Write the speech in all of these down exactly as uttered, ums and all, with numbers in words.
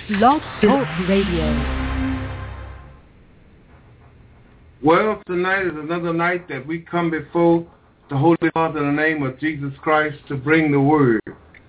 Blog Talk Radio. Well, tonight is another night that we come before the Holy Father in the name of Jesus Christ to bring the word.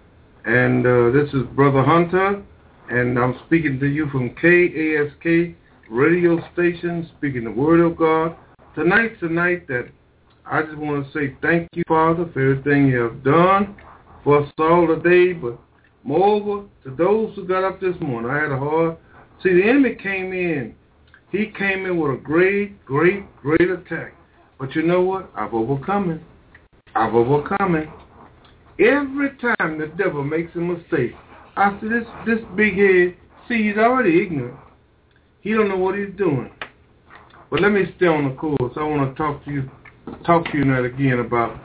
And uh, this is Brother Hunter, and I'm speaking to you from K A S K radio station, speaking the word of God. Tonight's the night that I just want to say thank you, Father, for everything you have done for us all today, but moreover, to those who got up this morning. I had a hard... See, the enemy came in. He came in with a great, great, great attack. But you know what? I've overcome it. I've overcome it. Every time the devil makes a mistake, I see this, this big head, see, he's already ignorant. He don't know what he's doing. But let me stay on the course. I want to talk to you, talk to you now again about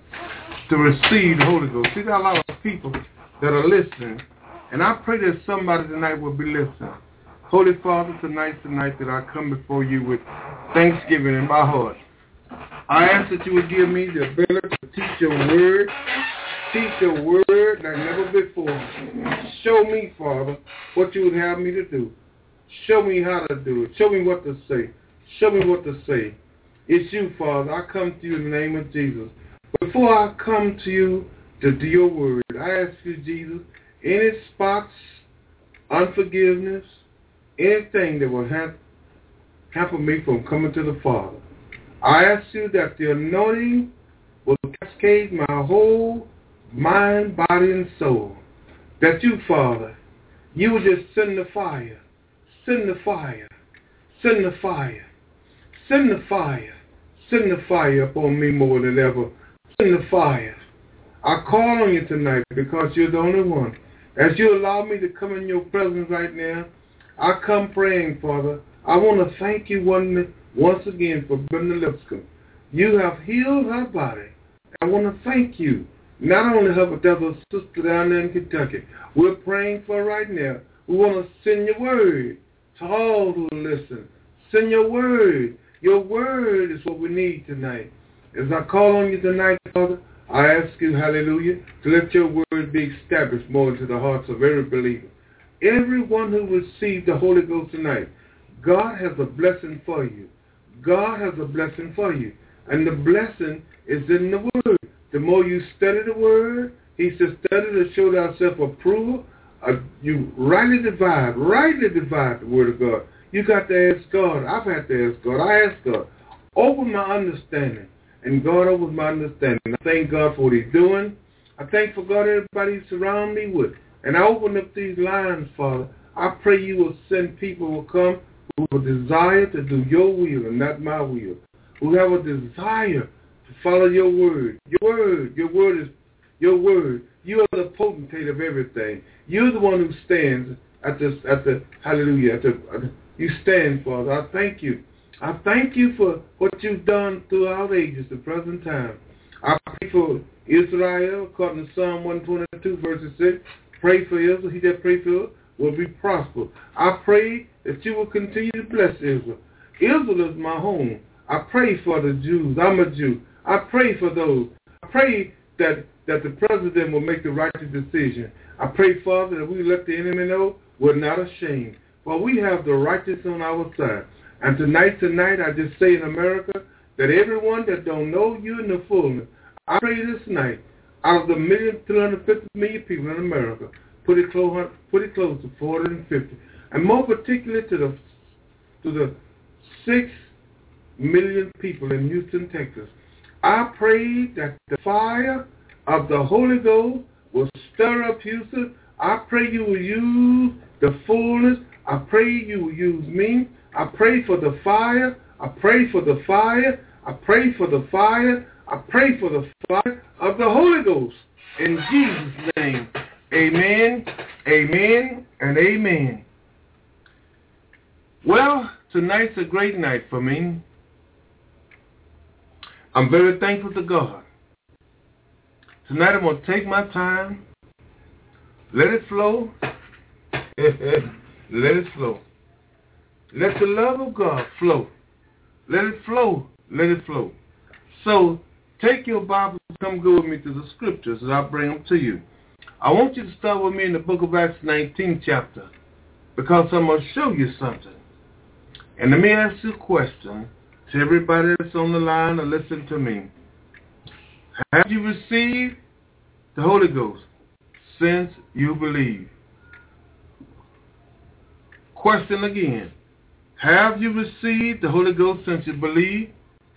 to receive the Holy Ghost. See, there are a lot of people that are listening, and I pray that somebody tonight will be listening. Holy Father, tonight's the night that I come before you with thanksgiving in my heart. I ask that you would give me the ability to teach your word, teach your word like never before. Show me, Father, what you would have me to do. Show me how to do it. Show me what to say. Show me what to say. It's you, Father. I come to you in the name of Jesus. Before I come to you to do your word, I ask you, Jesus, any spots, unforgiveness, anything that will have hamper me from coming to the Father. I ask you that the anointing will cascade my whole mind, body, and soul. That you, Father, you will just send the fire, send the fire, send the fire, send the fire, send the fire upon me more than ever. Send the fire. I call on you tonight because you're the only one. As you allow me to come in your presence right now, I come praying, Father. I want to thank you one, once again for Brenda Lipscomb. You have healed her body. I want to thank you. Not only her, but there's a sister down there in Kentucky. We're praying for her right now. We want to send your word to all who listen. Send your word. Your word is what we need tonight. As I call on you tonight, Father, I ask you, hallelujah, to let your word be established more into the hearts of every believer. Everyone who received the Holy Ghost tonight, God has a blessing for you. God has a blessing for you. And the blessing is in the word. The more you study the word, he says, study to show thyself approval. Uh, you rightly divide, rightly divide the word of God. You got to ask God. I've had to ask God. I ask God. Open my understanding. And God opens my understanding. I thank God for what he's doing. I thank for God everybody he's surrounding me with. And I open up these lines, Father. I pray you will send people who will come who have a desire to do your will and not my will. Who have a desire to follow your word. Your word. Your word is your word. You are the potentate of everything. You're the one who stands at the, at the hallelujah. At the, at the, you stand, Father. I thank you. I thank you for what you've done throughout ages, the present time. I pray for Israel, according to Psalm one twenty-two, verse six. Pray for Israel. He that prays for Israel will be prosperous. I pray that you will continue to bless Israel. Israel is my home. I pray for the Jews. I'm a Jew. I pray for those. I pray that, that the president will make the righteous decision. I pray, Father, that we let the enemy know we're not ashamed. For we have the righteous on our side. And tonight, tonight, I just say in America that everyone that don't know you in the fullness, I pray this night, out of the million, three hundred fifty million people in America, put it close, put it close to four hundred fifty, and more particularly to the to the six million people in Houston, Texas. I pray that the fire of the Holy Ghost will stir up Houston. I pray you will use the fullness. I pray you will use me. I pray for the fire. I pray for the fire. I pray for the fire. I pray for the fire of the Holy Ghost. In Jesus' name, amen, amen, and amen. Well, tonight's a great night for me. I'm very thankful to God. Tonight I'm going to take my time. Let it flow. Let it flow. Let the love of God flow. Let it flow. Let it flow. So take your Bible and come go with me to the scriptures and I'll bring them to you. I want you to start with me in the book of Acts nineteen chapter. because I'm going to show you something. And let me ask you a question to everybody that's on the line or listen to me. Have you received the Holy Ghost since you believe? Question again. Have you received the Holy Ghost since you believe?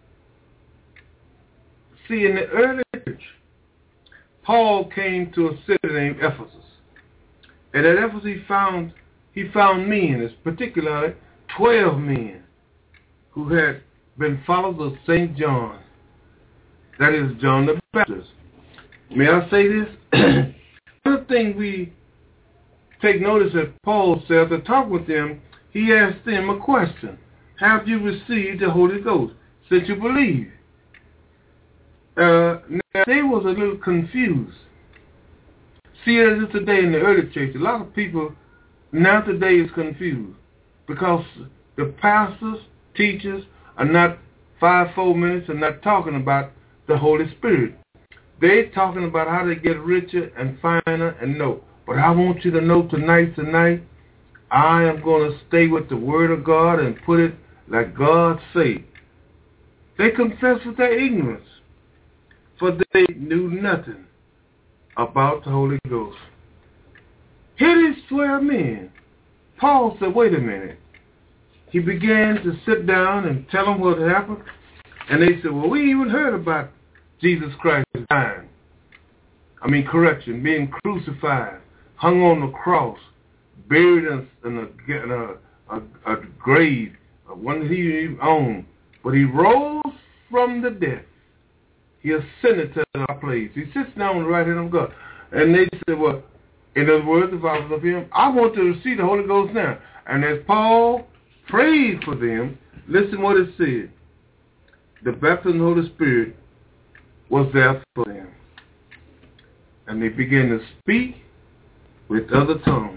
See, in the early church, Paul came to a city named Ephesus. And at Ephesus he found, he found men, particularly twelve men, who had been followers of Saint John. That is John the Baptist. May I say this? Another thing we take notice that Paul said to talk with them, he asked them a question. Have you received the Holy Ghost since you believe? Uh, now, they was a little confused. See, as is today in the early church, a lot of people now today is confused because the pastors, teachers are not five, four minutes and not talking about the Holy Spirit. They're talking about how to get richer and finer and know. But I want you to know tonight, tonight, I am going to stay with the Word of God and put it like God said. They confess with their ignorance, for they knew nothing about the Holy Ghost. Here these twelve men. Paul said, wait a minute. He began to sit down and tell them what happened. And they said, well, we even heard about Jesus Christ dying. I mean, correction, being crucified, hung on the cross, buried in a, in a, in a, a, a grave, one that he owned. But he rose from the dead. He ascended to our place. He sits down on the right hand of God. And they said, well, in other words, if I was of him, I want to receive the Holy Ghost now. And as Paul prayed for them, listen what it said. The baptism of the Holy Spirit was there for them. And they began to speak with other tongues.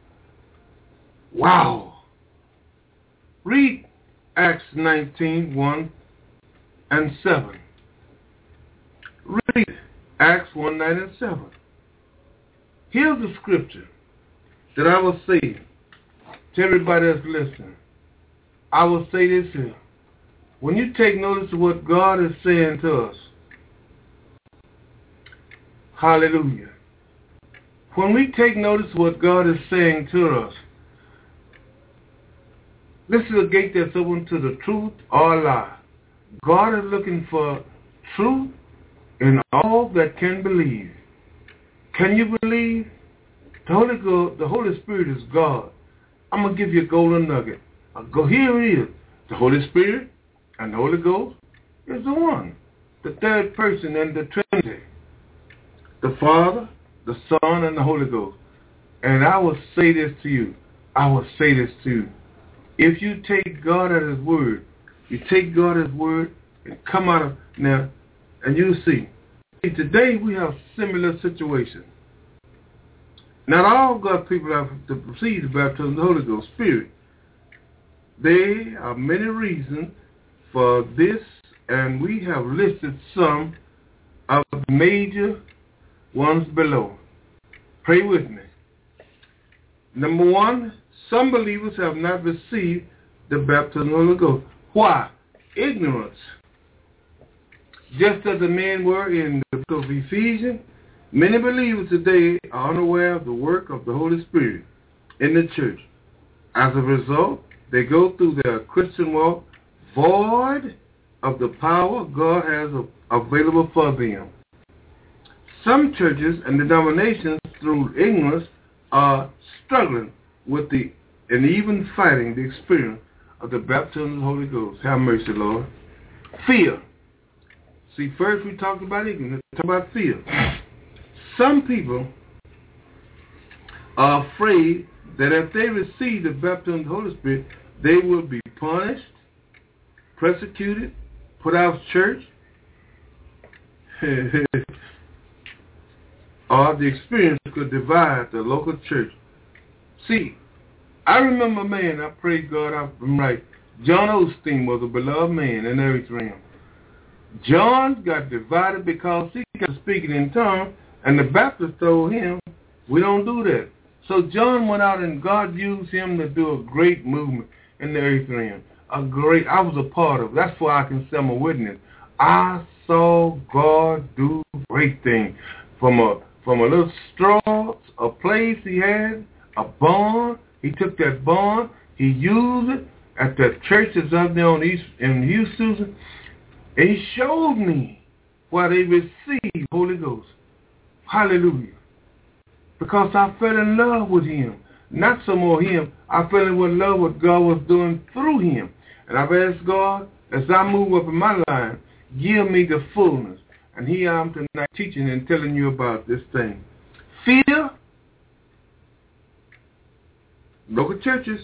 Wow. Read Acts nineteen, one and seven. Read Acts one, nine and seven. Here's the scripture that I will say to everybody that's listening. I will say this here. When you take notice of what God is saying to us, hallelujah. When we take notice of what God is saying to us, this is a gate that's open to the truth or lie. God is looking for truth in all that can believe. Can you believe? The Holy Ghost, the Holy Spirit is God. I'm going to give you a golden nugget. I'll go, here it is. The Holy Spirit and the Holy Ghost is the one. The third person in the Trinity. The Father, the Son, and the Holy Ghost. And I will say this to you. I will say this to you. If you take God at His word, you take God at His word and come out of now, and you see. See, today we have similar situations. Not all God people have to receive the baptism of the Holy Ghost Spirit. There are many reasons for this, and we have listed some of the major ones below. Pray with me. Number one, some believers have not received the baptism of the Holy Ghost. Why? Ignorance. Just as the men were in the book of Ephesians, many believers today are unaware of the work of the Holy Spirit in the church. As a result, they go through their Christian walk void of the power God has available for them. Some churches and denominations, through ignorance, are struggling with the and even fighting the experience of the baptism of the Holy Ghost. Have mercy, Lord. Fear. See, first we talked about ignorance. Let's talk about fear. Some people are afraid that if they receive the baptism of the Holy Spirit, they will be punished, persecuted, put out of church, or the experience could divide the local church. See, I remember a man, I praise God, I'm right. John Osteen was a beloved man in the earth realm. John got divided because he got speaking in tongues, and the Baptist told him, we don't do that. So John went out and God used him to do a great movement in the earth realm. A great, I was a part of it. That's why I can say I'm a witness. I saw God do great things. From a from a little straw, a place he had, a barn. He took that barn, he used it at the churches up there on East in Houston, and he showed me where they received Holy Ghost. Hallelujah. Because I fell in love with him. Not so more him. I fell in love with what God was doing through him. And I've asked God, as I move up in my line, give me the fullness. And here I am tonight teaching and telling you about this thing. Fear. Local churches.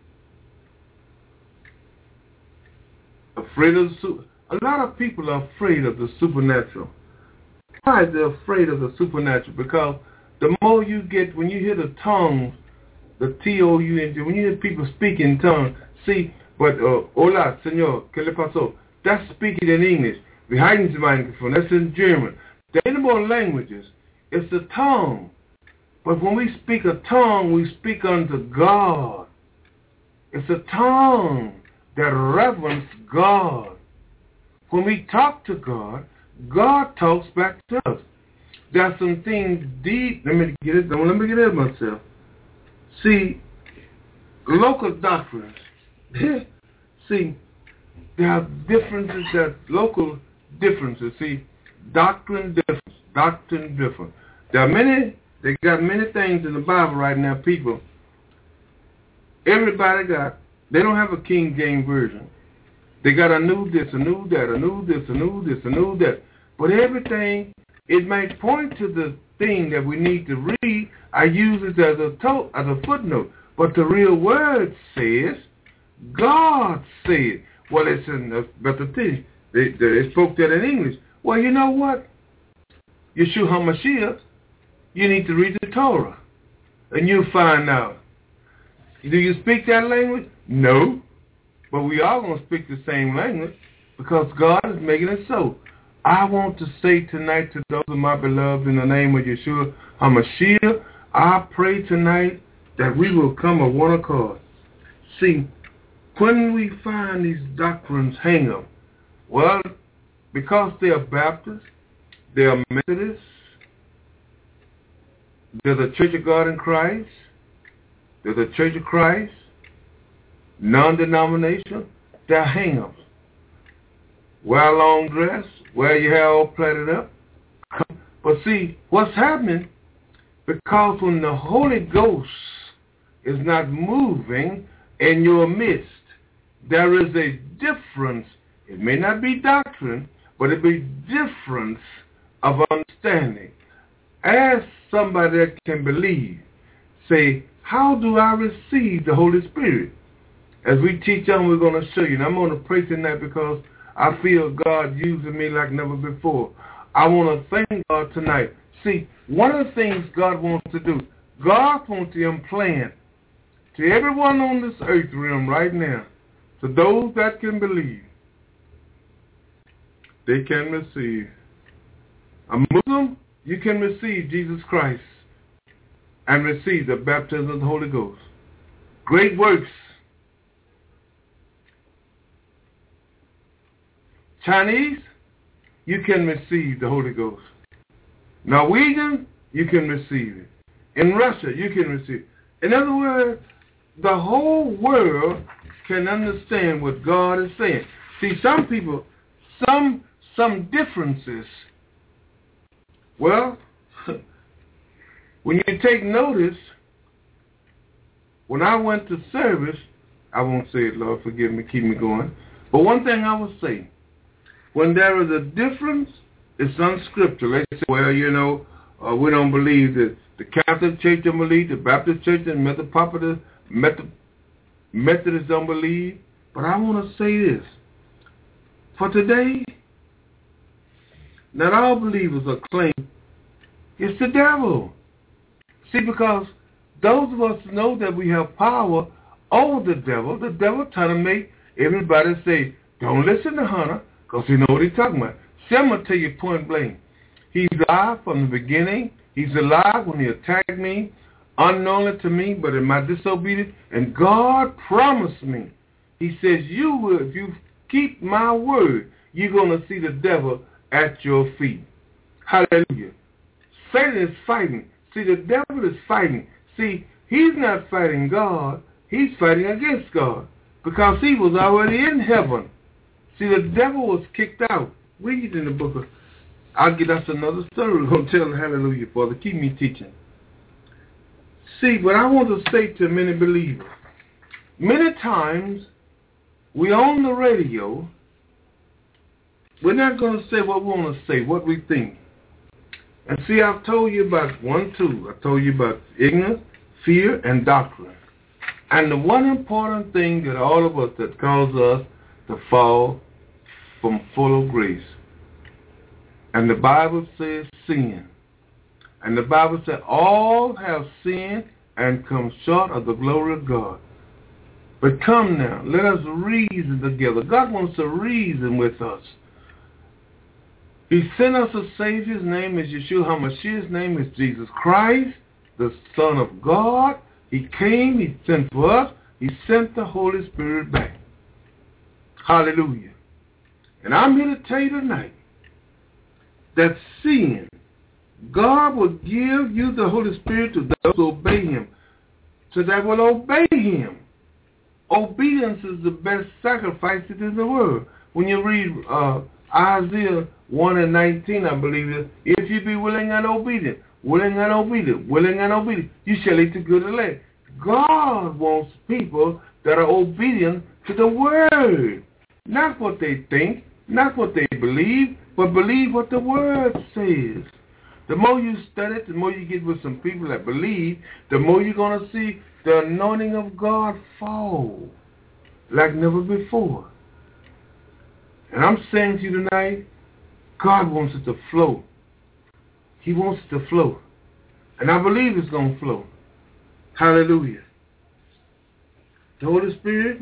Afraid of the super. A lot of people are afraid of the supernatural. Why are they afraid of the supernatural? Because the more you get, when you hear the tongues, the T O U N G, when you hear people speak in tongues, see, but, uh, hola, señor, ¿qué le pasó? That's speaking in English. Behind the microphone, that's in German. There ain't more languages. It's the tongue. But when we speak a tongue, we speak unto God. It's a tongue that reverence God. When we talk to God, God talks back to us. There's some things deep. Let me get it. Let me get it myself. See, local doctrines. See, there are differences. That local differences. See, doctrine difference. Doctrine different. There are many. They got many things in the Bible right now. People. Everybody got. They don't have a King James version. They got a new this, a new that, a new this, a new this, a new that. But everything, it may point to the thing that we need to read. I use it as a to- as a footnote. But the real word says, God said. Well, it's in the, but the thing, they, they spoke that in English. Well, you know what? Yeshua HaMashiach, you need to read the Torah. And you'll find out. Do you speak that language? No. But we all going to speak the same language because God is making it so. I want to say tonight to those of my beloved in the name of Yeshua HaMashiach, I pray tonight that we will come of one accord. See, when we find these doctrines hang up, well, because they are Baptists, they are Methodists, they're the Church of God in Christ, they're the Church of Christ, non-denominational, they're hang-ups. Wear a long dress, wear your hair all plaited up. But see, what's happening, because when the Holy Ghost is not moving in your midst, there is a difference. It may not be doctrine, but it be difference of understanding. Ask somebody that can believe. Say, how do I receive the Holy Spirit? As we teach on, we're going to show you. And I'm going to pray tonight because I feel God using me like never before. I want to thank God tonight. See, one of the things God wants to do, God wants to implant to everyone on this earth realm right now, to those that can believe, they can receive. A Muslim, you can receive Jesus Christ and receive the baptism of the Holy Ghost. Great works. Chinese, you can receive the Holy Ghost. Norwegian, you can receive it. In Russia, you can receive it. In other words, the whole world can understand what God is saying. See, some people, some some differences. Well, when you take notice, when I went to service, I won't say it, Lord, forgive me, keep me going. But one thing I will say, when there is a difference, it's unscriptural. They say, well, you know, uh, we don't believe that the Catholic Church don't believe, the Baptist Church and Methodist, Methodist, Methodists don't believe. But I want to say this. For today, not all believers are claiming it's the devil. See, because those of us know that we have power over the devil, the devil trying to make everybody say, don't listen to Hunter, because he know what he's talking about. See, I'm going to tell you point blank. He's alive from the beginning. He's alive when he attacked me unknowingly to me, but in my disobedience. And God promised me. He says, you will, if you keep my word, you're going to see the devil at your feet. Hallelujah. Satan is fighting. See, the devil is fighting. See, he's not fighting God. He's fighting against God because he was already in heaven. See, the devil was kicked out. Read in the book of, I'll get us another story. We're going to tell hallelujah, Father. Keep me teaching. See, but I want to say to many believers, many times we on the radio, we're not going to say what we want to say, what we think. And see, I've told you about one, two. I told you about ignorance, fear, and doctrine. And the one important thing that all of us that causes us to fall from full of grace. And the Bible says sin. And the Bible says all have sinned and come short of the glory of God. But come now, let us reason together. God wants to reason with us. He sent us a Savior. His name is Yeshua HaMashiach. His name is Jesus Christ, the Son of God. He came. He sent for us. He sent the Holy Spirit back. Hallelujah. And I'm here to tell you tonight that sin, God will give you the Holy Spirit to those who obey Him, so that will obey Him. Obedience is the best sacrifice that is in the world. When you read uh, Isaiah one and nineteen, I believe it, if you be willing and obedient, willing and obedient, willing and obedient, you shall eat the good of the land. God wants people that are obedient to the Word. Not what they think, not what they believe, but believe what the Word says. The more you study it, the more you get with some people that believe, the more you're going to see the anointing of God fall like never before. And I'm saying to you tonight, God wants it to flow. He wants it to flow. And I believe it's going to flow. Hallelujah. The Holy Spirit,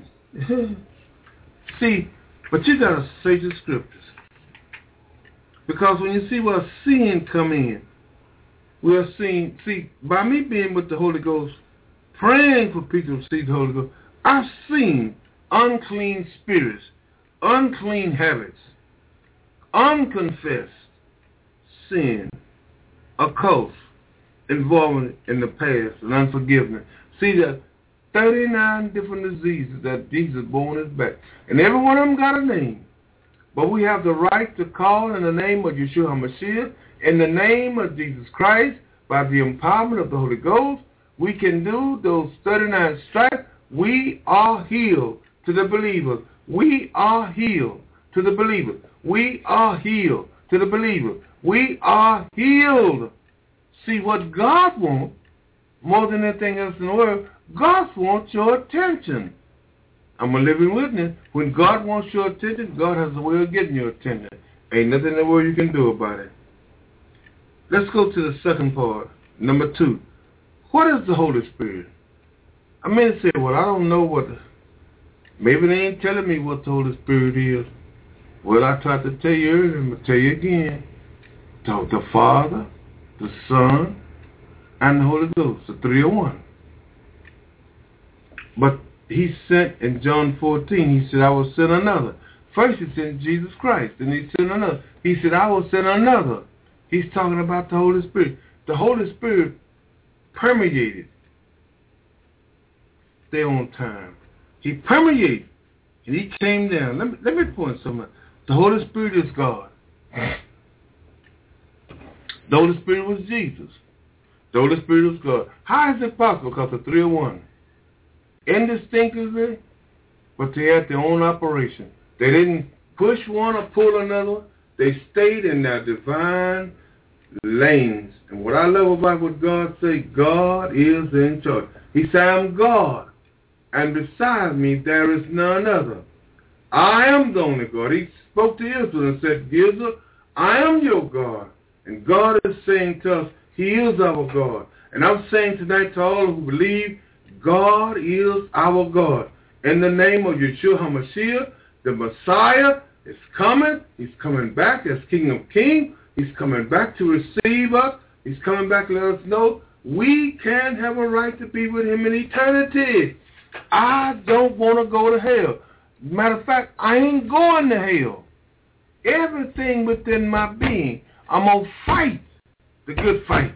see, but you got to search the scriptures. Because when you see where sin come in, we are seeing, see, by me being with the Holy Ghost, praying for people to see the Holy Ghost, I've seen unclean spirits, unclean habits, unconfessed sin, occult, involvement in the past, and unforgiveness. See, that thirty-nine different diseases that Jesus bore on his back. And every one of them got a name. But we have the right to call in the name of Yeshua HaMashiach, in the name of Jesus Christ, by the empowerment of the Holy Ghost. We can do those thirty-nine stripes. We are healed to the believers. We are healed to the believers. We are healed to the believers. We are healed. See, what God wants, more than anything else in the world, God wants your attention. I'm a living witness. When God wants your attention, God has a way of getting your attention. Ain't nothing in the world you can do about it. Let's go to the second part. Number two. What is the Holy Spirit? I may say, well, I don't know what the, maybe they ain't telling me what the Holy Spirit is. Well, I tried to tell you earlier, I'm going to tell you again. The, the Father, the Son, and the Holy Ghost, the three are one. But he sent in John fourteen, he said, I will send another. First he sent Jesus Christ, and he sent another. He said, I will send another. He's talking about the Holy Spirit. The Holy Spirit permeated. Stay on time. He permeated, and he came down. Let me, let me point something out. The Holy Spirit is God. The Holy Spirit was Jesus. The Holy Spirit was God. How is it possible? Because the three are one. Indistinctively, but they had their own operation. They didn't push one or pull another. They stayed in their divine lanes. And what I love about what God says, God is in charge. He said, I'm God, and beside me there is none other. I am the only God. He spoke to Israel and said, Israel, I am your God. And God is saying to us, He is our God. And I'm saying tonight to all who believe, God is our God. In the name of Yeshua HaMashiach, the Messiah is coming. He's coming back as King of Kings. He's coming back to receive us. He's coming back to let us know we can have a right to be with him in eternity. I don't want to go to hell. Matter of fact, I ain't going to hell. Everything within my being, I'm going to fight the good fight.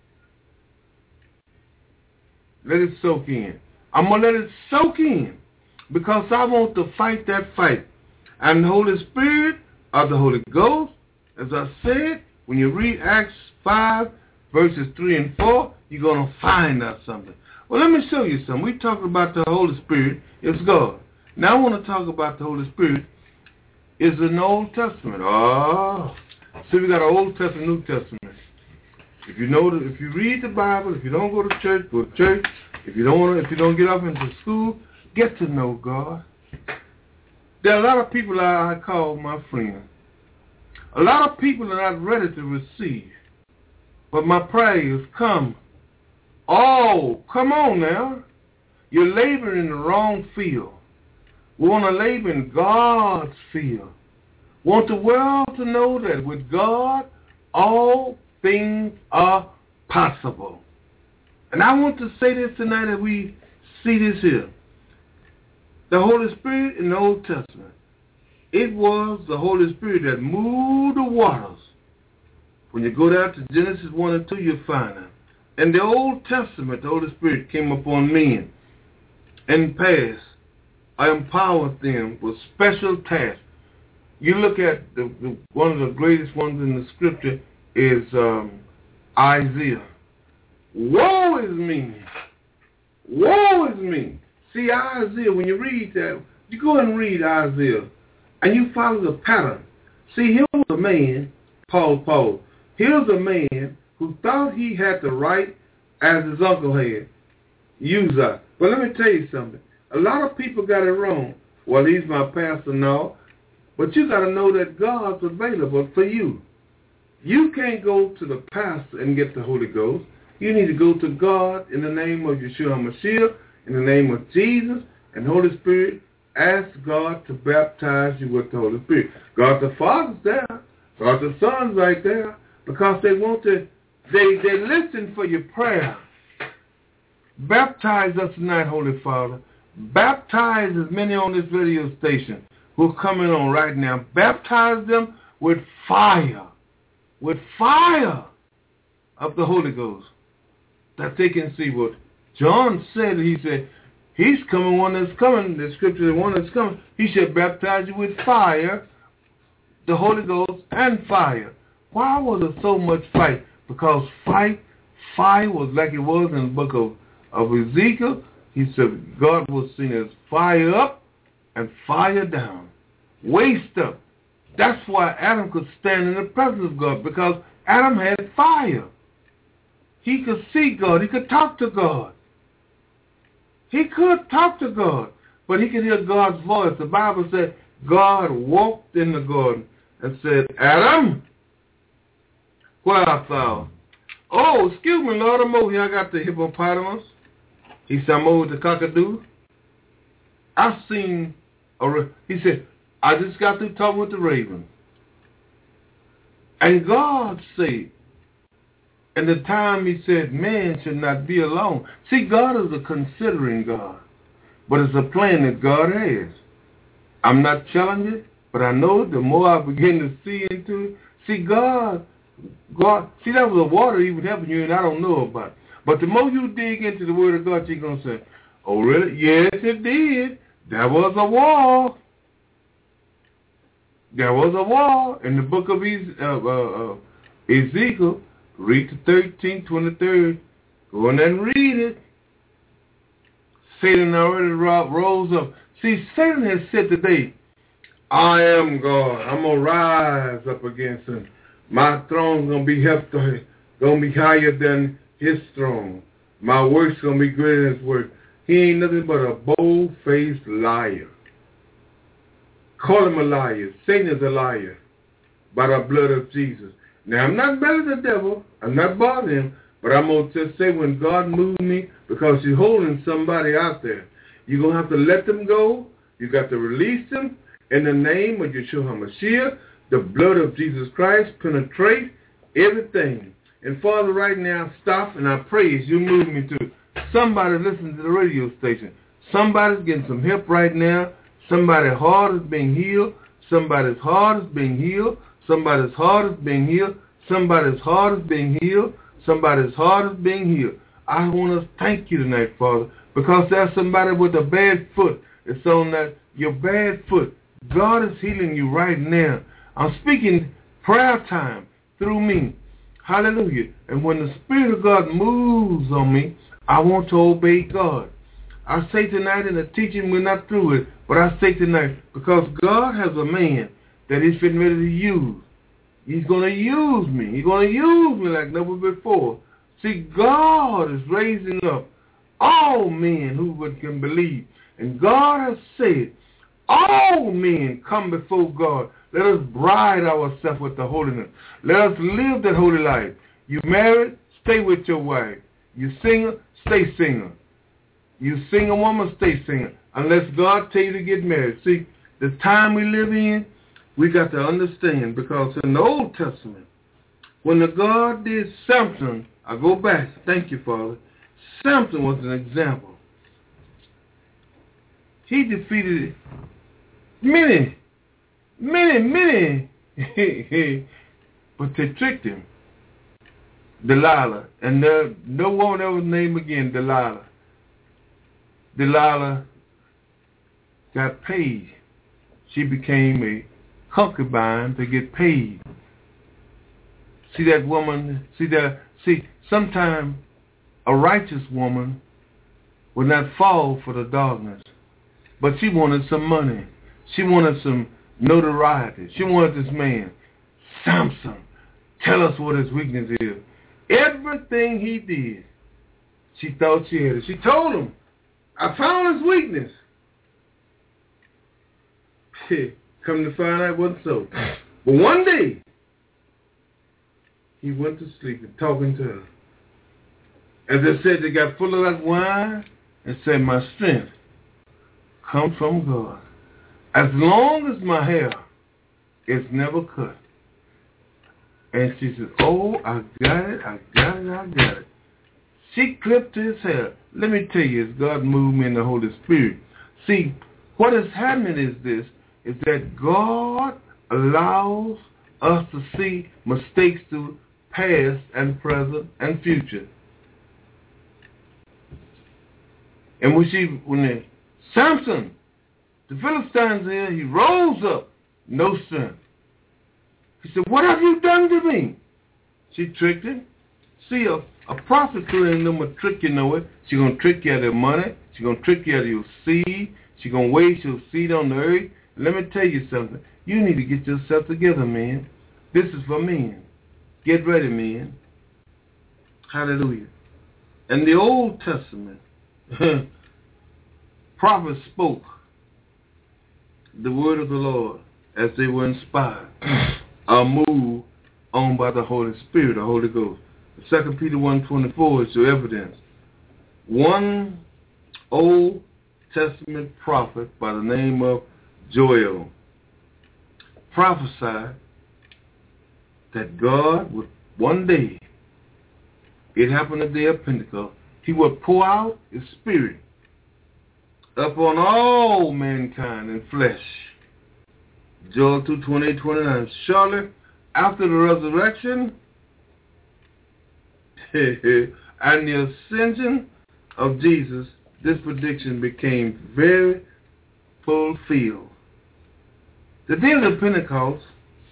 Let it soak in. I'm going to let it soak in because I want to fight that fight. And the Holy Spirit or the Holy Ghost, as I said, when you read Acts five, verses three and four, you're going to find out something. Well, let me show you something. We talked about the Holy Spirit. It's God. Now I want to talk about the Holy Spirit. It's in the Old Testament. Oh, see, we got an Old Testament, New Testament. If you know, the, if you read the Bible, if you don't go to church, go to church. If you don't want to, if you don't get up into school, get to know God. There are a lot of people I, I call my friends. A lot of people are not ready to receive. But my prayer is come. Oh, come on now. You're laboring in the wrong field. We want to labor in God's field. Want the world to know that with God, all things are possible. And I want to say this tonight that we see this here. The Holy Spirit in the Old Testament, it was the Holy Spirit that moved the waters. When you go down to Genesis one and two, you'll find it. In the Old Testament, the Holy Spirit came upon men. In the past, I empowered them with special tasks. You look at the, the, one of the greatest ones in the scripture is um, Isaiah. Woe is me. Woe is me. See, Isaiah, when you read that, you go and read Isaiah, and you follow the pattern. See, here was a man, Paul, Paul. Here's a man who thought he had the right as his uncle had, Uzziah. But let me tell you something. A lot of people got it wrong. Well, he's my pastor now. But you got to know that God's available for you. You can't go to the pastor and get the Holy Ghost. You need to go to God in the name of Yeshua HaMashiach, in the name of Jesus, and Holy Spirit. Ask God to baptize you with the Holy Spirit. God the Father's there. God the Son's right there. Because they want to, they, they listen for your prayer. Baptize us tonight, Holy Father. Baptize as many on this radio station who are coming on right now. Baptize them with fire. With fire of the Holy Ghost. That they can see what John said. He said, he's coming, one that's coming. The scripture, the one that's coming. He shall baptize you with fire, the Holy Ghost, and fire. Why was there so much fight? Because fight, fire was like it was in the book of, of Ezekiel. He said God was seen as fire up and fire down. Waste up. That's why Adam could stand in the presence of God, because Adam had fire. He could see God. He could talk to God. He could talk to God, but he could hear God's voice. The Bible said God walked in the garden and said, Adam, what I found? Oh, excuse me, Lord, I'm over here. I got the hippopotamus. He said, I'm over the cockadoo. I've seen, a, he said, I just got through talking with the raven. And God said, and the time he said, man should not be alone. See, God is a considering God, but it's a plan that God has. I'm not challenging it, but I know it. The more I begin to see into it, see, God, God, see, that was a water he was helping you, and I don't know about it. But the more you dig into the Word of God, you're going to say, oh, really? Yes, it did. There was a wall. There was a wall in the book of Ez- uh, uh, uh, Ezekiel. Read the thirteenth, twenty-third. Go in there and read it. Satan already rose up. See, Satan has said today, I am God. I'm going to rise up against him. My throne's going to be hefty, going to be higher than his throne. My work's going to be greater than his work. He ain't nothing but a bold-faced liar. Call him a liar. Satan is a liar by the blood of Jesus. Now, I'm not better than the devil. I'm not bothering him. But I'm going to just say when God moved me, because he's holding somebody out there, you're going to have to let them go. You got to release them in the name of Yeshua HaMashiach. The blood of Jesus Christ penetrate everything. And Father, right now, stop, and I pray as you move me to somebody listening to the radio station. Somebody's getting some help right now. Somebody's heart is being healed. Somebody's heart is being healed. Somebody's heart is being healed. Somebody's heart is being healed. Somebody's heart is being healed. I want to thank you tonight, Father, because there's somebody with a bad foot. It's on that your bad foot. God is healing you right now. I'm speaking prayer time through me. Hallelujah. And when the Spirit of God moves on me, I want to obey God. I say tonight in the teaching, we're not through it, but I say tonight, because God has a man that he's getting ready to use. He's going to use me. He's going to use me like never before. See, God is raising up all men who would can believe. And God has said, all men come before God. Let us bride ourselves with the holiness. Let us live that holy life. You married, stay with your wife. You singer, stay singer. You singer woman, stay singer. Unless God tell you to get married. See, the time we live in, we got to understand, because in the Old Testament, when the God did Samson, I go back, thank you, Father, Samson was an example. He defeated many, many, many, but they tricked him. Delilah, and no, no one ever named again Delilah. Delilah got paid. She became a concubine to get paid. See that woman, see that, see, sometimes a righteous woman would not fall for the darkness, but she wanted some money. She wanted some notoriety. She wanted this man, Samson, tell us what his weakness is. Everything he did, she thought she had it. She told him, I found his weakness. Come to find out it wasn't so. But one day, he went to sleep and talking to her. As I said, they got full of that wine and said, my strength comes from God. As long as my hair is never cut. And she said, oh, I got it, I got it, I got it. She clipped his hair. Let me tell you, as God moved me in the Holy Spirit. See, what is happening is this, is that God allows us to see mistakes to past and present and future. And when she, when the, Samson, the Philistines here, he rose up, no strength. He said, what have you done to me? She tricked him. See, a, a prostitute ain't no more trick, you know it. She going to trick you out of your money. She going to trick you out of your seed. She going to waste your seed on the earth. Let me tell you something. You need to get yourself together, man. This is for men. Get ready, men. Hallelujah. In the Old Testament, prophets spoke the word of the Lord as they were inspired or moved on by the Holy Spirit, the Holy Ghost. Second Peter one twenty-four is your evidence. One Old Testament prophet by the name of Joel prophesied that God would one day, it happened the day of Pentecost, he would pour out his spirit upon all mankind in flesh. Joel two twenty-eight twenty-nine. Surely after the resurrection and the ascension of Jesus, this prediction became very fulfilled. The day of Pentecost,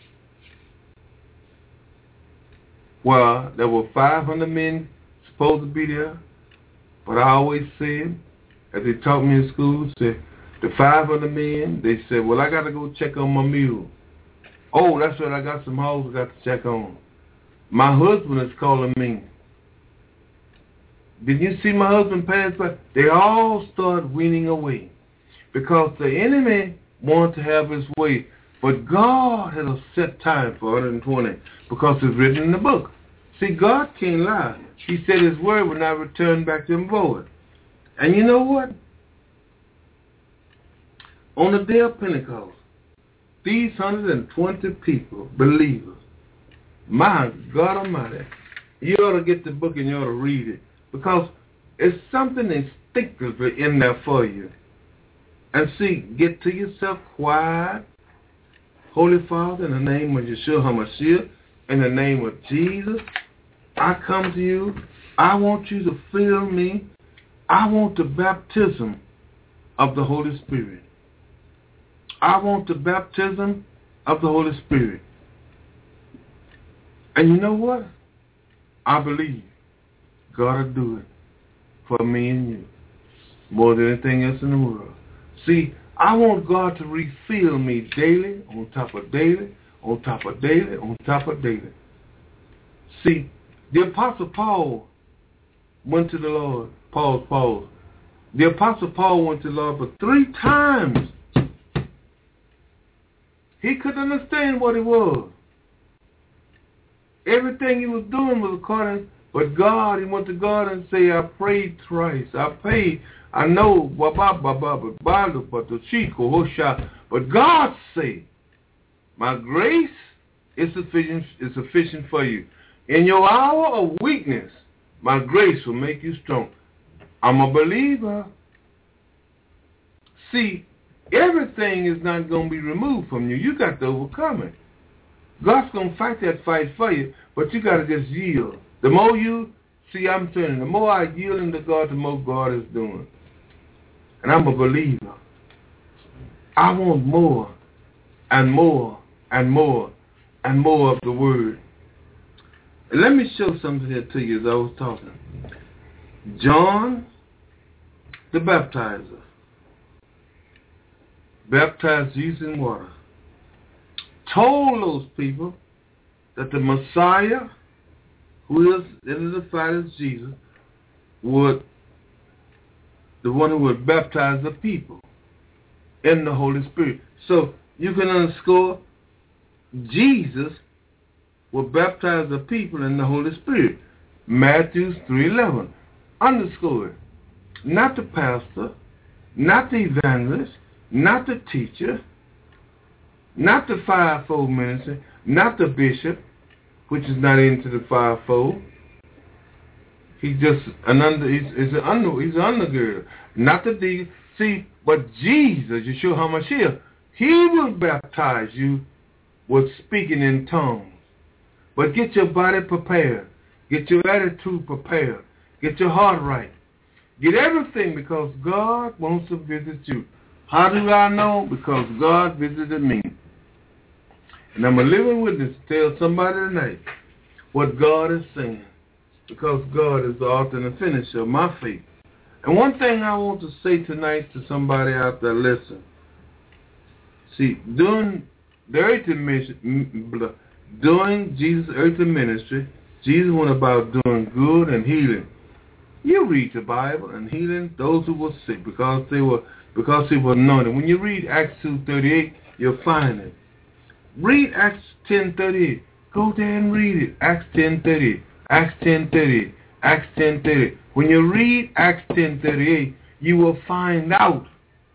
well, there were five hundred men supposed to be there, but I always said, as they taught me in school, said, the five hundred men, they said, well, I got to go check on my mule. Oh, that's right, I got some hoes I got to check on. My husband is calling me. Did you see my husband pass by? They all started weaning away because the enemy wanted to have his way. But God had a set time for one hundred twenty because it's written in the book. See, God can't lie. He said his word would not return back to him void. And you know what? On the day of Pentecost, these one hundred twenty people, believers, my God Almighty, you ought to get the book and you ought to read it. Because it's something instinctively in there for you. And see, get to yourself quiet. Holy Father, in the name of Yeshua HaMashiach, in the name of Jesus, I come to you. I want you to fill me. I want the baptism of the Holy Spirit. I want the baptism of the Holy Spirit. And you know what? I believe God will do it for me and you more than anything else in the world. See, I want God to refill me daily, on top of daily, on top of daily, on top of daily. See, the Apostle Paul went to the Lord. Pause, pause. The Apostle Paul went to the Lord for three times. He couldn't understand what it was. Everything he was doing was according, but God, he went to God and say, I prayed thrice. I prayed. I know, but God said, my grace is sufficient, is sufficient for you. In your hour of weakness, my grace will make you strong. I'm a believer. See, everything is not going to be removed from you. You got to overcome it. God's going to fight that fight for you, but you got to just yield. The more you, see, I'm saying, the more I yield into God, the more God is doing. And I'm a believer. I want more and more and more and more of the Word. And let me show something here to you as I was talking. John the Baptizer baptized Jesus in water. Told those people that the Messiah, who is identified as Jesus, would, the one who would baptize the people in the Holy Spirit. So you can underscore Jesus will baptize the people in the Holy Spirit. Matthew three eleven. Underscore it. Not the pastor, not the evangelist, not the teacher, not the fivefold ministry, not the bishop, which is not into the fivefold. He's just an under. He's, he's an under. He's an undergird. Not the deacon. See, but Jesus, Yeshua HaMashiach, he will baptize you with speaking in tongues. But get your body prepared. Get your attitude prepared. Get your heart right. Get everything, because God wants to visit you. How do I know? Because God visited me. And I'm a living witness to tell somebody tonight what God is saying, because God is the author and the finisher of my faith. And one thing I want to say tonight to somebody out there, listen. See, during the earthly mission, during Jesus' earthly ministry, Jesus went about doing good and healing. You read the Bible and healing those who were sick because they were because he was anointed. When you read Acts two thirty-eight, you'll find it. Read Acts ten thirty-eight. Go there and read it. Acts ten thirty-eight. Acts ten thirty-eight. Acts ten thirty-eight. When you read Acts ten thirty-eight, you will find out,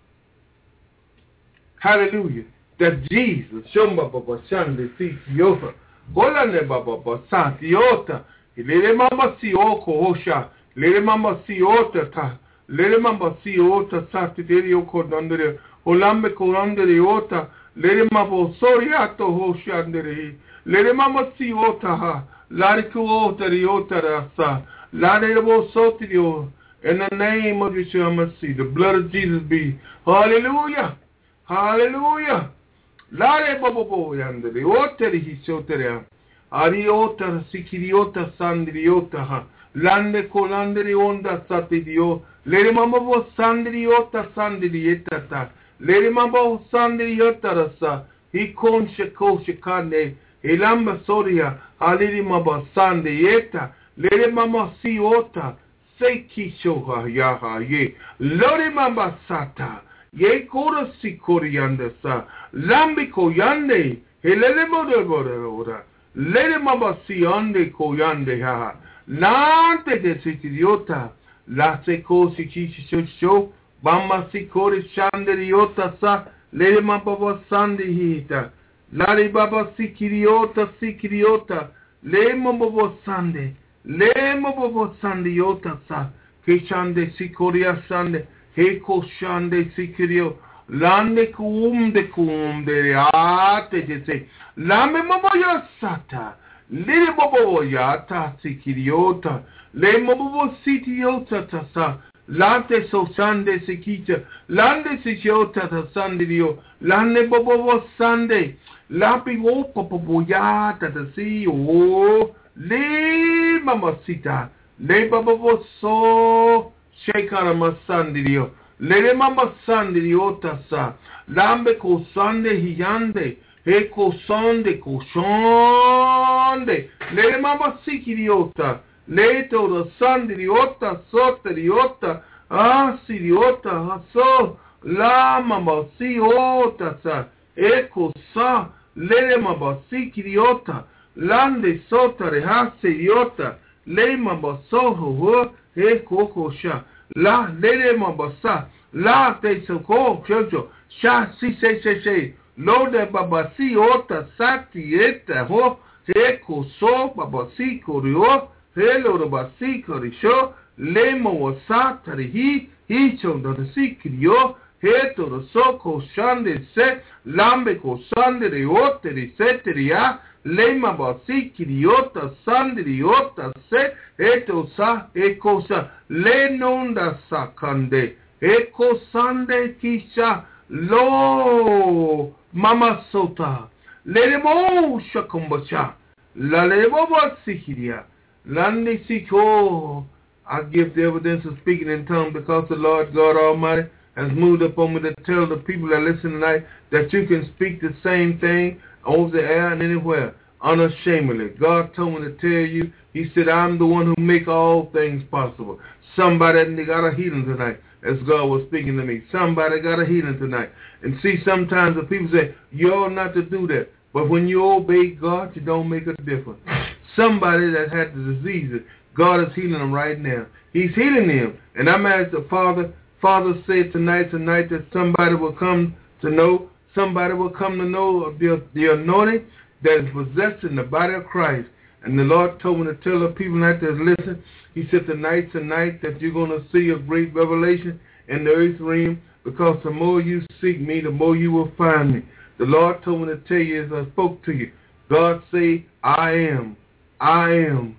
hallelujah, that Jesus, Shomba Baba Shande Sikiota, Golane Baba Satiota, Lele Mama Sioko Hosha, Lele Mama Siota Ta, Lele Mama Siota Satirio Kodandere, Olambe Korandere Ota, Lele Mama Soriato Hoshandere, Lele Mama Siota Ha, Larico Riota Rasa, Larebo Sotio, in the name of Yeshua HaMashiach, the blood of Jesus be, hallelujah, hallelujah. Lare bobo yandere otere hisotere ariota sikiriota sandriota ha lande colandere onda satidio lere mambo sandriota sandrieta ta lere mambo sandriota rasa hi konshe koshe kane elamba soria aliri mamba sandrieta lere mama siota seki shoha yaha ye lore mamba sata ye kora sikorianda sa lambi koyande helele mode bora lele mama siande koyande ha lante de sikiota la seko sikichi show bamba sikori shanderiota sa lele mama sande hita lale baba sikiriota sikiriota le mama sande Le Mababo Sande Yota Sa. Keshande Sikoria Sande. Heko Shande Sikirio. Lande Kum de Kum de Ate Jese. Lame Maboya Sata. Le Bobo Yata Sikiriota. Le Mababo Sitiota Tasa. Lante so Sande Sikita. Lande Sikiota Tasandio. Lande Bobo Sande. Lapi o Popoyata the sea. Oh, Le Mamacita. Le Bobo so Shekara Masandio. Le Mama Sandio Tasa. Lambe ko Sande Hiande. Eko Sande ko Shonde. Le Mama Sikiriota. Leto the Sande Diota Sote Diota. Ah Siriota Haso. La Mama Siota Sa. Eko Sa. Le Mama Sikiriota. Lande Sota Rehase Diota. Le Mama Soho. Eko Kosha. La Lele Mabasa. La Te Soko Chocho. Sha Si Se Se Se. Lo de Babasi Ota Sati Eta Ho. Eko So Babasi Korio. Hello de Basi Korisho. Le Mawasa Tarihi. Hicho de Sikrio. Heto de Soko Shande Se. Lambe Ko Sande de Ote de Seteria. Le Mabasi Kiriota Sande de Ota Se. Eto Sa Eko Sa. Le Nonda Sakande. Eko Sande Kisha. Lo Mama Sota. Le Mo Shakumbacha. La Leboba Sikiria. Landi Siko. I give the evidence of speaking in tongues because the Lord God Almighty has moved upon me to tell the people that listen tonight that you can speak the same thing over the air and anywhere unashamedly. God told me to tell you, he said, I'm the one who make all things possible. Somebody got a healing tonight as God was speaking to me. Somebody got a healing tonight. And see, sometimes the people say, you ought not to do that. But when you obey God, you don't make a difference. Somebody that had the disease, God is healing them right now. He's healing them. And I'm as the Father, Father said tonight, tonight that somebody will come to know, somebody will come to know of the, the anointing that is possessed in the body of Christ. And the Lord told me to tell the people that listen, he said tonight, tonight that you're going to see a great revelation in the earth realm, because the more you seek me, the more you will find me. The Lord told me to tell you as I spoke to you, God say, I am, I am.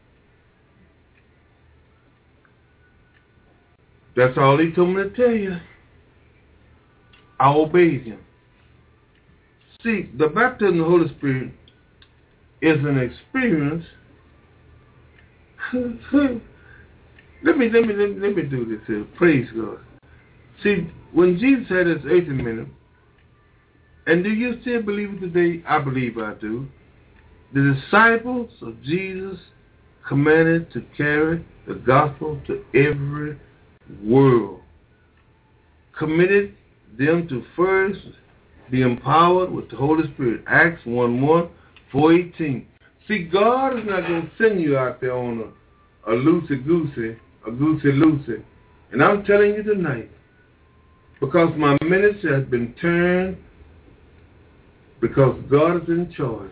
That's all he told me to tell you. I obeyed him. See, the baptism of the Holy Spirit is an experience. let me let me let me let me do this here. Praise God. See, when Jesus had his earthly ministry, and do you still believe it today? I believe I do. The disciples of Jesus commanded to carry the gospel to every world. Committed them to first be empowered with the Holy Spirit. Acts one one, four eighteen. See, God is not going to send you out there on a, a loosey-goosey, a goosey-loosey. And I'm telling you tonight, because my ministry has been turned, because God is in charge.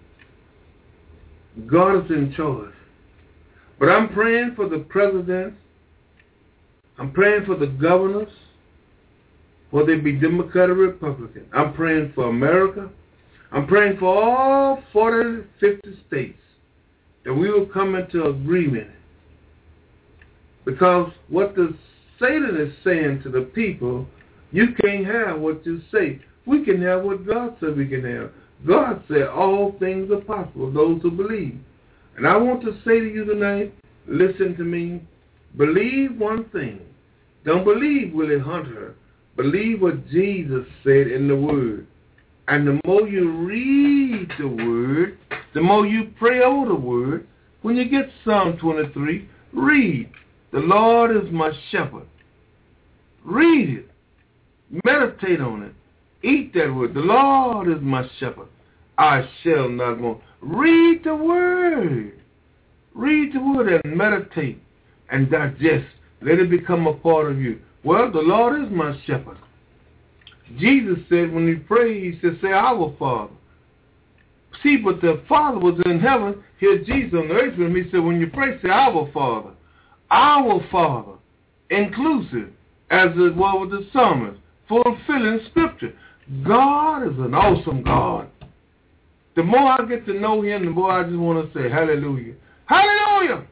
God is in charge. But I'm praying for the presidents. I'm praying for the governors, whether they be Democrat or Republican. I'm praying for America. I'm praying for all forty, fifty states that we will come into agreement. Because what the Satan is saying to the people, you can't have what you say. We can have what God said we can have. God said all things are possible, those who believe. And I want to say to you tonight, listen to me, believe one thing. Don't believe Willie Hunter. Believe what Jesus said in the Word. And the more you read the Word, the more you pray over the Word. When you get Psalm twenty-three, read, the Lord is my shepherd. Read it. Meditate on it. Eat that word. The Lord is my shepherd. I shall not want. Read the Word. Read the Word and meditate and digest. Let it become a part of you. Well, the Lord is my shepherd. Jesus said when he prayed, he said, say, our Father. See, but the Father was in heaven. Here Jesus on the earth with him. He said, when you pray, say, our Father. Our Father. Inclusive. As it was with the psalmist. Fulfilling Scripture. God is an awesome God. The more I get to know him, the more I just want to say, hallelujah. Hallelujah.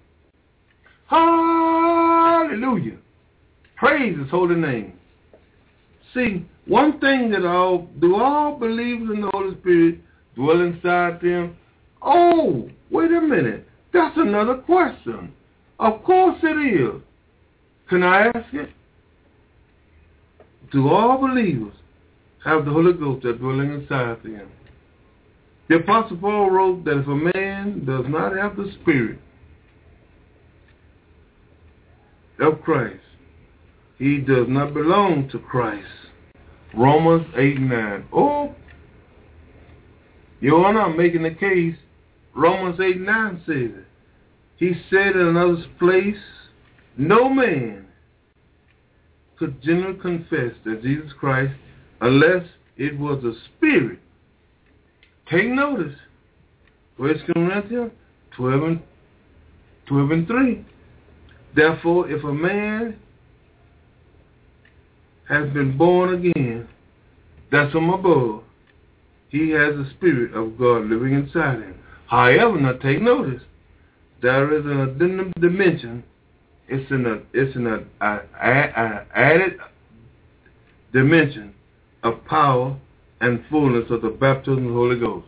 Hallelujah. Praise his holy name. See, one thing that all, do all believers in the Holy Spirit dwell inside them? Oh, wait a minute. That's another question. Of course it is. Can I ask it? Do all believers have the Holy Ghost that dwelling inside them? The Apostle Paul wrote that if a man does not have the Spirit of Christ, he does not belong to Christ. Romans eight nine. Oh, Your Honor, I'm making the case. Romans eight nine says it. He said in another place, no man could genuinely confess that Jesus Christ unless it was a spirit. Take notice. First Corinthians twelve and, twelve and three. Therefore, if a man has been born again, that's from above, he has the Spirit of God living inside him. However, now take notice, there is an addendum dimension. It's in a it's in a, a, a, a added dimension of power and fullness of the baptism of the Holy Ghost.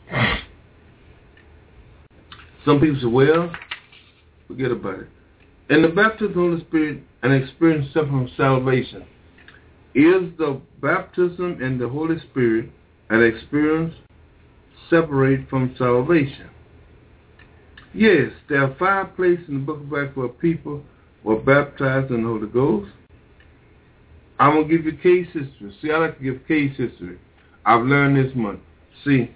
Some people say, well, forget about it. In the baptism of the Holy Spirit, an experience separate from salvation. Is the baptism in the Holy Spirit an experience separate from salvation? Yes, there are five places in the book of Acts where people were baptized in the Holy Ghost. I'm going to give you case history. See, I like to give case history. I've learned this much. See,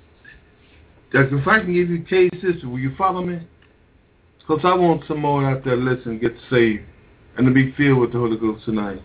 that if I can give you case history, will you follow me? Because I want some more out there listen, get saved, and to be filled with the Holy Ghost tonight.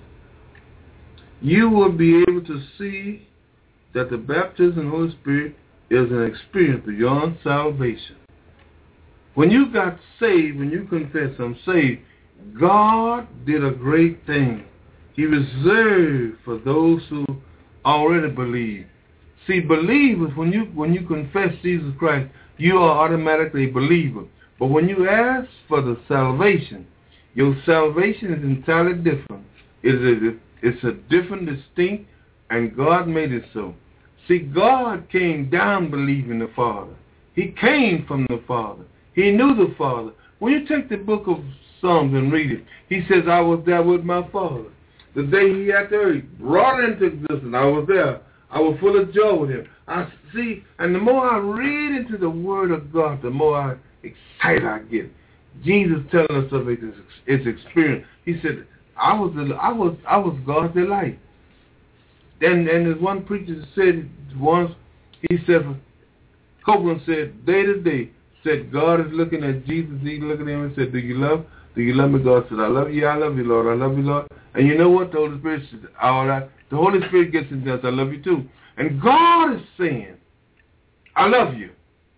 You will be able to see that the baptism in the Holy Spirit is an experience beyond salvation. When you got saved, when you confess I'm saved, God did a great thing. He reserved for those who already believe. See, believers, when you when you confess Jesus Christ, you are automatically a believer. But when you ask for the salvation, your salvation is entirely different. It is a, it's a different, distinct, and God made it so. See, God came down believing the Father. He came from the Father. He knew the Father. When you take the book of Psalms and read it, he says, I was there with my Father. The day he had to earth, brought into existence, I was there. I was full of joy with him. I see, and the more I read into the Word of God, the more I, excited I get. Jesus telling us of his, his experience. He said, I was I was I was God's delight. And and as one preacher said once, he said, Copeland said, day to day, said God is looking at Jesus, he's looking at him and said, do you love? Do you love me? God said, I love you, I love you, Lord, I love you, Lord. And you know what? The Holy Spirit said, all that. The Holy Spirit gets into us, I love you too. And God is saying, I love you.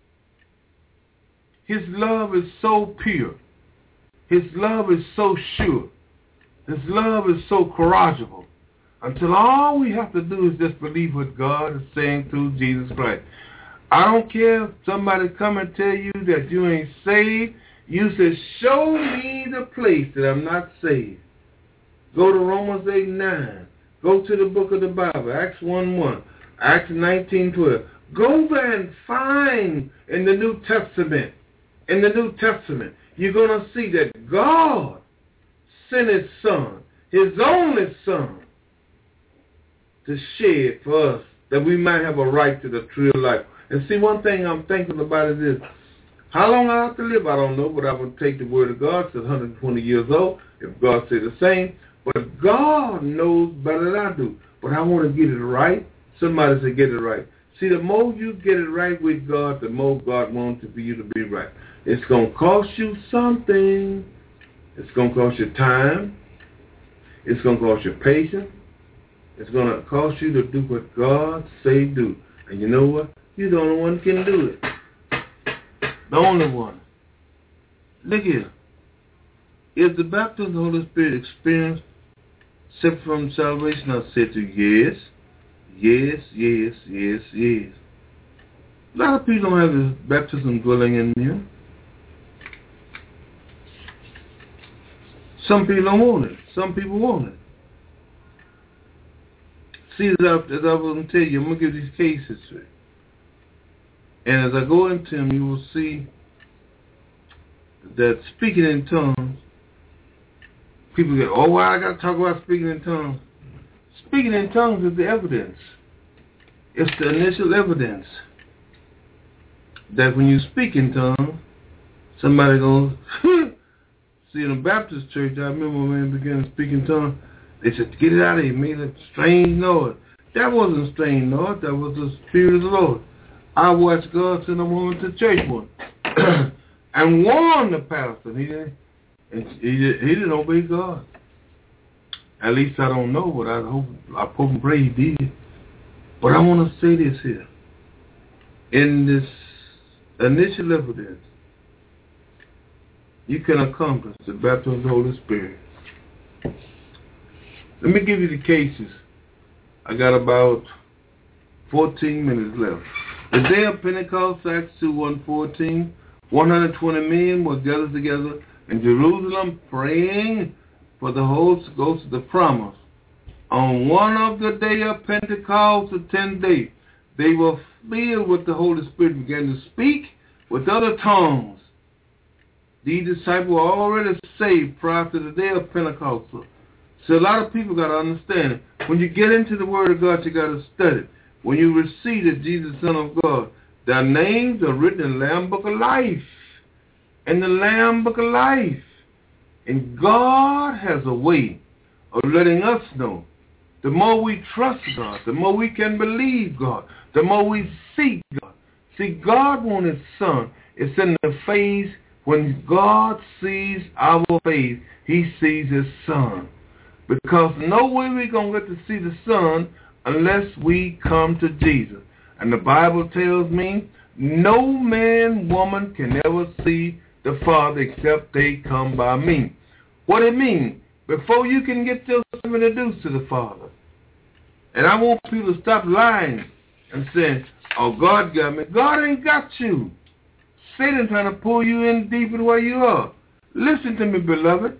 His love is so pure. His love is so sure. His love is so corrigible. Until all we have to do is just believe what God is saying through Jesus Christ. I don't care if somebody come and tell you that you ain't saved. You say, show me the place that I'm not saved. Go to Romans eight nine. Go to the book of the Bible, Acts one one, Acts nineteen twelve. Go there and find in the New Testament, in the New Testament, you're going to see that God sent his Son, his only Son, to shed for us that we might have a right to the tree of life. And see, one thing I'm thinking about is this. How long I have to live, I don't know, but I will take the word of God. It's one hundred twenty years old, if God say the same. But God knows better than I do. But I want to get it right. Somebody say get it right. See, the more you get it right with God, the more God wants for you to be right. It's going to cost you something. It's going to cost you time. It's going to cost you patience. It's going to cost you to do what God say do. And you know what? You're the only one who can do it. The only one. Look here. Is the baptism of the Holy Spirit experience separate from salvation? I said to you, yes, yes, yes, yes, yes. A lot of people don't have this baptism dwelling in you. Some people don't want it. Some people want it. See, as I, as I was going to tell you, I'm going to give these cases to you. And as I go into them, you will see that speaking in tongues, people go, oh, why I got to talk about speaking in tongues? Speaking in tongues is the evidence. It's the initial evidence that when you speak in tongues, somebody goes, see, in a Baptist church, I remember when they began to speak in tongues, they said, get it out of here, made a strange noise. That wasn't a strange noise, that was the Spirit of the Lord. I watched God send a woman to church one and warn the pastor. He didn't, and he, he didn't obey God. At least I don't know, but I hope, I hope and pray he did. But I want to say this here. In this initial evidence, you can accomplish the baptism of the Holy Spirit. Let me give you the cases. I got about fourteen minutes left. The day of Pentecost, Acts two, one fourteen, one hundred twenty men were gathered together in Jerusalem praying for the Holy Ghost of the promise. On one of the day of Pentecost, the tenth day, they were filled with the Holy Spirit and began to speak with other tongues. These disciples were already saved prior to the day of Pentecost. So a lot of people got to understand it. When you get into the Word of God, you got to study it. When you receive that Jesus, Son of God, their names are written in the Lamb Book of Life. In the Lamb Book of Life. And God has a way of letting us know. The more we trust God, the more we can believe God, the more we seek God. See, God wants His Son. It's in the phase when God sees our faith, He sees His Son. Because no way we're going to get to see the Son unless we come to Jesus. And the Bible tells me no man, woman can ever see the Father except they come by me. What it means? Before you can get yourself introduced to the Father. And I want people to stop lying and saying, oh, God got me. God ain't got you. Satan trying to pull you in deeper where you are. Listen to me, beloved.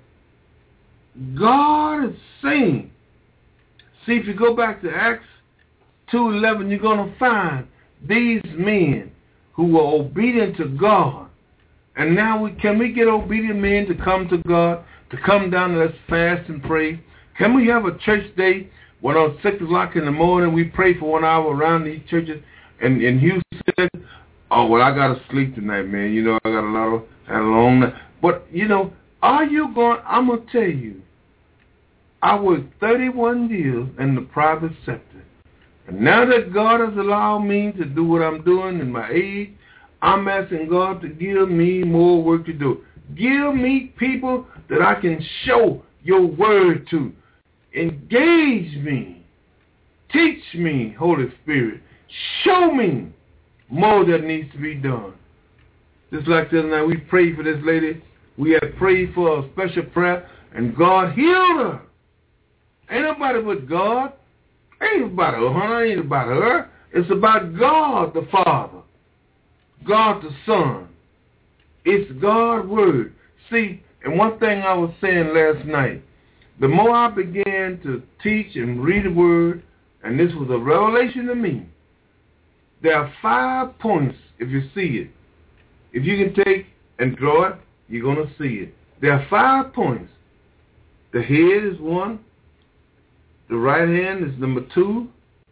God is saying, see, if you go back to Acts two eleven, you're going to find these men who were obedient to God. And now we can we get obedient men to come to God, to come down and let's fast and pray? Can we have a church day when on six o'clock in the morning we pray for one hour around these churches in, in Houston? Oh, well, I got to sleep tonight, man. You know, I got a lot of, had a long night. But, you know, are you going, I'm going to tell you, I worked thirty-one years in the private sector. And now that God has allowed me to do what I'm doing in my age, I'm asking God to give me more work to do. Give me people that I can show your word to. Engage me. Teach me, Holy Spirit. Show me more that needs to be done. Just like the other night, we prayed for this lady. We had prayed for a special prayer, and God healed her. Ain't nobody but God. Ain't about her, honey. Ain't about her. It's about God the Father. God the Son. It's God's word. See, and one thing I was saying last night, the more I began to teach and read the word, and this was a revelation to me, there are five points if you see it. If you can take and draw it, you're going to see it. There are five points. The head is one. The right hand is number two.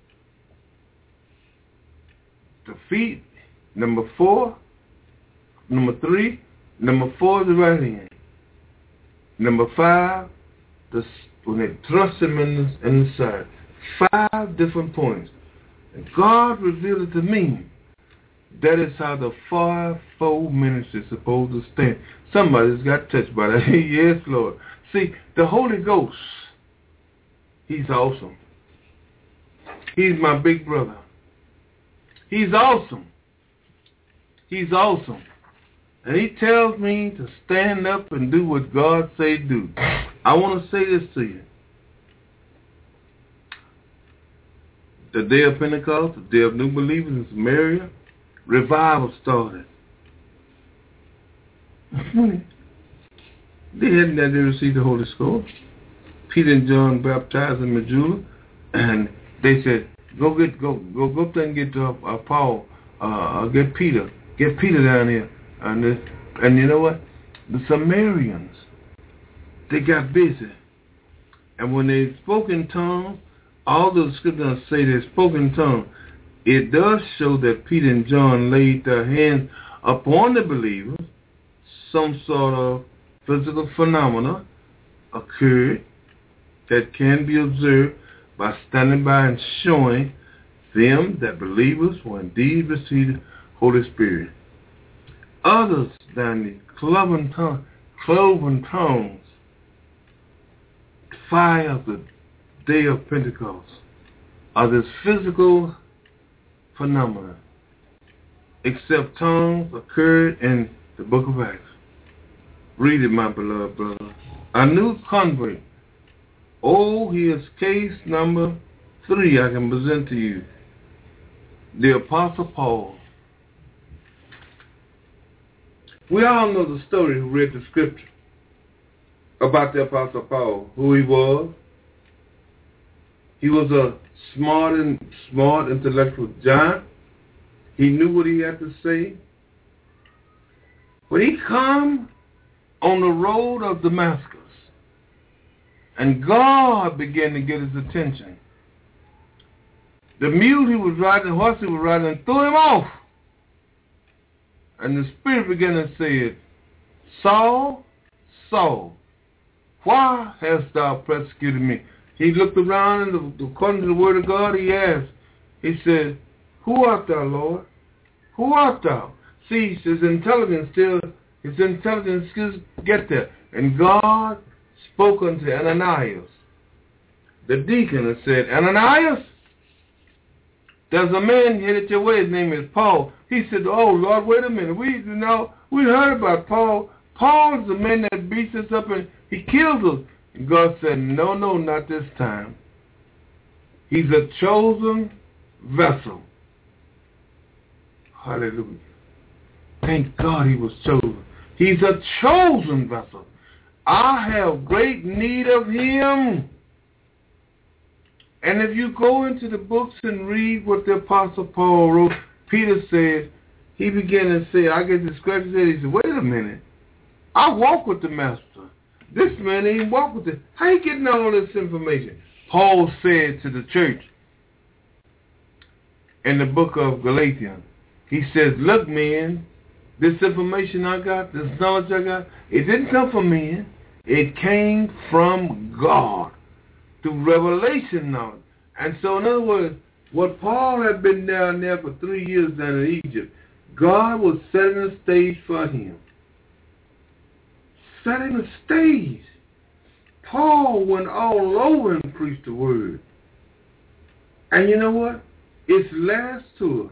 The feet, number four. Number three. Number four is the right hand. Number five, the, when they thrust him in the, in the side. Five different points. And God revealed it to me. That is how the five-fold ministry is supposed to stand. Somebody's got touched by that. Yes, Lord. See, the Holy Ghost, He's awesome. He's my big brother. He's awesome. He's awesome. And he tells me to stand up and do what God say do. I want to say this to you. The day of Pentecost, the day of new believers in Samaria, revival started. They hadn't yet received the Holy Ghost. Peter and John baptized in Majula, and they said, "Go get, go, go, go up there and get uh, uh, Paul, uh, get Peter, get Peter down here." And this, and you know what? The Samaritans, they got busy, and when they spoke in tongues, all the scriptures say they spoke in tongues. It does show that Peter and John laid their hands upon the believers. Some sort of physical phenomena occurred that can be observed by standing by and showing them that believers will indeed receive the Holy Spirit. Others than the cloven tongue, cloven tongues, fire of the day of Pentecost, are this physical phenomena, except tongues occurred in the book of Acts. Read it, my beloved brother. A new convert. Oh, here's case number three I can present to you. The Apostle Paul. We all know the story who read the scripture about the Apostle Paul, who he was. He was a smart and smart intellectual giant. He knew what he had to say. But he come on the road of Damascus, and God began to get his attention. The mule he was riding, the horse he was riding, and threw him off. And the Spirit began to say, "Saul, Saul, why hast thou persecuted me?" He looked around, and according to the word of God, he asked, he said, "Who art thou, Lord? Who art thou?" See, his intelligence still, his intelligence skills get there. And God spoke unto Ananias, the deacon, and said, "Ananias, there's a man headed your way. His name is Paul." He said, "Oh, Lord, wait a minute. We, you know, we heard about Paul. Paul is the man that beats us up and he kills us." And God said, "No, no, not this time. He's a chosen vessel." Hallelujah. Thank God he was chosen. He's a chosen vessel. I have great need of him. And if you go into the books and read what the Apostle Paul wrote, Peter said, he began to say, I get discouraged, he said, "Wait a minute. I walk with the Master. This man ain't walk with it. How you getting all this information?" Paul said to the church in the book of Galatians, he says, "Look, man, this information I got, this knowledge I got, it didn't come from men. It came from God through revelation knowledge." And so, in other words, what Paul had been down there for three years down in Egypt, God was setting the stage for him. Setting the stage. Paul went all over and preached the word. And you know what? His last tour,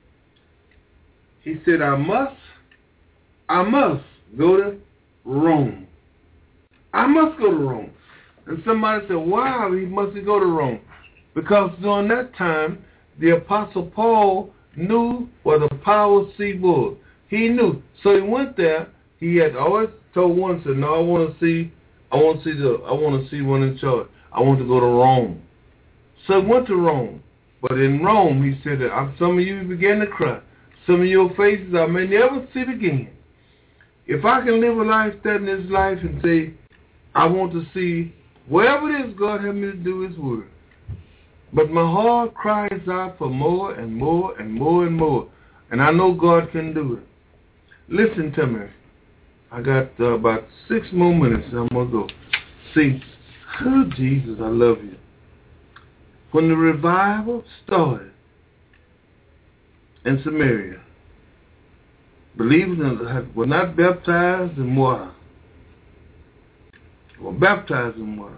he said, I must, I must go to Rome. I must go to Rome. And somebody said, why he must go to Rome? Because during that time, the Apostle Paul knew where the power seat was. He knew. So he went there. He had always told one, said, no, I want to see, I want to see the, I want to see one in charge. I want to go to Rome. So he went to Rome. But in Rome, he said that some of you began to cry. Some of your faces I may never see again. If I can live a life that in this life and say, I want to see whatever it is God had me to do his word. But my heart cries out for more and more and more and more. And I know God can do it. Listen to me. I got uh, about six more minutes and I'm going to go. See, oh, Jesus, I love you. When the revival started in Samaria, believers were not baptized in water. They were baptized in water.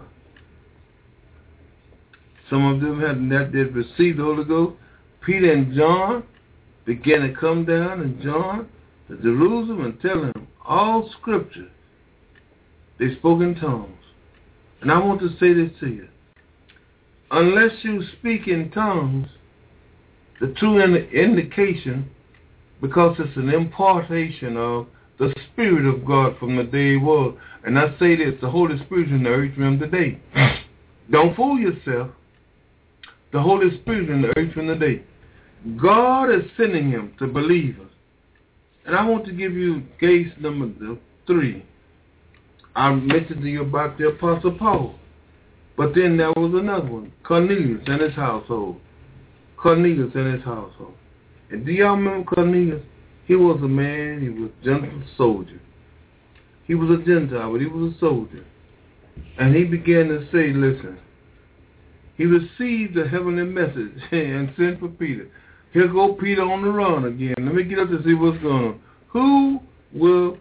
Some of them had not yet received the Holy Ghost. Peter and John began to come down and John to Jerusalem and tell him all scripture. They spoke in tongues. And I want to say this to you. Unless you speak in tongues, the true ind- indication, because it's an impartation of the Spirit of God from the day it was. And I say this, the Holy Spirit in the earth realm today. Don't fool yourself. The Holy Spirit in the earth realm today. God is sending him to believers. And I want to give you case number three. I mentioned to you about the Apostle Paul. But then there was another one, Cornelius and his household. Cornelius and his household. And do y'all remember Cornelius? He was a man, he was a gentle soldier. He was a Gentile, but he was a soldier. And he began to say, listen, he received a heavenly message and sent for Peter. Here go Peter on the run again. Let me get up to see what's going on. Who will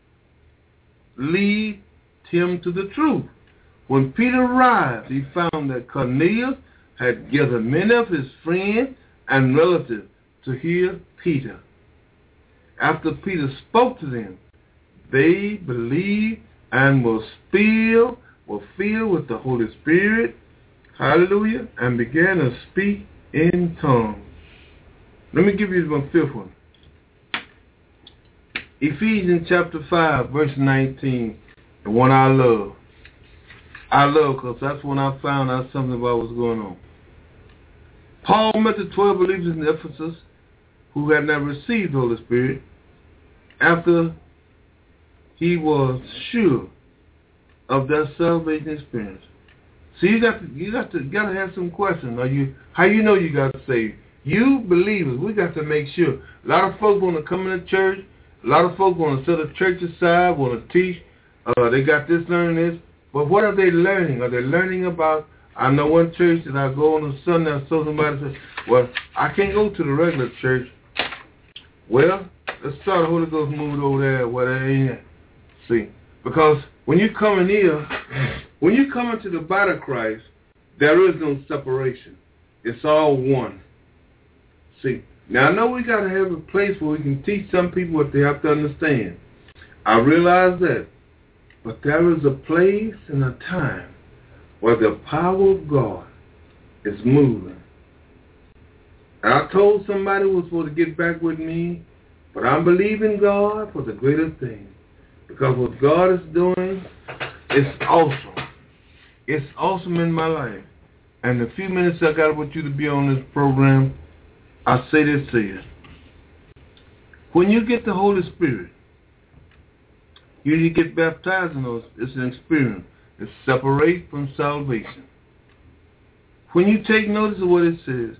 lead him to the truth? When Peter arrived, he found that Cornelius had gathered many of his friends and relatives to hear Peter. After Peter spoke to them, they believed and were filled, were filled with the Holy Spirit, hallelujah, and began to speak in tongues. Let me give you my fifth one. Ephesians chapter five, verse nineteen, the one I love. I love because that's when I found out something about what's going on. Paul met the twelve believers in Ephesus who had not received the Holy Spirit after he was sure of their salvation experience. So you got to you got to got to have some questions. Are you how you know you got saved? You believers, we got to make sure. A lot of folks want to come into church. A lot of folks want to set a church aside, want to teach. Uh, they got this, learning this. But what are they learning? Are they learning about, I know one church that I go on a Sunday, I saw somebody say, well, I can't go to the regular church. Well, let's start the Holy Ghost moving over there where they ain't at. See, because when you come in here, when you come into the body of Christ, there is no separation. It's all one. See, now I know we got to have a place where we can teach some people what they have to understand. I realize that. But there is a place and a time where the power of God is moving. And I told somebody who was supposed to get back with me, but I'm believing God for the greater thing. Because what God is doing is awesome. It's awesome in my life. And the few minutes I got with you to be on this program, I say this to you. When you get the Holy Spirit, you, you get baptized in those. It's an experience. It's separate from salvation. When you take notice of what it says,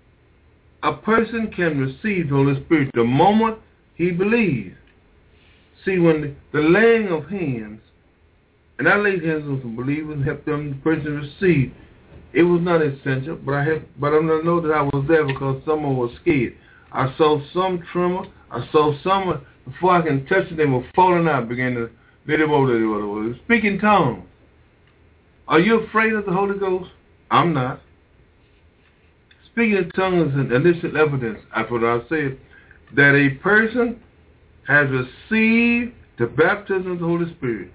a person can receive the Holy Spirit the moment he believes. See, when the, the laying of hands, and I laid hands on some believers and helped them, the person receive. It was not essential, but I have, but I know that I was there because someone was scared. I saw some tremor. I saw someone, before I can touch them, they were falling out, began to let them over, let them over. Speak in tongues. Are you afraid of the Holy Ghost? I'm not. Speaking in tongues is an initial evidence, that's what I said, that a person has received the baptism of the Holy Spirit.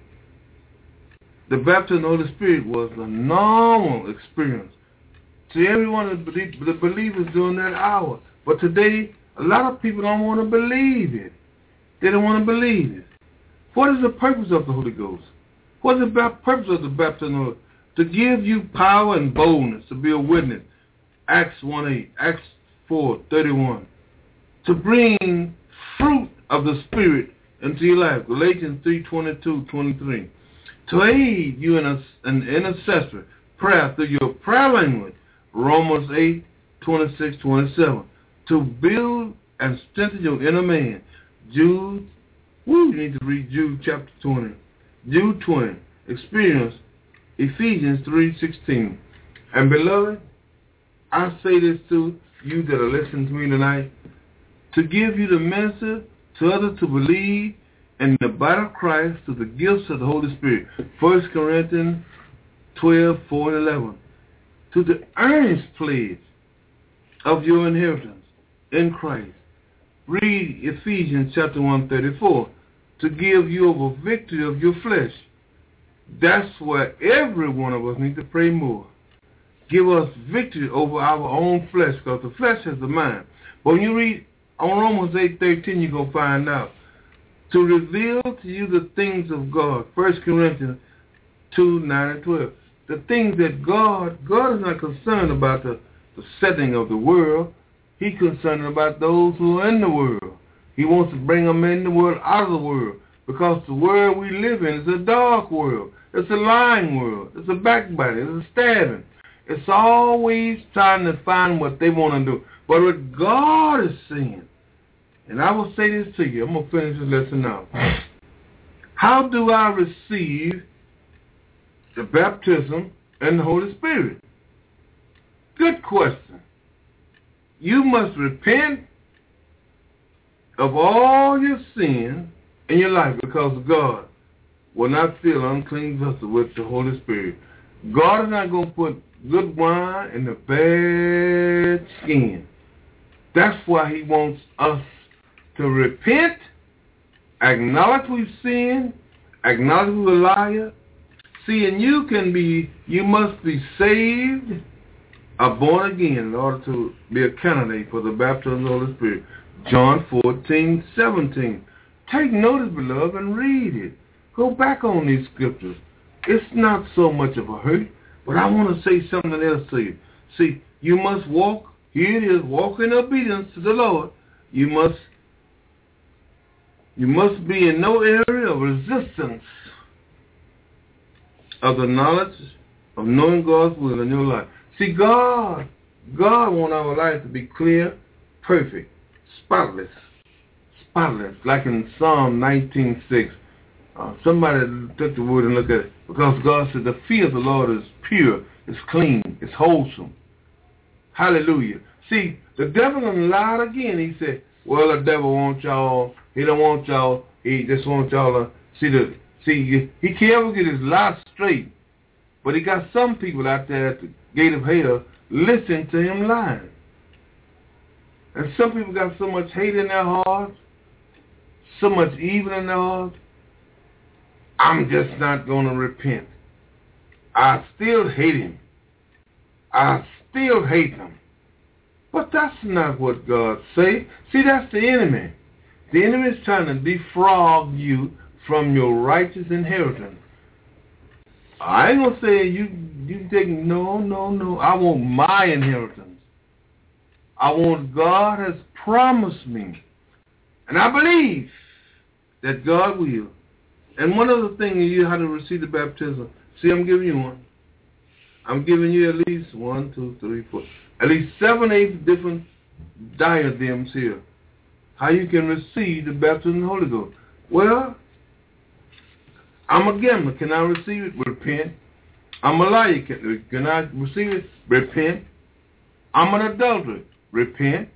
The baptism of the Holy Spirit was a normal experience to every one of the believers during that hour. But today, a lot of people don't want to believe it. They don't want to believe it. What is the purpose of the Holy Ghost? What is the purpose of the baptism? To give you power and boldness to be a witness. Acts one eight, Acts four thirty-one. To bring fruit of the Spirit into your life. Galatians three twenty-two twenty-three. To aid you in an intercessory prayer through your prayer language. Romans eight twenty-six twenty-seven. To build and strengthen your inner man. Jude, woo, you need to read Jude chapter twenty. Jude twenty. Experience Ephesians three sixteen. And beloved, I say this to you that are listening to me tonight, to give you the minister to others to believe in the body of Christ through the gifts of the Holy Spirit. First Corinthians twelve, four and eleven. To the earnest pledge of your inheritance in Christ Read Ephesians chapter one thirty-four. To give you over victory of your flesh. That's where every one of us need to pray more. Give us victory over our own flesh, because the flesh has a mind. But when you read on Romans eight thirteen, you're going to find out. To reveal to you the things of God. First Corinthians two, nine and twelve. The things that God, God is not concerned about the, the setting of the world. He's concerned about those who are in the world. He wants to bring them in the world, out of the world. Because the world we live in is a dark world. It's a lying world. It's a backbiting. It's a stabbing. It's always trying to find what they want to do. But what God is saying, and I will say this to you. I'm going to finish this lesson now. How do I receive the baptism and the Holy Spirit? Good question. You must repent of all your sin in your life, because God will not fill an unclean vessel with the Holy Spirit. God is not going to put good wine in the bad skin. That's why he wants us to repent, acknowledge we've sinned, acknowledge we're a liar. See, and you can be, you must be saved or born again in order to be a candidate for the baptism of the Holy Spirit. John fourteen, seventeen. Take notice, beloved, and read it. Go back on these scriptures. It's not so much of a hurt, but I want to say something else to you. See, you must walk, here it is, walk in obedience to the Lord. You must, you must be in no area of resistance of the knowledge of knowing God's will in your life. See, God, God wants our life to be clear, perfect, spotless, spotless, like in Psalm nineteen six. Uh, somebody took the word and looked at it, because God said the fear of the Lord is pure, it's clean, it's wholesome. Hallelujah. See, the devil done lied again. He said, well, the devil wants y'all, he don't want y'all, he just wants y'all to see the, see, he can't ever get his lie straight, but he got some people out there at the gate of hell listening to him lying. And some people got so much hate in their hearts, so much evil in their hearts. I'm just not going to repent. I still hate him. I still hate him. But that's not what God say. See, that's the enemy. The enemy is trying to defraud you from your righteous inheritance. I ain't going to say you, you take, no, no, no. I want my inheritance. I want God has promised me. And I believe that God will. And one other thing you how to receive the baptism. See, I'm giving you one. I'm giving you at least one, two, three, four, at least seven, eight different diadems here. How you can receive the baptism of the Holy Ghost. Well, I'm a gambler. Can I receive it? Repent. I'm a liar. Can, can I receive it? Repent. I'm an adulterer. Repent.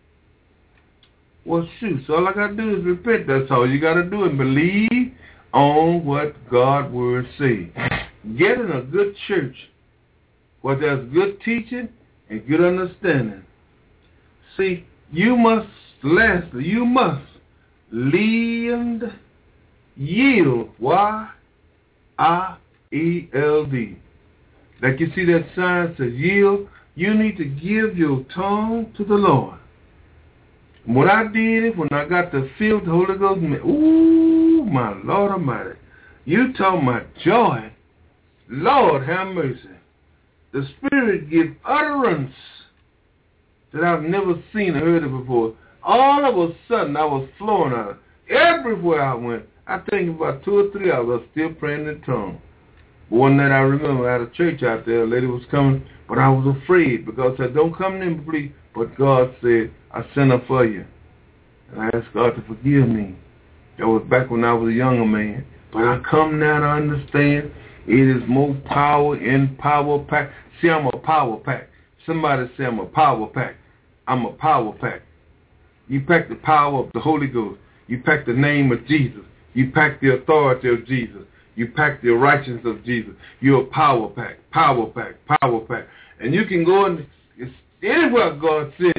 Well, shoot, so all I got to do is repent. That's all you got to do, and believe on what God's word say. Get in a good church where there's good teaching and good understanding. See, you must, lastly, you must lend, yield, Y I E L D. Like you see that sign says yield, you need to give your tongue to the Lord. When I did it, when I got the feel the Holy Ghost, ooh, my Lord Almighty. You talking about joy. Lord have mercy. The Spirit give utterance that I've never seen or heard of before. All of a sudden, I was flowing out. Everywhere I went, I think about two or three hours, I was still praying in tongues. One night I remember I had a church out there, a lady was coming, but I was afraid because I said, don't come in, please. But God said, I sent her for you. And I asked God to forgive me. That was back when I was a younger man. But I come now to understand it is more power in power pack. See, I'm a power pack. Somebody say I'm a power pack. I'm a power pack. You pack the power of the Holy Ghost. You pack the name of Jesus. You pack the authority of Jesus. You pack the righteousness of Jesus. You're a power pack, power pack, power pack. And you can go in, it's anywhere God send you.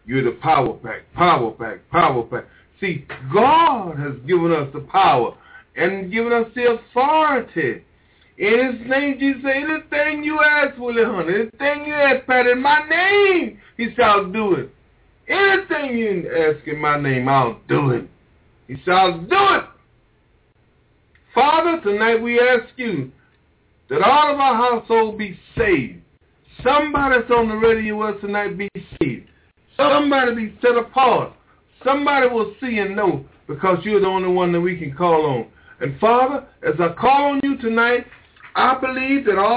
You're the power pack, power pack, power pack. See, God has given us the power and given us the authority. In His name, Jesus said, anything you ask, Willie Hunter, anything you ask, Pat, in my name, He shall do it. Anything you ask in my name, I'll do it. He shall do it. Father, tonight we ask you that all of our household be saved. Somebody that's on the radio with us tonight be saved. Somebody be set apart. Somebody will see and know because you're the only one that we can call on. And Father, as I call on you tonight, I believe that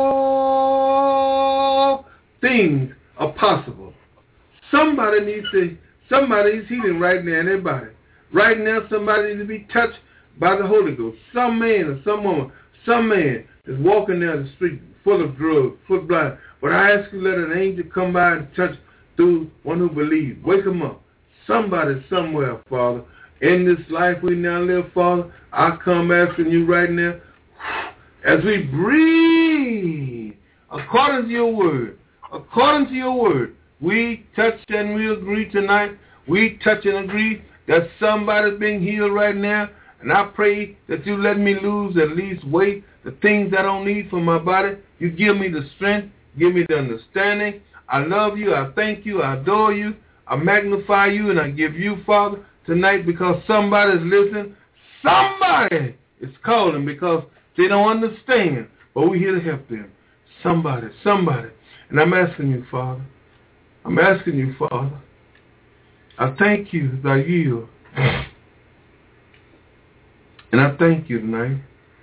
all things are possible. Somebody needs to, somebody is healing right now in their body. Right now, somebody needs to be touched by the Holy Ghost. Some man or some woman, some man is walking down the street full of drugs, full of blind. But I ask you, let an angel come by and touch through one who believes. Wake them up. Somebody somewhere, Father. In this life we now live, Father, I come asking you right now, as we breathe, according to your word, according to your word, we touch and we agree tonight. We touch and agree that somebody's being healed right now. And I pray that you let me lose at least weight, the things I don't need for my body. You give me the strength, give me the understanding. I love you, I thank you, I adore you, I magnify you, and I give you, Father, tonight because somebody's listening. Somebody is calling because they don't understand, but we're here to help them. Somebody, somebody. And I'm asking you, Father. I'm asking you, Father. I thank you that I yield. And I thank you tonight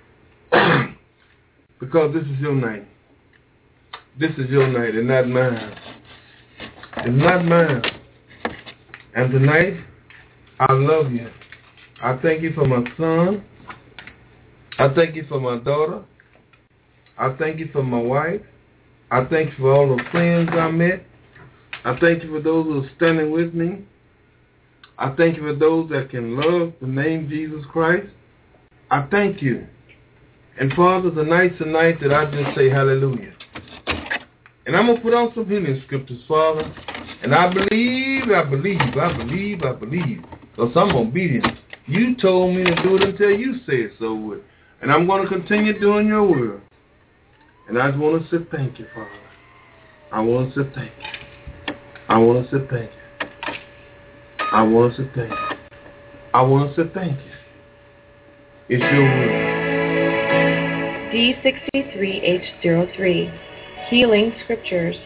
because this is your night. This is your night and not mine. It's not mine. And tonight, I love you. I thank you for my son. I thank you for my daughter. I thank you for my wife. I thank you for all the friends I met. I thank you for those who are standing with me. I thank you for those that can love the name Jesus Christ. I thank you. And Father, tonight's the night that I just say hallelujah. And I'm going to put on some healing scriptures, Father. And I believe, I believe, I believe, I believe. Because I'm obedient. You told me to do it until you said so. And I'm going to continue doing your will. And I just want to say thank you, Father. I want to say thank you. I want to say thank you. I want to say thank you. I want to say thank you. It's your will. D sixty-three H zero three, Healing Scriptures.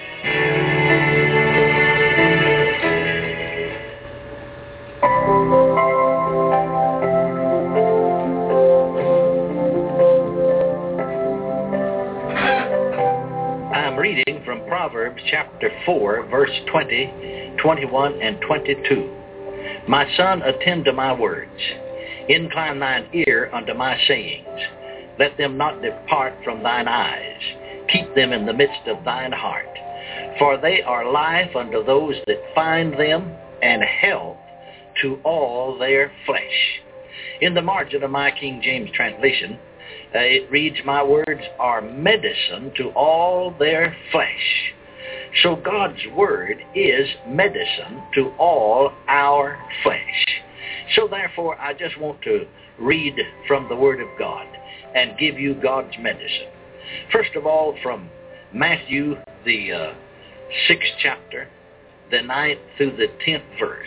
I'm reading from Proverbs chapter four, verse twenty, twenty-one, and twenty-two. My son, attend to my words. Incline thine ear unto my sayings. Let them not depart from thine eyes. Keep them in the midst of thine heart. For they are life unto those that find them, and health to all their flesh. In the margin of my King James translation, uh, it reads, my words are medicine to all their flesh. So God's word is medicine to all our flesh. So therefore, I just want to read from the Word of God and give you God's medicine. First of all, from Matthew, the uh, sixth chapter, the ninth through the tenth verse.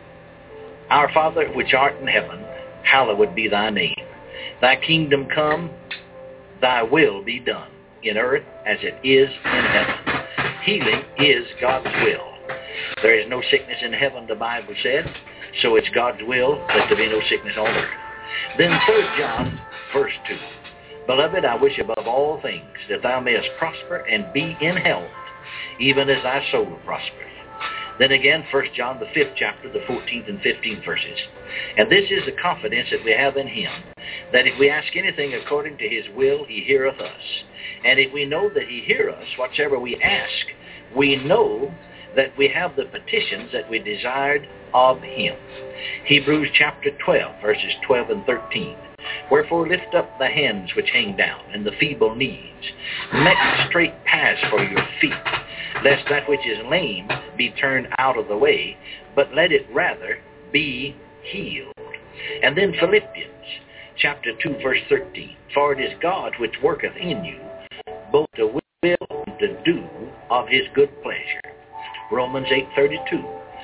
Our Father, which art in heaven, hallowed be thy name. Thy kingdom come, thy will be done, in earth as it is in heaven. Healing is God's will. There is no sickness in heaven, the Bible said. So it's God's will that there be no sickness on earth. Then Third John, verse two. Beloved, I wish above all things that thou mayest prosper and be in health, even as thy soul prospereth. Then again, First John, the fifth chapter, the fourteenth and fifteenth verses. And this is the confidence that we have in him, that if we ask anything according to his will, he heareth us. And if we know that he heareth us, whatsoever we ask, we know that we have the petitions that we desired of him. Hebrews chapter twelve, verses twelve and thirteen. Wherefore lift up the hands which hang down, and the feeble knees. Make straight paths for your feet, lest that which is lame be turned out of the way, but let it rather be healed. And then Philippians chapter two, verse thirteen. For it is God which worketh in you, both to will and to do of his good pleasure. Romans eight thirty-two.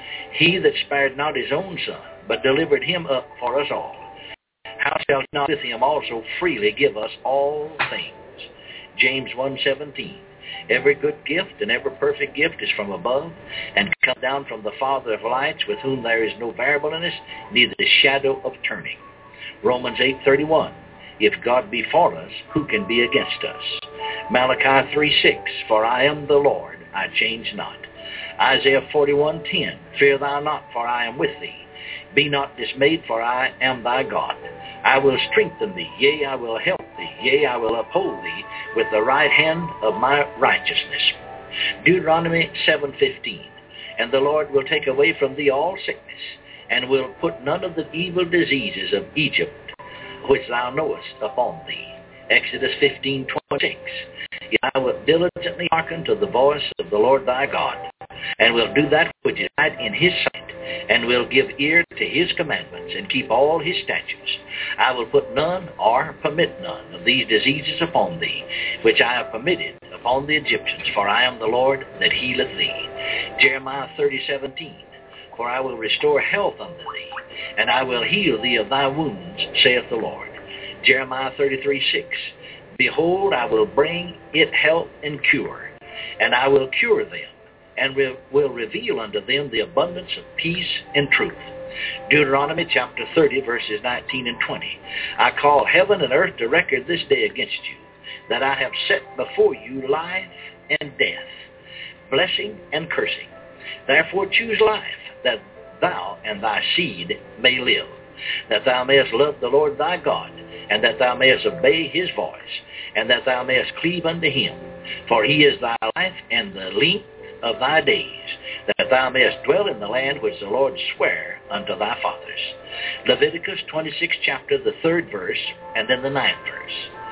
He that spared not his own son, but delivered him up for us all, how shall he not with him also freely give us all things? James one seventeen. Every good gift and every perfect gift is from above, and come down from the Father of lights, with whom there is no variableness, neither the shadow of turning. Romans eight thirty-one. If God be for us, who can be against us? Malachi three six. For I am the Lord, I change not. Isaiah forty-one ten. Fear thou not, for I am with thee. Be not dismayed, for I am thy God. I will strengthen thee, yea, I will help thee, yea, I will uphold thee with the right hand of my righteousness. Deuteronomy seven fifteen. And the Lord will take away from thee all sickness, and will put none of the evil diseases of Egypt, which thou knowest, upon thee. Exodus fifteen twenty-six. Yet I will diligently hearken to the voice of the Lord thy God, and will do that which is right in his sight, and will give ear to his commandments, and keep all his statutes. I will put none or permit none of these diseases upon thee, which I have permitted upon the Egyptians, for I am the Lord that healeth thee. Jeremiah thirty seventeen. For I will restore health unto thee, and I will heal thee of thy wounds, saith the Lord. Jeremiah thirty-three six. Behold, I will bring it health and cure, and I will cure them, and will, will reveal unto them the abundance of peace and truth. Deuteronomy chapter thirty, verses nineteen and twenty. I call heaven and earth to record this day against you, that I have set before you life and death, blessing and cursing. Therefore choose life, that thou and thy seed may live, that thou mayest love the Lord thy God, and that thou mayest obey his voice, and that thou mayest cleave unto him. For he is thy life and the length of thy days, that thou mayest dwell in the land which the Lord sware unto thy fathers. Leviticus twenty-six, chapter, the third verse, and then the ninth verse.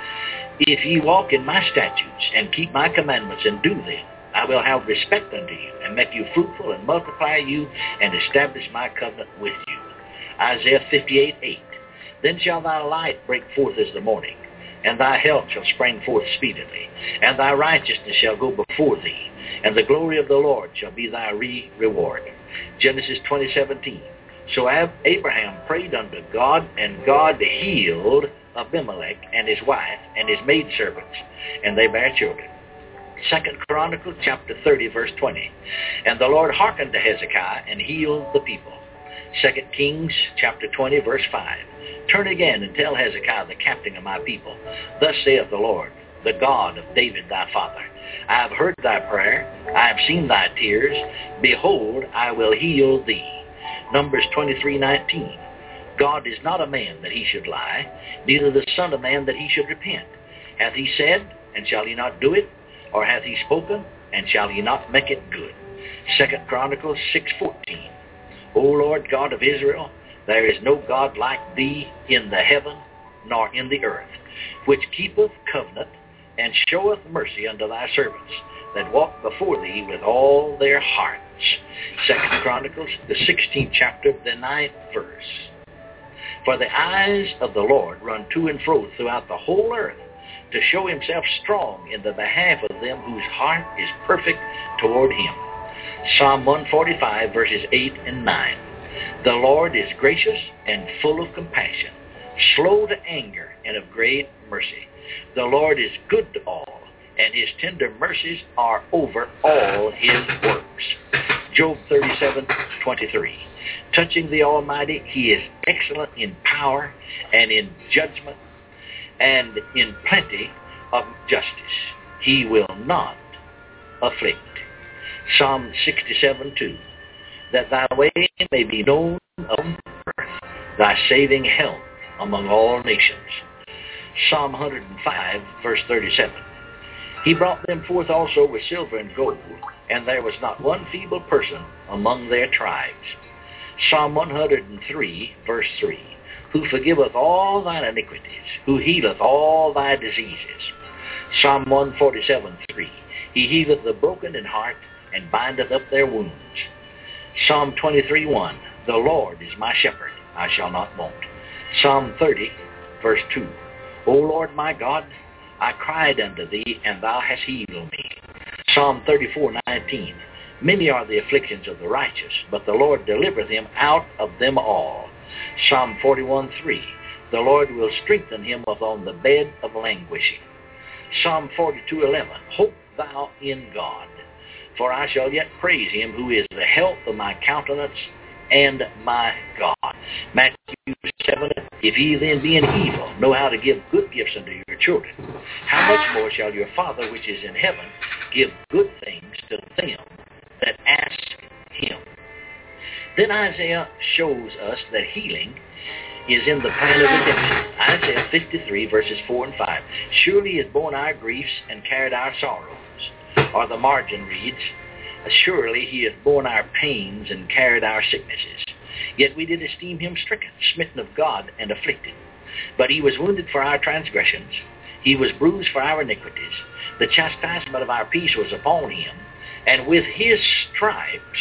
If ye walk in my statutes, and keep my commandments, and do them, I will have respect unto you, and make you fruitful, and multiply you, and establish my covenant with you. Isaiah fifty-eight eight. Then shall thy light break forth as the morning, and thy health shall spring forth speedily, and thy righteousness shall go before thee, and the glory of the Lord shall be thy re-reward. Genesis twenty seventeen. So Abraham prayed unto God, and God healed Abimelech and his wife and his maidservants, and they bare children. Second Chronicles chapter thirty, verse twenty. And the Lord hearkened to Hezekiah and healed the people. Second Kings chapter twenty, verse five. Turn again and tell Hezekiah the captain of my people, thus saith the Lord, the God of David thy father, I have heard thy prayer, I have seen thy tears, behold, I will heal thee. Numbers twenty-three nineteen. God is not a man that he should lie, neither the son of man that he should repent. Hath he said, and shall he not do it? Or hath he spoken, and shall he not make it good? Second Chronicles six fourteen. O Lord God of Israel, there is no God like thee in the heaven nor in the earth, which keepeth covenant and showeth mercy unto thy servants that walk before thee with all their hearts. Second Chronicles, the sixteenth chapter, the ninth verse. For the eyes of the Lord run to and fro throughout the whole earth, to show himself strong in the behalf of them whose heart is perfect toward him. Psalm one forty-five, verses eight and nine. The Lord is gracious and full of compassion, slow to anger and of great mercy. The Lord is good to all, and his tender mercies are over all his works. Job thirty-seven twenty-three. Touching the Almighty, he is excellent in power and in judgment and in plenty of justice. He will not afflict. Psalm sixty-seven two. That thy way may be known on earth, thy saving health among all nations. Psalm one hundred five, verse thirty-seven. He brought them forth also with silver and gold, and there was not one feeble person among their tribes. Psalm one hundred three, verse three. Who forgiveth all thine iniquities, who healeth all thy diseases. Psalm one forty-seven, three. He healeth the broken in heart, and bindeth up their wounds. Psalm twenty-three one, the Lord is my shepherd, I shall not want. Psalm thirty, verse two, O Lord my God, I cried unto thee, and thou hast healed me. Psalm thirty-four nineteen, many are the afflictions of the righteous, but the Lord delivereth him out of them all. Psalm forty-one three, the Lord will strengthen him upon the bed of languishing. Psalm forty-two eleven, hope thou in God, for I shall yet praise him who is the health of my countenance and my God. Matthew seven, if ye then being evil know how to give good gifts unto your children, how much more shall your Father which is in heaven give good things to them that ask him? Then Isaiah shows us that healing is in the plan of redemption. Isaiah fifty-three, verses four and five. Surely he has borne our griefs and carried our sorrows. Or the margin reads, surely he hath borne our pains and carried our sicknesses. Yet we did esteem him stricken, smitten of God, and afflicted. But he was wounded for our transgressions. He was bruised for our iniquities. The chastisement of our peace was upon him, and with his stripes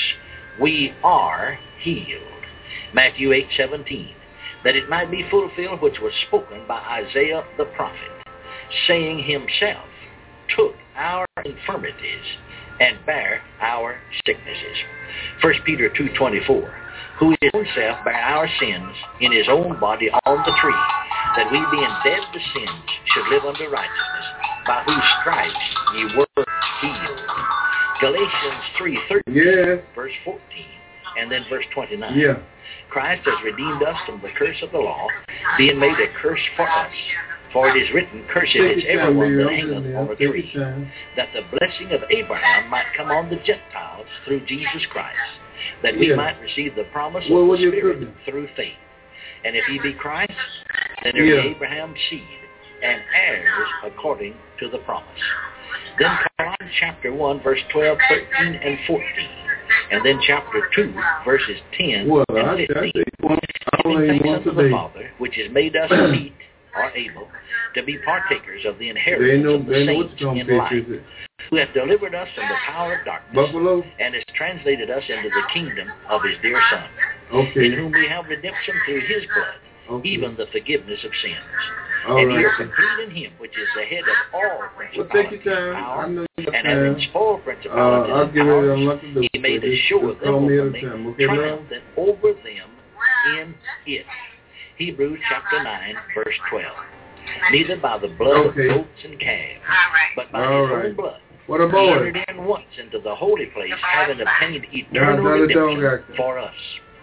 we are healed. Matthew eight seventeen, that it might be fulfilled which was spoken by Isaiah the prophet, saying himself took our infirmities and bare our sicknesses. First Peter two twenty-four, who himself bare our sins in his own body on the tree, that we being dead to sins should live unto righteousness, by whose stripes ye were healed. Galatians three thirteen, yeah. verse fourteen, and then verse twenty-nine. Yeah. Christ has redeemed us from the curse of the law, being made a curse for us. For it is written, cursed is everyone that hangeth on a tree, that the blessing of Abraham might come on the Gentiles through Jesus Christ, that we yeah. might receive the promise well, of the Spirit through faith. And if ye be Christ, then are yeah. ye Abraham's seed, and heirs according to the promise. Then Colossians chapter one, verse twelve, thirteen, and fourteen. And then chapter two, verses ten well, and fifteen. Giving thanks unto the Father, which has made us meet, are able to be partakers of the inheritance know, of the saints in light, who hath delivered us from the power of darkness, Buffalo. And has translated us into the kingdom of his dear Son, okay. in whom we have redemption through his blood, okay. even the forgiveness of sins. All and right. ye are complete in him, which is the head of all principality well, and power, and having spoiled principalities uh, and powers, he made us sure them openly, okay, triumphant over them in it. Hebrews chapter nine, verse twelve. Neither by the blood okay. of goats and calves, but by All his right. own blood. What a boy. He entered in once into the holy place, having obtained eternal redemption for us.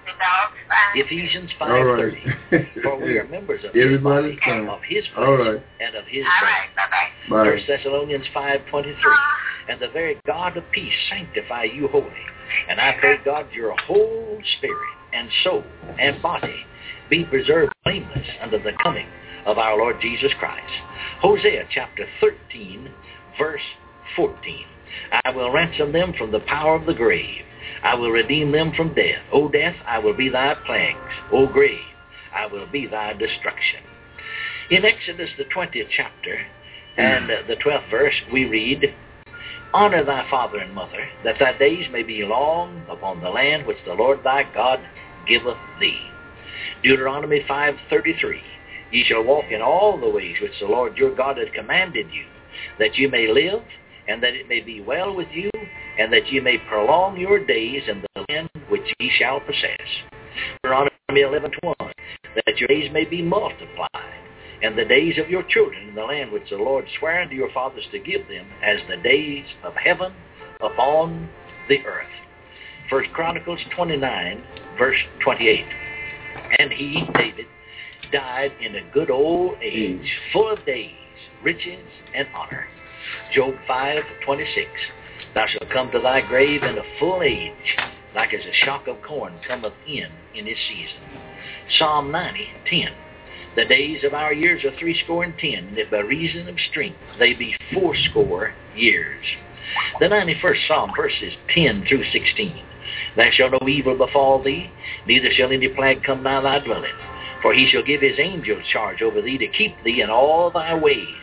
Ephesians five thirty. Right. For we are members of his body, of his flesh, right. and of his blood. First Thessalonians five twenty-three. And the very God of peace sanctify you wholly. And I pray God your whole spirit and soul and body be preserved blameless unto the coming of our Lord Jesus Christ. Hosea chapter thirteen, verse fourteen. I will ransom them from the power of the grave. I will redeem them from death. O death, I will be thy plagues. O grave, I will be thy destruction. In Exodus the twentieth chapter and uh, the twelfth verse, we read, Honor thy father and mother, that thy days may be long upon the land which the Lord thy God giveth thee. Deuteronomy five thirty-three. Ye shall walk in all the ways which the Lord your God hath commanded you, that you may live, and that it may be well with you, and that ye may prolong your days in the land which ye shall possess. Deuteronomy eleven twenty. That your days may be multiplied, and the days of your children in the land which the Lord sware unto your fathers to give them, as the days of heaven upon the earth. First Chronicles twenty-nine, verse twenty-eight. And he, David, died in a good old age, full of days, riches, and honor. Job five twenty-six. Thou shalt come to thy grave in a full age, like as a shock of corn cometh in in his season. Psalm ninety ten. The days of our years are threescore and ten, and if by reason of strength they be fourscore years. The ninety-first Psalm, verses ten through sixteen. There shall no evil befall thee, neither shall any plague come nigh thy dwelling. For he shall give his angels charge over thee to keep thee in all thy ways.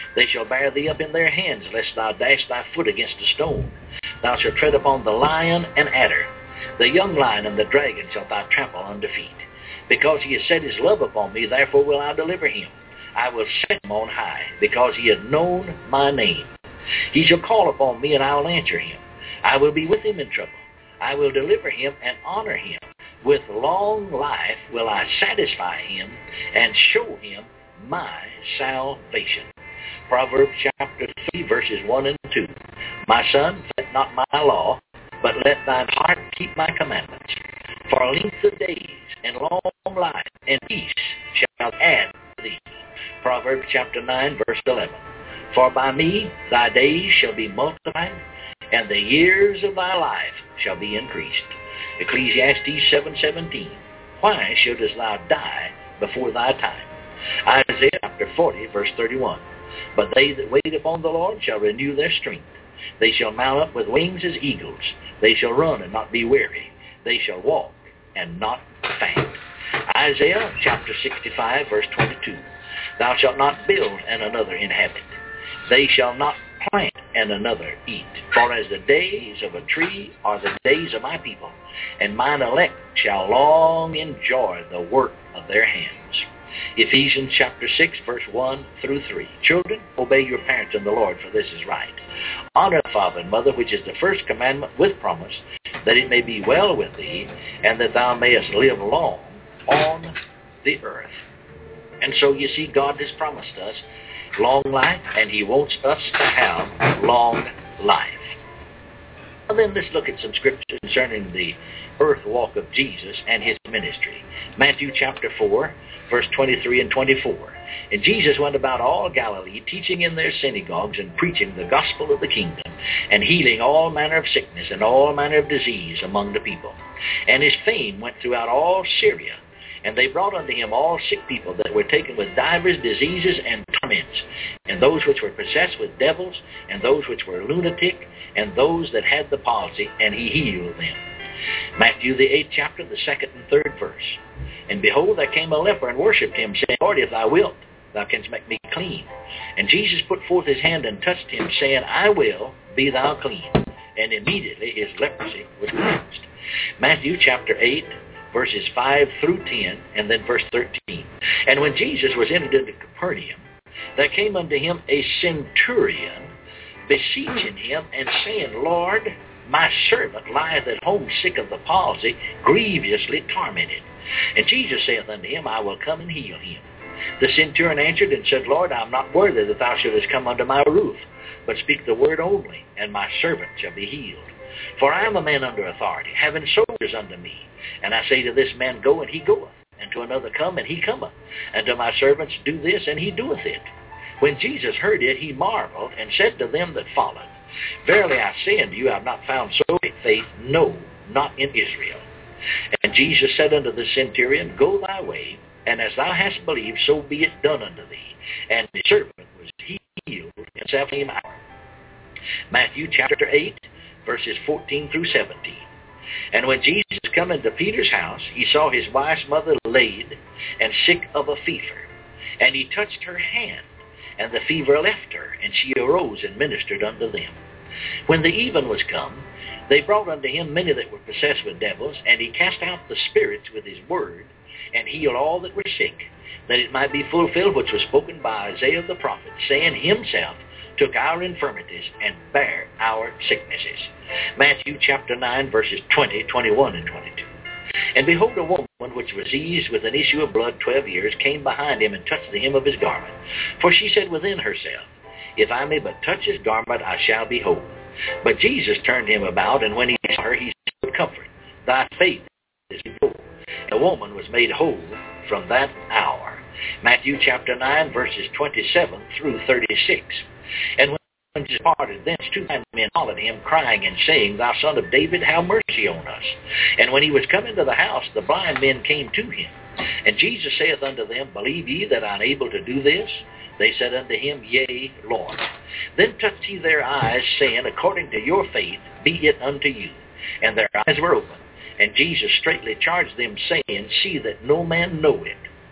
They shall bear thee up in their hands, lest thou dash thy foot against a stone. Thou shalt tread upon the lion and adder. The young lion and the dragon shalt thou trample under feet. Because he has set his love upon me, therefore will I deliver him. I will set him on high, because he hath known my name. He shall call upon me, and I will answer him. I will be with him in trouble. I will deliver him and honor him. With long life will I satisfy him and show him my salvation. Proverbs chapter three, verses one and two. My son, let not my law, but let thine heart keep my commandments. For length of days and long life and peace shall add to thee. Proverbs chapter nine, verse eleven. For by me thy days shall be multiplied, and the years of thy life shall be increased. Ecclesiastes seven seventeen. Why shouldest thou die before thy time? Isaiah chapter forty, verse thirty-one. But they that wait upon the Lord shall renew their strength. They shall mount up with wings as eagles. They shall run and not be weary. They shall walk and not faint. Isaiah chapter sixty-five, verse twenty-two. Thou shalt not build and another inhabit. They shall not plant and another eat. For as the days of a tree are the days of my people, and mine elect shall long enjoy the work of their hands. Ephesians chapter six, verse one through three. Children, obey your parents in the Lord, for this is right. Honor father and mother, which is the first commandment with promise, that it may be well with thee, and that thou mayest live long on the earth. And so you see, God has promised us long life, and he wants us to have long life. Well, then let's look at some scriptures concerning the earth walk of Jesus and his ministry. Matthew chapter four, verse twenty-three and twenty-four. And Jesus went about all Galilee, teaching in their synagogues and preaching the gospel of the kingdom, and healing all manner of sickness and all manner of disease among the people. And his fame went throughout all Syria. And they brought unto him all sick people that were taken with divers diseases and torments, and those which were possessed with devils, and those which were lunatic, and those that had the palsy, and he healed them. Matthew the eighth chapter, the second and third verse. And behold, there came a leper and worshipped him, saying, Lord, if thou wilt, thou canst make me clean. And Jesus put forth his hand and touched him, saying, I will, be thou clean. And immediately his leprosy was cleansed. Matthew chapter eight, verses five through ten, and then verse thirteen. And when Jesus was entered into Capernaum, there came unto him a centurion, beseeching him, and saying, Lord, my servant lieth at home sick of the palsy, grievously tormented. And Jesus saith unto him, I will come and heal him. The centurion answered and said, Lord, I am not worthy that thou shouldest come under my roof, but speak the word only, and my servant shall be healed. For I am a man under authority, having soldiers under me. And I say to this man, Go, and he goeth, and to another, Come, and he cometh, and to my servants, Do this, and he doeth it. When Jesus heard it, he marveled, and said to them that followed, Verily I say unto you, I have not found so great faith, no, not in Israel. And Jesus said unto the centurion, Go thy way, and as thou hast believed, so be it done unto thee. And the servant was healed in the same hour. Matthew chapter eight, verses fourteen through seventeen. And when Jesus come into Peter's house, he saw his wife's mother laid and sick of a fever. And he touched her hand, and the fever left her, and she arose and ministered unto them. When the even was come, they brought unto him many that were possessed with devils, and he cast out the spirits with his word, and healed all that were sick, that it might be fulfilled which was spoken by Isaiah the prophet, saying, Himself took our infirmities and bare our sicknesses. Matthew chapter nine, verses twenty, twenty-one, and twenty-two. And behold, a woman which was seized with an issue of blood twelve years came behind him and touched the hem of his garment. For she said within herself, If I may but touch his garment, I shall be whole. But Jesus turned him about, and when he saw her, he said, Comfort, thy faith is made whole. And the woman was made whole from that hour. Matthew chapter nine, verses twenty-seven through thirty-six. And when Jesus departed thence, two blind men followed him, crying and saying, Thou son of David, have mercy on us. And when he was come into the house, the blind men came to him. And Jesus saith unto them, Believe ye that I am able to do this? They said unto him, Yea, Lord. Then touched he their eyes, saying, According to your faith be it unto you. And their eyes were opened. And Jesus straightly charged them, saying, See that no man know it.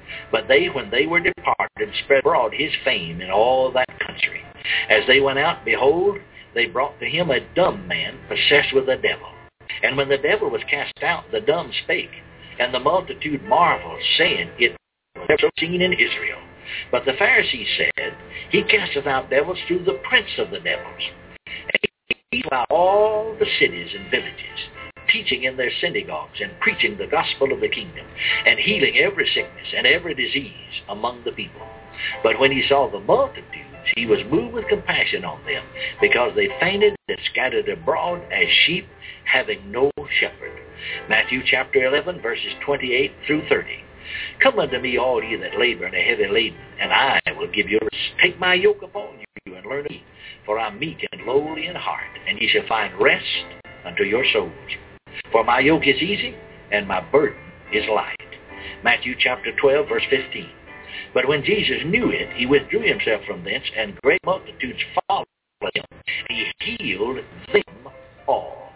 But they, when they were departed, spread abroad his fame in all that country. As they went out, behold, they brought to him a dumb man possessed with a devil. And when the devil was cast out, the dumb spake, and the multitude marveled, saying, It was never seen in Israel. But the Pharisees said, He casteth out devils through the prince of the devils. And he went out all the cities and villages, teaching in their synagogues and preaching the gospel of the kingdom, and healing every sickness and every disease among the people. But when he saw the multitudes, he was moved with compassion on them, because they fainted and scattered abroad as sheep having no shepherd. Matthew chapter eleven, verses twenty-eight through thirty. Come unto me, all ye that labor and are heavy laden, and I will give you rest. Take my yoke upon you, and learn of me, for I am meek and lowly in heart, and ye shall find rest unto your souls. For my yoke is easy, and my burden is light. Matthew chapter twelve, verse fifteen. But when Jesus knew it, he withdrew himself from thence, and great multitudes followed him. He healed them all.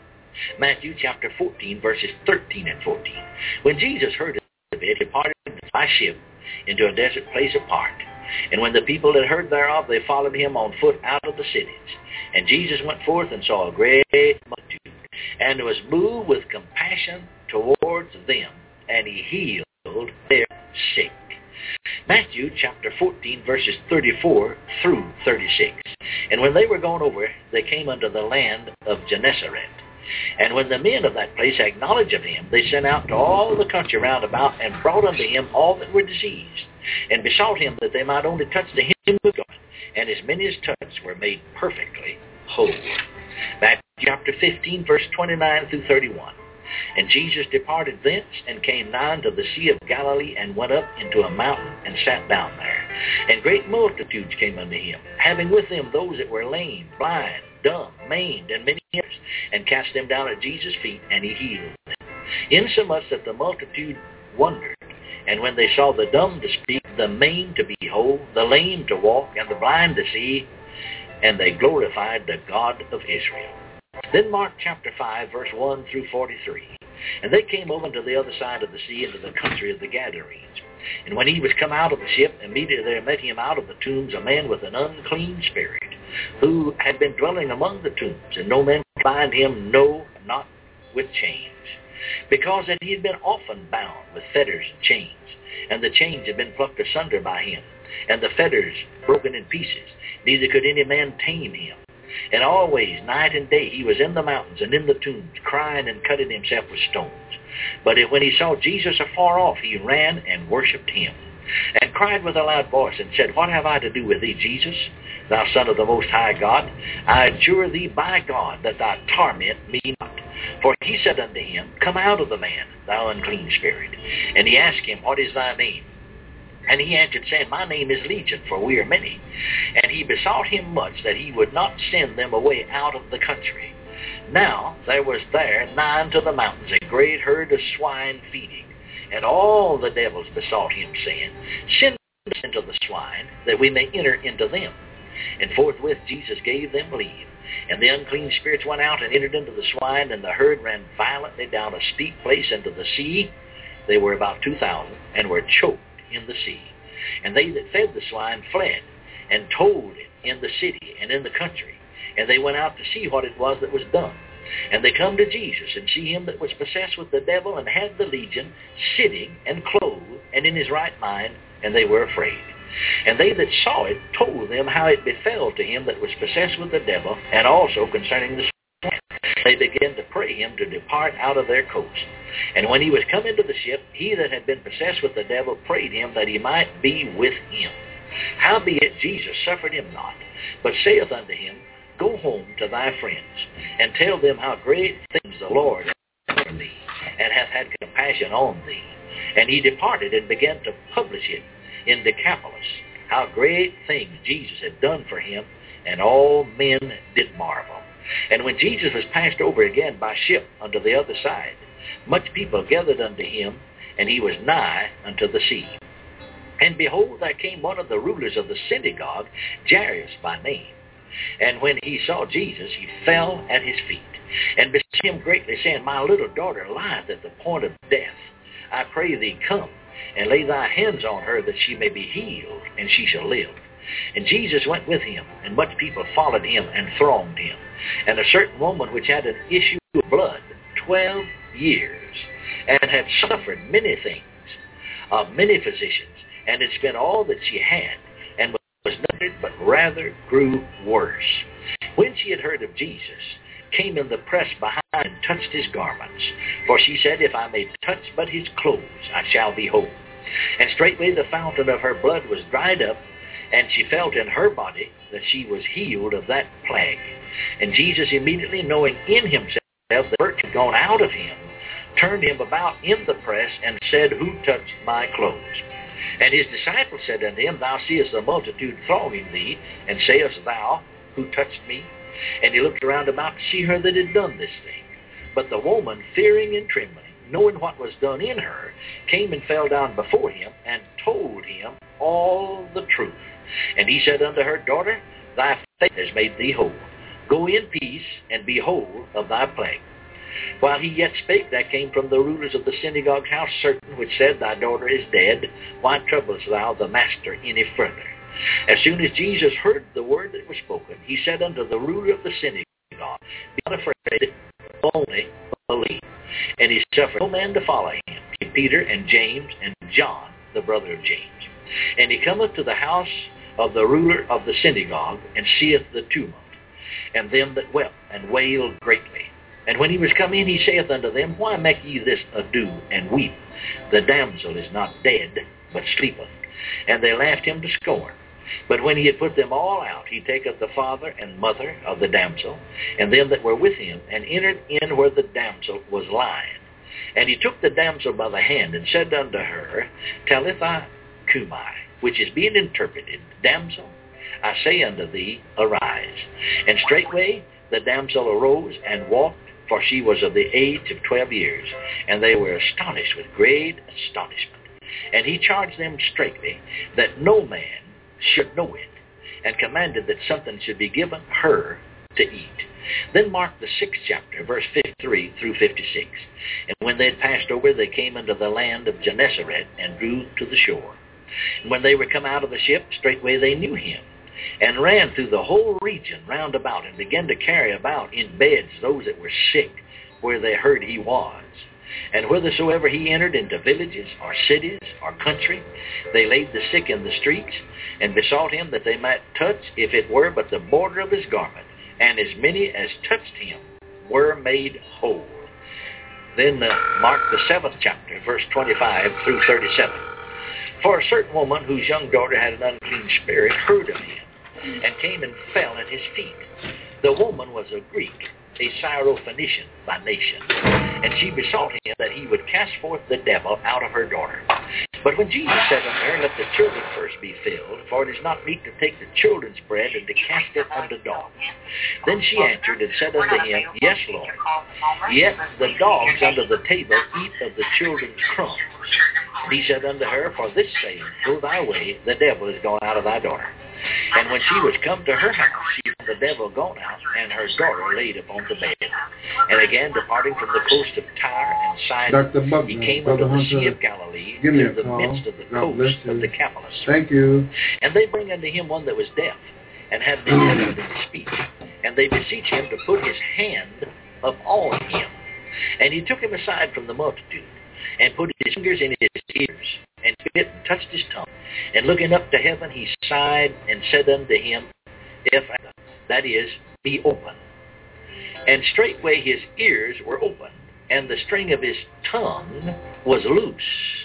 Matthew chapter fourteen, verses thirteen and fourteen. When Jesus heard of it, he departed by ship into a desert place apart. And when the people had heard thereof, they followed him on foot out of the cities. And Jesus went forth and saw a great multitude, and was moved with compassion towards them, and he healed their sick. Matthew chapter fourteen, verses thirty-four through thirty-six. And when they were gone over, they came unto the land of Gennesaret. And when the men of that place had knowledge of him, they sent out to all the country round about, and brought unto him all that were diseased, and besought him that they might only touch the hem of God. And as many as touched were made perfectly whole. Matthew chapter fifteen, verse twenty-nine through thirty-one. And Jesus departed thence, and came nigh unto the Sea of Galilee, and went up into a mountain, and sat down there. And great multitudes came unto him, having with them those that were lame, blind, dumb, maimed, and many others, and cast them down at Jesus' feet, and he healed them. Insomuch that the multitude wondered. And when they saw the dumb to speak, the maimed to be whole, the lame to walk, and the blind to see, and they glorified the God of Israel. Then Mark chapter five, verse one through forty-three. And they came over to the other side of the sea, into the country of the Gadarenes. And when he was come out of the ship, immediately there met him out of the tombs a man with an unclean spirit, who had been dwelling among the tombs, and no man could bind him, no, not with chains, because that he had been often bound with fetters and chains, and the chains had been plucked asunder by him, and the fetters broken in pieces, neither could any man tame him. And always, night and day, he was in the mountains and in the tombs, crying and cutting himself with stones. But when he saw Jesus afar off, he ran and worshipped him, and cried with a loud voice, and said, What have I to do with thee, Jesus, thou Son of the Most High God? I adjure thee by God that thou torment me not. For he said unto him, Come out of the man, thou unclean spirit. And he asked him, What is thy name? And he answered, saying, My name is Legion, for we are many. And he besought him much that he would not send them away out of the country. Now there was there nigh unto the mountains a great herd of swine feeding. And all the devils besought him, saying, Send us into the swine, that we may enter into them. And forthwith Jesus gave them leave. And the unclean spirits went out and entered into the swine, and the herd ran violently down a steep place into the sea. They were about two thousand, and were choked in the sea. And they that fed the swine fled, and told it in the city and in the country. And they went out to see what it was that was done. And they come to Jesus, and see him that was possessed with the devil, and had the legion, sitting and clothed, and in his right mind, and they were afraid. And they that saw it told them how it befell to him that was possessed with the devil, and also concerning the swine. They began to pray him to depart out of their coast. And when he was come into the ship, he that had been possessed with the devil prayed him that he might be with him. Howbeit Jesus suffered him not, but saith unto him, Go home to thy friends, and tell them how great things the Lord hath done thee, and hath had compassion on thee. And he departed and began to publish it in Decapolis, how great things Jesus had done for him, and all men did marvel. And when Jesus was passed over again by ship unto the other side, much people gathered unto him, and he was nigh unto the sea. And behold, there came one of the rulers of the synagogue, Jairus by name. And when he saw Jesus, he fell at his feet, and besought him greatly, saying, My little daughter lieth at the point of death. I pray thee, come and lay thy hands on her that she may be healed, and she shall live. And Jesus went with him, and much people followed him and thronged him. And a certain woman which had an issue of blood twelve years, and had suffered many things of many physicians, and had spent all that she had, and was nothing but rather grew worse. When she had heard of Jesus, came in the press behind and touched his garments. For she said, If I may touch but his clothes, I shall be whole. And straightway the fountain of her blood was dried up, and she felt in her body that she was healed of that plague. And Jesus, immediately knowing in himself that the virtue had gone out of him, turned him about in the press, and said, Who touched my clothes? And his disciples said unto him, Thou seest the multitude thronging thee, and sayest thou, Who touched me? And he looked around about to see her that had done this thing. But the woman, fearing and trembling, knowing what was done in her, came and fell down before him, and told him all the truth. And he said unto her, Daughter, thy faith has made thee whole. Go in peace, and be whole of thy plague. While he yet spake, there came from the rulers of the synagogue's house certain which said, Thy daughter is dead. Why troublest thou the master any further? As soon as Jesus heard the word that was spoken, he said unto the ruler of the synagogue, Be not afraid, only believe. And he suffered no man to follow him, Peter and James and John, the brother of James. And he cometh to the house of the ruler of the synagogue, and seeth the tumult, and them that wept and wailed greatly. And when he was come in, he saith unto them, Why make ye this ado and weep? The damsel is not dead, but sleepeth. And they laughed him to scorn. But when he had put them all out, he taketh the father and mother of the damsel, and them that were with him, and entered in where the damsel was lying. And he took the damsel by the hand, and said unto her, Talitha cumi, which is being interpreted, Damsel, I say unto thee, arise. And straightway the damsel arose and walked, for she was of the age of twelve years. And they were astonished with great astonishment. And he charged them straitly that no man should know it, and commanded that something should be given her to eat. Then mark the sixth chapter, verse fifty-three through fifty-six. And when they had passed over, they came into the land of Gennesaret, and drew to the shore. And when they were come out of the ship, straightway they knew him, and ran through the whole region round about, and began to carry about in beds those that were sick, where they heard he was. And whithersoever he entered into villages, or cities, or country, they laid the sick in the streets, and besought him that they might touch, if it were but the border of his garment. And as many as touched him were made whole. Then uh, mark the seventh chapter, verse twenty-five through thirty-seven. For a certain woman whose young daughter had an unclean spirit heard of him, and came and fell at his feet. The woman was a Greek, a Syrophoenician by nation, and she besought him that he would cast forth the devil out of her daughter. But when Jesus said unto her, Let the children first be filled, for it is not meet to take the children's bread and to cast it unto dogs. Then she answered and said unto him, Yes, Lord. Yet the dogs under the table eat of the children's crumbs. And he said unto her, For this saying, Go thy way, the devil is gone out of thy daughter. And when she was come to her house, she found the devil gone out, and her daughter laid upon the bed. And again, departing from the coast of Tyre and Sidon, Buckner, he came into the Sea of Galilee, in the midst of the God coast of the Decapolis. Thank you. And they bring unto him one that was deaf, and had been heard in speech. And they beseech him to put his hand upon him. And he took him aside from the multitude, and put his fingers in his ears, and spit and touched his tongue. And looking up to heaven, he sighed and said unto him, If that is, be open. And straightway his ears were opened, and the string of his tongue was loosed.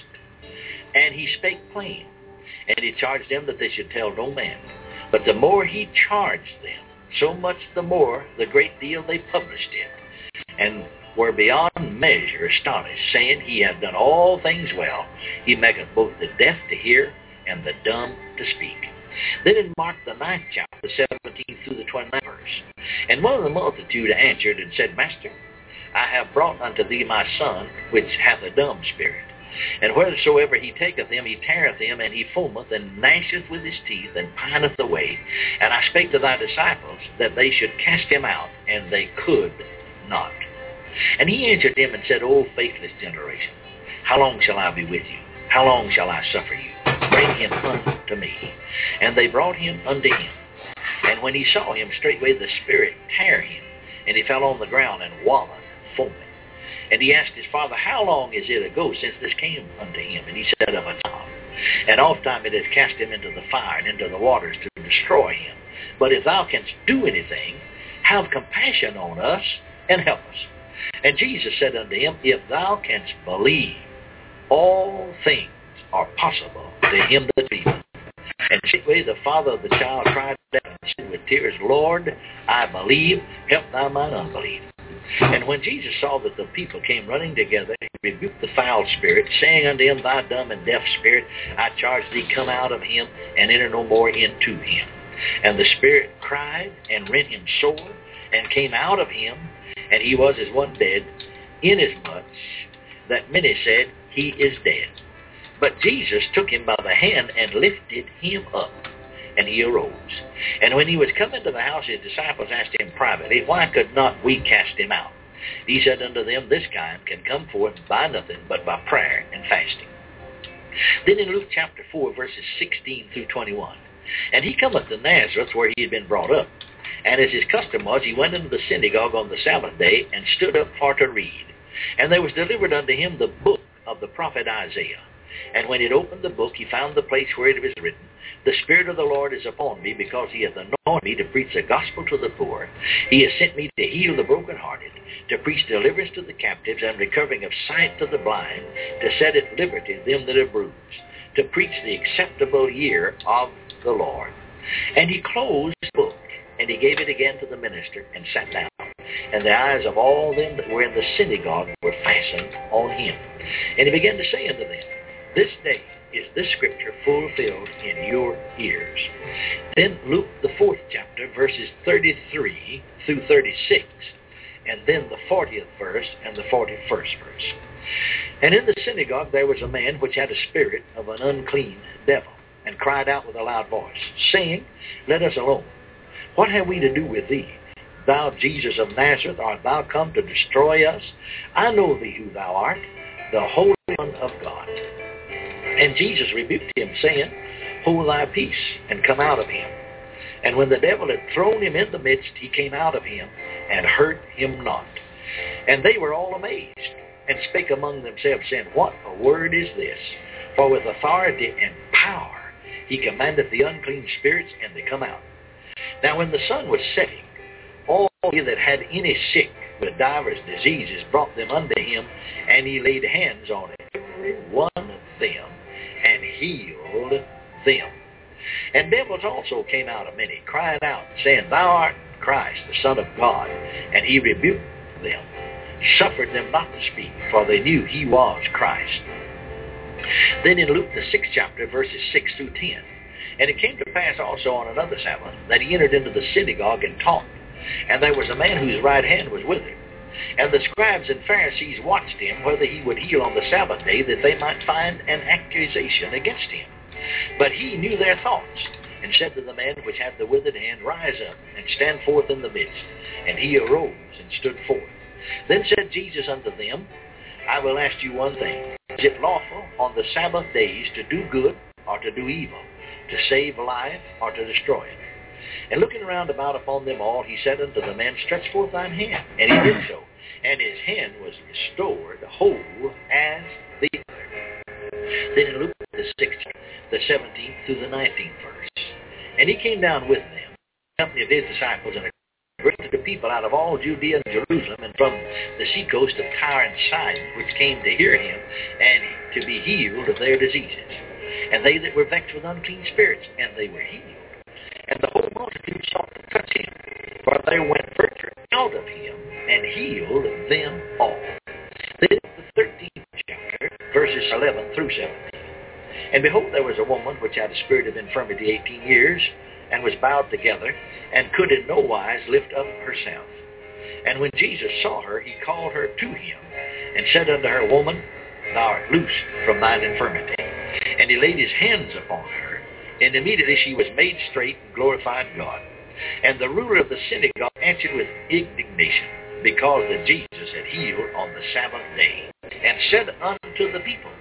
And he spake plain. And he charged them that they should tell no man. But the more he charged them, so much the more the great deal they published it, and were beyond measure astonished, saying, He hath done all things well. He maketh both the deaf to hear, and the dumb to speak. Then in Mark the ninth chapter, the seventeenth through the twenty-ninth verse. And one of the multitude answered and said, Master, I have brought unto thee my son, which hath a dumb spirit. And wheresoever he taketh him, he teareth him, and he foameth, and gnasheth with his teeth, and pineth away. And I spake to thy disciples that they should cast him out, and they could not. And he answered him and said, O faithless generation, how long shall I be with you? How long shall I suffer you? Bring him unto me. And they brought him unto him. And when he saw him, straightway the spirit tear him, and he fell on the ground and wallowed, foaming. And he asked his father, How long is it ago since this came unto him? And he said, Of a time. And oft time it has cast him into the fire and into the waters to destroy him. But if thou canst do anything, have compassion on us and help us. And Jesus said unto him, If thou canst believe, all things are possible to him that believeth. And straightway the father of the child cried out and said with tears, Lord, I believe, help thou mine unbelief. And when Jesus saw that the people came running together, he rebuked the foul spirit, saying unto him, Thou dumb and deaf spirit, I charge thee, come out of him, and enter no more into him. And the spirit cried, and rent him sore, and came out of him, and he was as one dead, inasmuch that many said, He is dead. But Jesus took him by the hand and lifted him up, and he arose. And when he was come into the house, his disciples asked him privately, Why could not we cast him out? He said unto them, This kind can come forth by nothing but by prayer and fasting. Then in Luke chapter four, verses sixteen through twenty-one, And he cometh to Nazareth, where he had been brought up. And as his custom was, he went into the synagogue on the Sabbath day, and stood up for to read. And there was delivered unto him the book of the prophet Isaiah. And when he had opened the book, he found the place where it was written, The Spirit of the Lord is upon me, because he hath anointed me to preach the gospel to the poor. He has sent me to heal the brokenhearted, to preach deliverance to the captives, and recovering of sight to the blind, to set at liberty them that are bruised, to preach the acceptable year of the Lord. And he closed the book, and he gave it again to the minister, and sat down. And the eyes of all them that were in the synagogue were fastened on him. And he began to say unto them, This day is this scripture fulfilled in your ears. Then Luke, the fourth chapter, verses thirty-three through thirty-six, and then the fortieth verse and the forty-first verse. And in the synagogue there was a man which had a spirit of an unclean devil, and cried out with a loud voice, saying, Let us alone. What have we to do with thee, thou Jesus of Nazareth? Art thou come to destroy us? I know thee who thou art, the Holy One of God. And Jesus rebuked him, saying, Hold thy peace, and come out of him. And when the devil had thrown him in the midst, he came out of him, and hurt him not. And they were all amazed, and spake among themselves, saying, What a word is this? For with authority and power he commandeth the unclean spirits, and they come out. Now when the sun was setting, all ye that had any sick with divers diseases brought them unto him, and he laid hands on every one of them, and healed them. And devils also came out of many, crying out, saying, Thou art Christ, the Son of God. And he rebuked them, suffered them not to speak, for they knew he was Christ. Then in Luke the sixth chapter, verses six through ten, And it came to pass also on another Sabbath, that he entered into the synagogue and taught. And there was a man whose right hand was withered. And the scribes and Pharisees watched him, whether he would heal on the Sabbath day, that they might find an accusation against him. But he knew their thoughts, and said to the man which had the withered hand, Rise up, and stand forth in the midst. And he arose, and stood forth. Then said Jesus unto them, I will ask you one thing. Is it lawful on the Sabbath days to do good, or to do evil, to save life, or to destroy it? And looking round about upon them all, he said unto the man, Stretch forth thine hand. And he did so. And his hand was restored whole as the other. Then in Luke the sixth, the seventeenth through the nineteenth verse. And he came down with them, the company of his disciples, and a great of the people out of all Judea and Jerusalem, and from the seacoast of Tyre and Sidon, which came to hear him, and to be healed of their diseases. And they that were vexed with unclean spirits, and they were healed. And the whole multitude sought to touch him, for there went virtue out of him, and healed them all. Then the thirteenth chapter, verses eleven through seventeen. And behold, there was a woman which had a spirit of infirmity eighteen years, and was bowed together, and could in no wise lift up herself. And when Jesus saw her, he called her to him, and said unto her, Woman, thou art loosed from thine infirmity. And he laid his hands upon her, and immediately she was made straight, and glorified God. And the ruler of the synagogue answered with indignation, because that Jesus had healed on the Sabbath day, and said unto the people,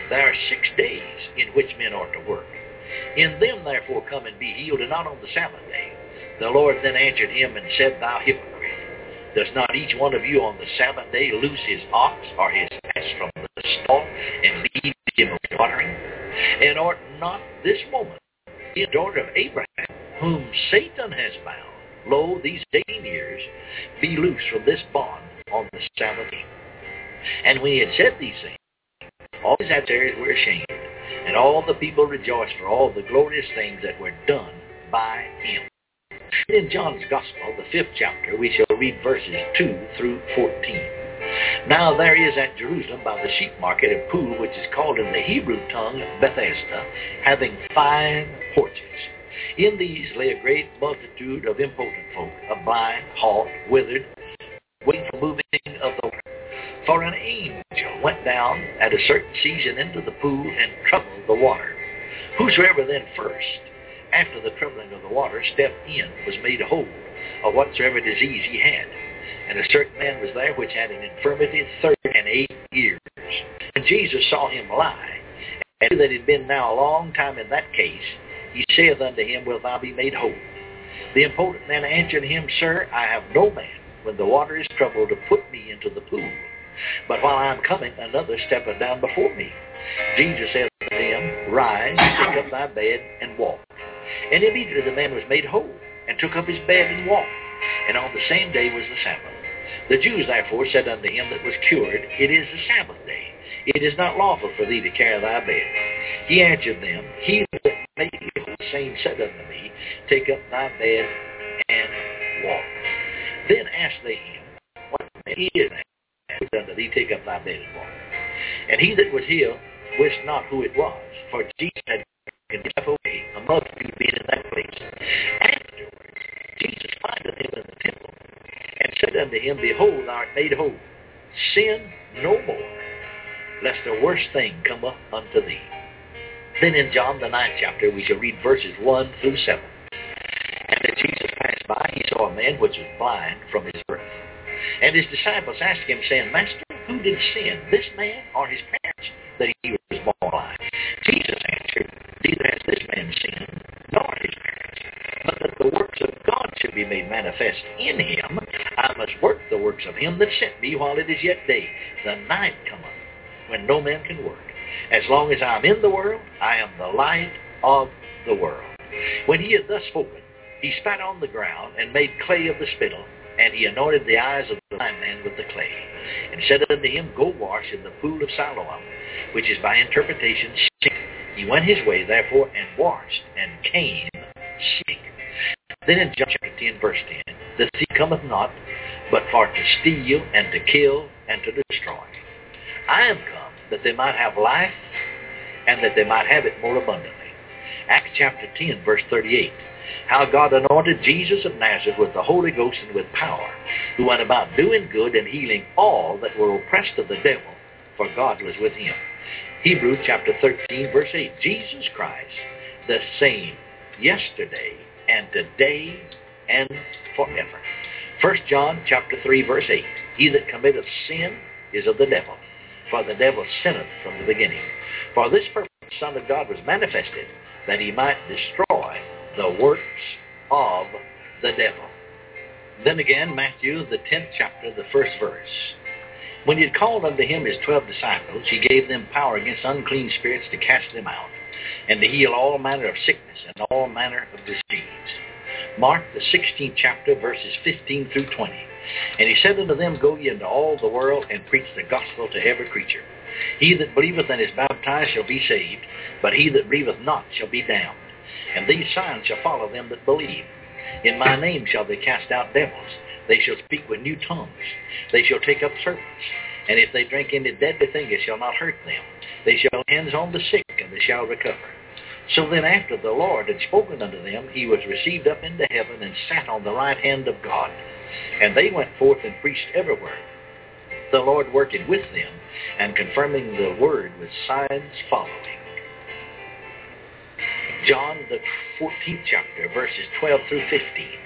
There are six days in which men ought to work. In them therefore come and be healed, and not on the Sabbath day. The Lord then answered him and said, Thou hypocrite, does not each one of you on the Sabbath day loose his ox or his ass from the stall and lead him watering? And ought not this woman, the daughter of Abraham, whom Satan has bound, lo, these eighteen years, be loose from this bond on the Sabbath day? And when he had said these things, all his adversaries were ashamed, and all the people rejoiced for all the glorious things that were done by him. In John's Gospel, the fifth chapter, we shall read verses two through fourteen. Now there is at Jerusalem by the sheep market a pool which is called in the Hebrew tongue Bethesda, having five porches. In these lay a great multitude of impotent folk, a blind, halt, withered, waiting for moving of the water. For an angel went down at a certain season into the pool and troubled the water. Whosoever then first, after the troubling of the water, stepped in, was made whole of whatsoever disease he had. And a certain man was there which had an infirmity thirty and eight years. And Jesus saw him lie, and knew that he had been now a long time in that case. He saith unto him, Wilt thou be made whole? The impotent man answered him, Sir, I have no man, when the water is troubled, to put me into the pool. But while I am coming, another steppeth down before me. Jesus said unto him, Rise, take up thy bed, and walk. And immediately the man was made whole, and took up his bed and walked. And on the same day was the Sabbath. The Jews therefore said unto him that was cured, It is the Sabbath day. It is not lawful for thee to carry thy bed. He answered them, He that made me whole, same said unto me, Take up thy bed and walk. Then asked they him, What man is that which unto thee, Take up thy bed and walk? And he that was healed wist not who it was, for Jesus had taken him away, a multitude being in that place. Afterwards Jesus findeth him in the temple, and said unto him, Behold, thou art made whole. Sin no more, lest a worse thing come up unto thee. Then in John the ninth chapter we shall read verses one through seven. And as Jesus passed by, he saw a man which was blind from his birth. And his disciples asked him, saying, Master, who did sin, this man or his parents, that he was born blind? Jesus answered, Neither has this man sinned, nor his parents, but that the works of God should be made manifest in him. I must work the works of him that sent me while it is yet day. The night cometh, when no man can work. As long as I am in the world, I am the light of the world. When he had thus spoken, he spat on the ground, and made clay of the spittle, and he anointed the eyes of the blind man with the clay, and said unto him, Go wash in the pool of Siloam, which is by interpretation sick. He went his way, therefore, and washed, and came sick. Then in John chapter ten, verse ten, The thief cometh not, but for to steal, and to kill, and to destroy. I am come, that they might have life, and that they might have it more abundantly. Acts chapter ten, verse thirty-eight. How God anointed Jesus of Nazareth with the Holy Ghost and with power, who went about doing good and healing all that were oppressed of the devil, for God was with him. Hebrews chapter thirteen, verse eight. Jesus Christ, the same yesterday and today and forever. First John chapter three, verse eight. He that committeth sin is of the devil, for the devil sinneth from the beginning. For this purpose the Son of God was manifested, that he might destroy the works of the devil. Then again, Matthew, the tenth chapter, the first verse. When he had called unto him his twelve disciples, he gave them power against unclean spirits to cast them out, and to heal all manner of sickness and all manner of disease. Mark, the sixteenth chapter, verses fifteen through twenty. And he said unto them, Go ye into all the world, and preach the gospel to every creature. He that believeth and is baptized shall be saved, but he that believeth not shall be damned. And these signs shall follow them that believe. In my name shall they cast out devils. They shall speak with new tongues. They shall take up serpents. And if they drink any deadly thing, it shall not hurt them. They shall lay hands on the sick, and they shall recover. So then after the Lord had spoken unto them, he was received up into heaven, and sat on the right hand of God. And they went forth and preached everywhere, the Lord working with them, and confirming the word with signs following. John, the fourteenth chapter, verses twelve through fifteen.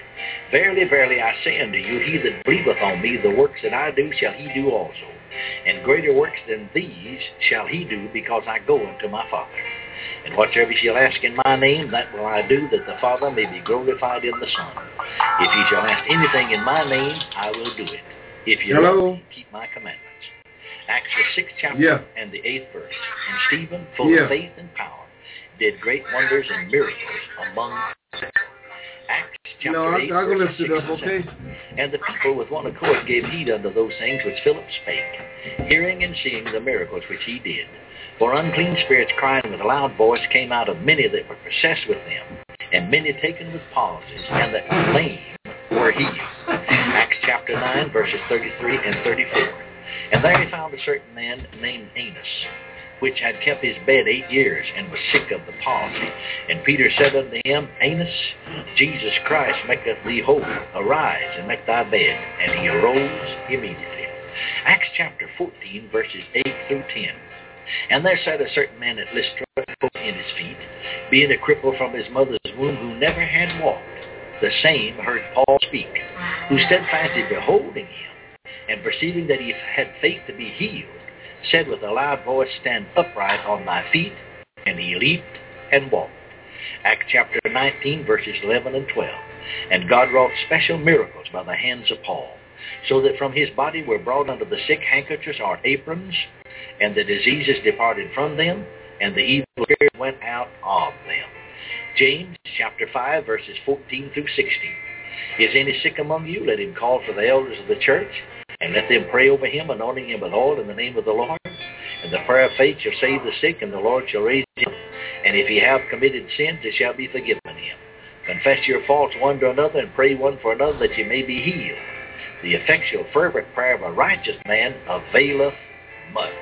Verily, verily, I say unto you, he that believeth on me, the works that I do shall he do also. And greater works than these shall he do, because I go unto my Father. And whatsoever ye shall ask in my name, that will I do, that the Father may be glorified in the Son. If ye shall ask anything in my name, I will do it. If you love me, keep my commandments. Acts the sixth chapter yeah. and the eighth verse. And Stephen, full yeah. of faith and power, did great wonders and miracles among them. Acts chapter no, eight, I'll, I'll verse six up, okay? And the people with one accord gave heed unto those things which Philip spake, hearing and seeing the miracles which he did. For unclean spirits crying with a loud voice came out of many that were possessed with them, and many taken with palsies, and that were lame were healed. Acts chapter nine, verses thirty-three and thirty-four. And there he found a certain man named Aeneas, which had kept his bed eight years, and was sick of the palsy. And Peter said unto him, Aeneas, Jesus Christ maketh thee whole. Arise, and make thy bed. And he arose immediately. Acts chapter fourteen, verses eight through ten. And there sat a certain man at Lystra, in his feet, being a cripple from his mother's womb, who never had walked. The same heard Paul speak, who steadfastly beholding him, and perceiving that he had faith to be healed, said with a loud voice, Stand upright on thy feet. And he leaped and walked. Acts chapter nineteen, verses eleven and twelve. And God wrought special miracles by the hands of Paul, so that from his body were brought unto the sick handkerchiefs or aprons, and the diseases departed from them, and the evil spirit went out of them. James chapter five, verses fourteen through sixteen. Is any sick among you? Let him call for the elders of the church, and let them pray over him, anointing him with oil in the name of the Lord. And the prayer of faith shall save the sick, and the Lord shall raise him. And if he have committed sins, it shall be forgiven him. Confess your faults one to another, and pray one for another, that ye may be healed. The effectual fervent prayer of a righteous man availeth much.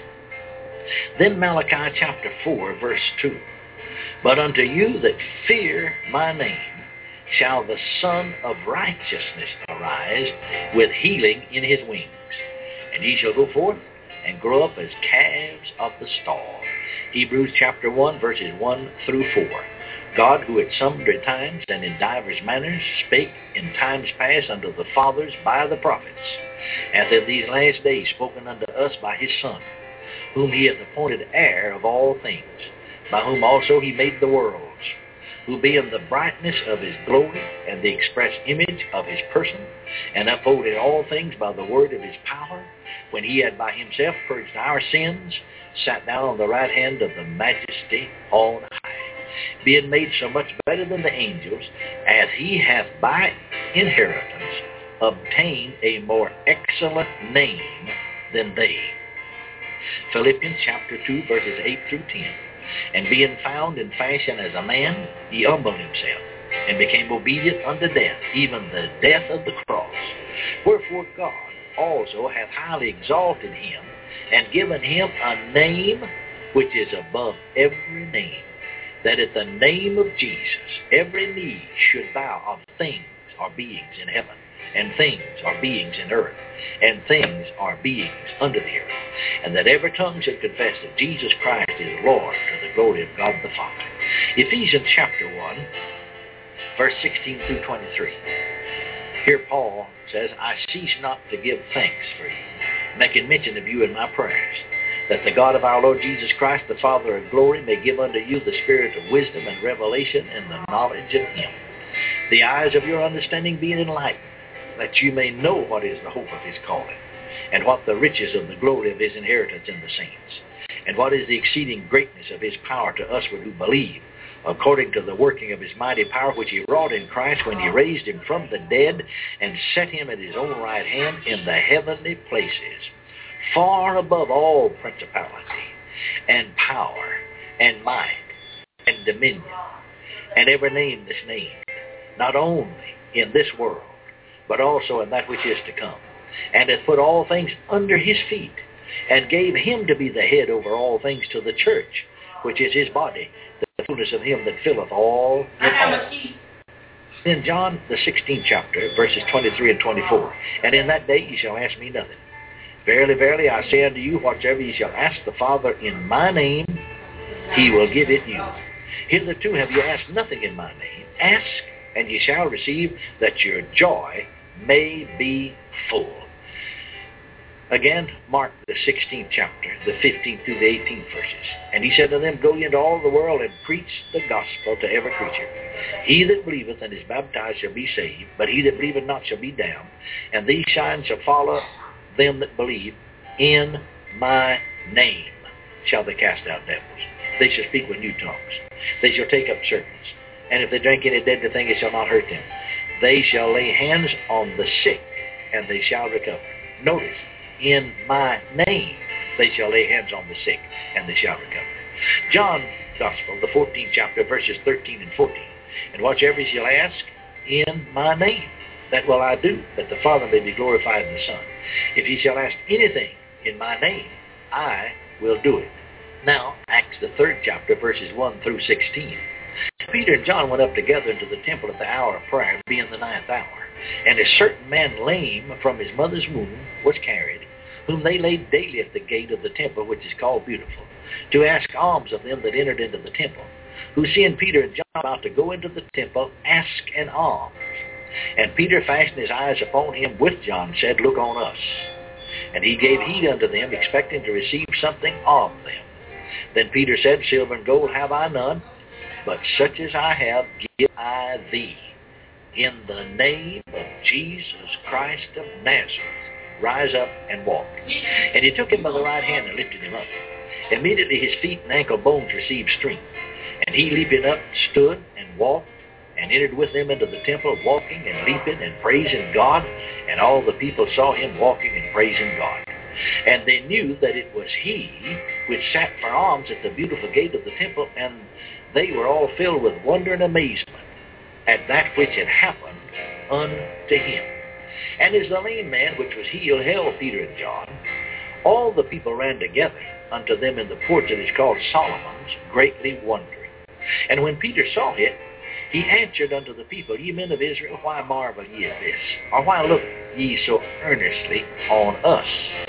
Then Malachi chapter four, verse two. But unto you that fear my name shall the Son of Righteousness arise with healing in his wings. And ye shall go forth and grow up as calves of the stall. Hebrews chapter one, verses one through four. God, who at sundry times and in divers manners spake in times past unto the fathers by the prophets, hath in these last days spoken unto us by his Son, whom he hath appointed heir of all things, by whom also he made the worlds, who being the brightness of his glory and the express image of his person, and upholding all things by the word of his power, when he had by himself purged our sins, sat down on the right hand of the majesty on high, being made so much better than the angels, as he hath by inheritance obtained a more excellent name than they. Philippians chapter two, verses eight through ten. And being found in fashion as a man, he humbled himself, and became obedient unto death, even the death of the cross. Wherefore God also hath highly exalted him, and given him a name which is above every name, that at the name of Jesus every knee should bow of things or beings in heaven, and things or beings in earth, and things or beings under the earth, and that every tongue should confess that Jesus Christ is Lord, to the glory of God the Father. Ephesians chapter one, verse sixteen through twenty-three. Here Paul says, I cease not to give thanks for you, making mention of you in my prayers, that the God of our Lord Jesus Christ, the Father of glory, may give unto you the spirit of wisdom and revelation in the knowledge of him, the eyes of your understanding being enlightened, that you may know what is the hope of his calling, and what the riches of the glory of his inheritance in the saints, and what is the exceeding greatness of his power to us who believe, according to the working of his mighty power, which he wrought in Christ when he raised him from the dead, and set him at his own right hand in the heavenly places, far above all principality, and power, and might, and dominion, and every name that's named, not only in this world, but also in that which is to come, and hath put all things under his feet, and gave him to be the head over all things to the church, which is his body, the fullness of him that filleth all in all. In John the sixteenth chapter, verses twenty-three and twenty-four, and in that day ye shall ask me nothing. Verily, verily, I say unto you, whatsoever ye shall ask the Father in my name, he will give it you. Hitherto have ye asked nothing in my name. Ask, and ye shall receive, that your joy may be full. Again, Mark the sixteenth chapter, the fifteenth through the eighteenth verses. And he said to them, Go ye into all the world and preach the gospel to every creature. He that believeth and is baptized shall be saved, but he that believeth not shall be damned. And these signs shall follow them that believe. In my name shall they cast out devils. They shall speak with new tongues. They shall take up serpents. And if they drink any deadly thing, it shall not hurt them. They shall lay hands on the sick, and they shall recover. Notice, in my name they shall lay hands on the sick, and they shall recover. John's Gospel, the fourteenth chapter, verses thirteen and fourteen. And whatsoever ye shall ask in my name, that will I do, that the Father may be glorified in the Son. If ye shall ask anything in my name, I will do it. Now, Acts the third chapter, verses one through sixteen. Peter and John went up together into the temple at the hour of prayer, being the ninth hour. And a certain man lame from his mother's womb was carried, whom they laid daily at the gate of the temple, which is called Beautiful, to ask alms of them that entered into the temple, who seeing Peter and John about to go into the temple, asked an alms. And Peter fastened his eyes upon him with John, said, Look on us. And he gave heed unto them, expecting to receive something of them. Then Peter said, Silver and gold have I none, but such as I have give I thee. In the name of Jesus Christ of Nazareth, rise up and walk. And he took him by the right hand and lifted him up. Immediately his feet and ankle bones received strength. And he, leaping up, stood and walked, and entered with them into the temple, walking and leaping and praising God. And all the people saw him walking and praising God. And they knew that it was he which sat for alms at the beautiful gate of the temple, and they were all filled with wonder and amazement at that which had happened unto him. And as the lame man which was healed held Peter and John, all the people ran together unto them in the porch that is called Solomon's, greatly wondering. And when Peter saw it, he answered unto the people, Ye men of Israel, why marvel ye at this? Or why look ye so earnestly on us,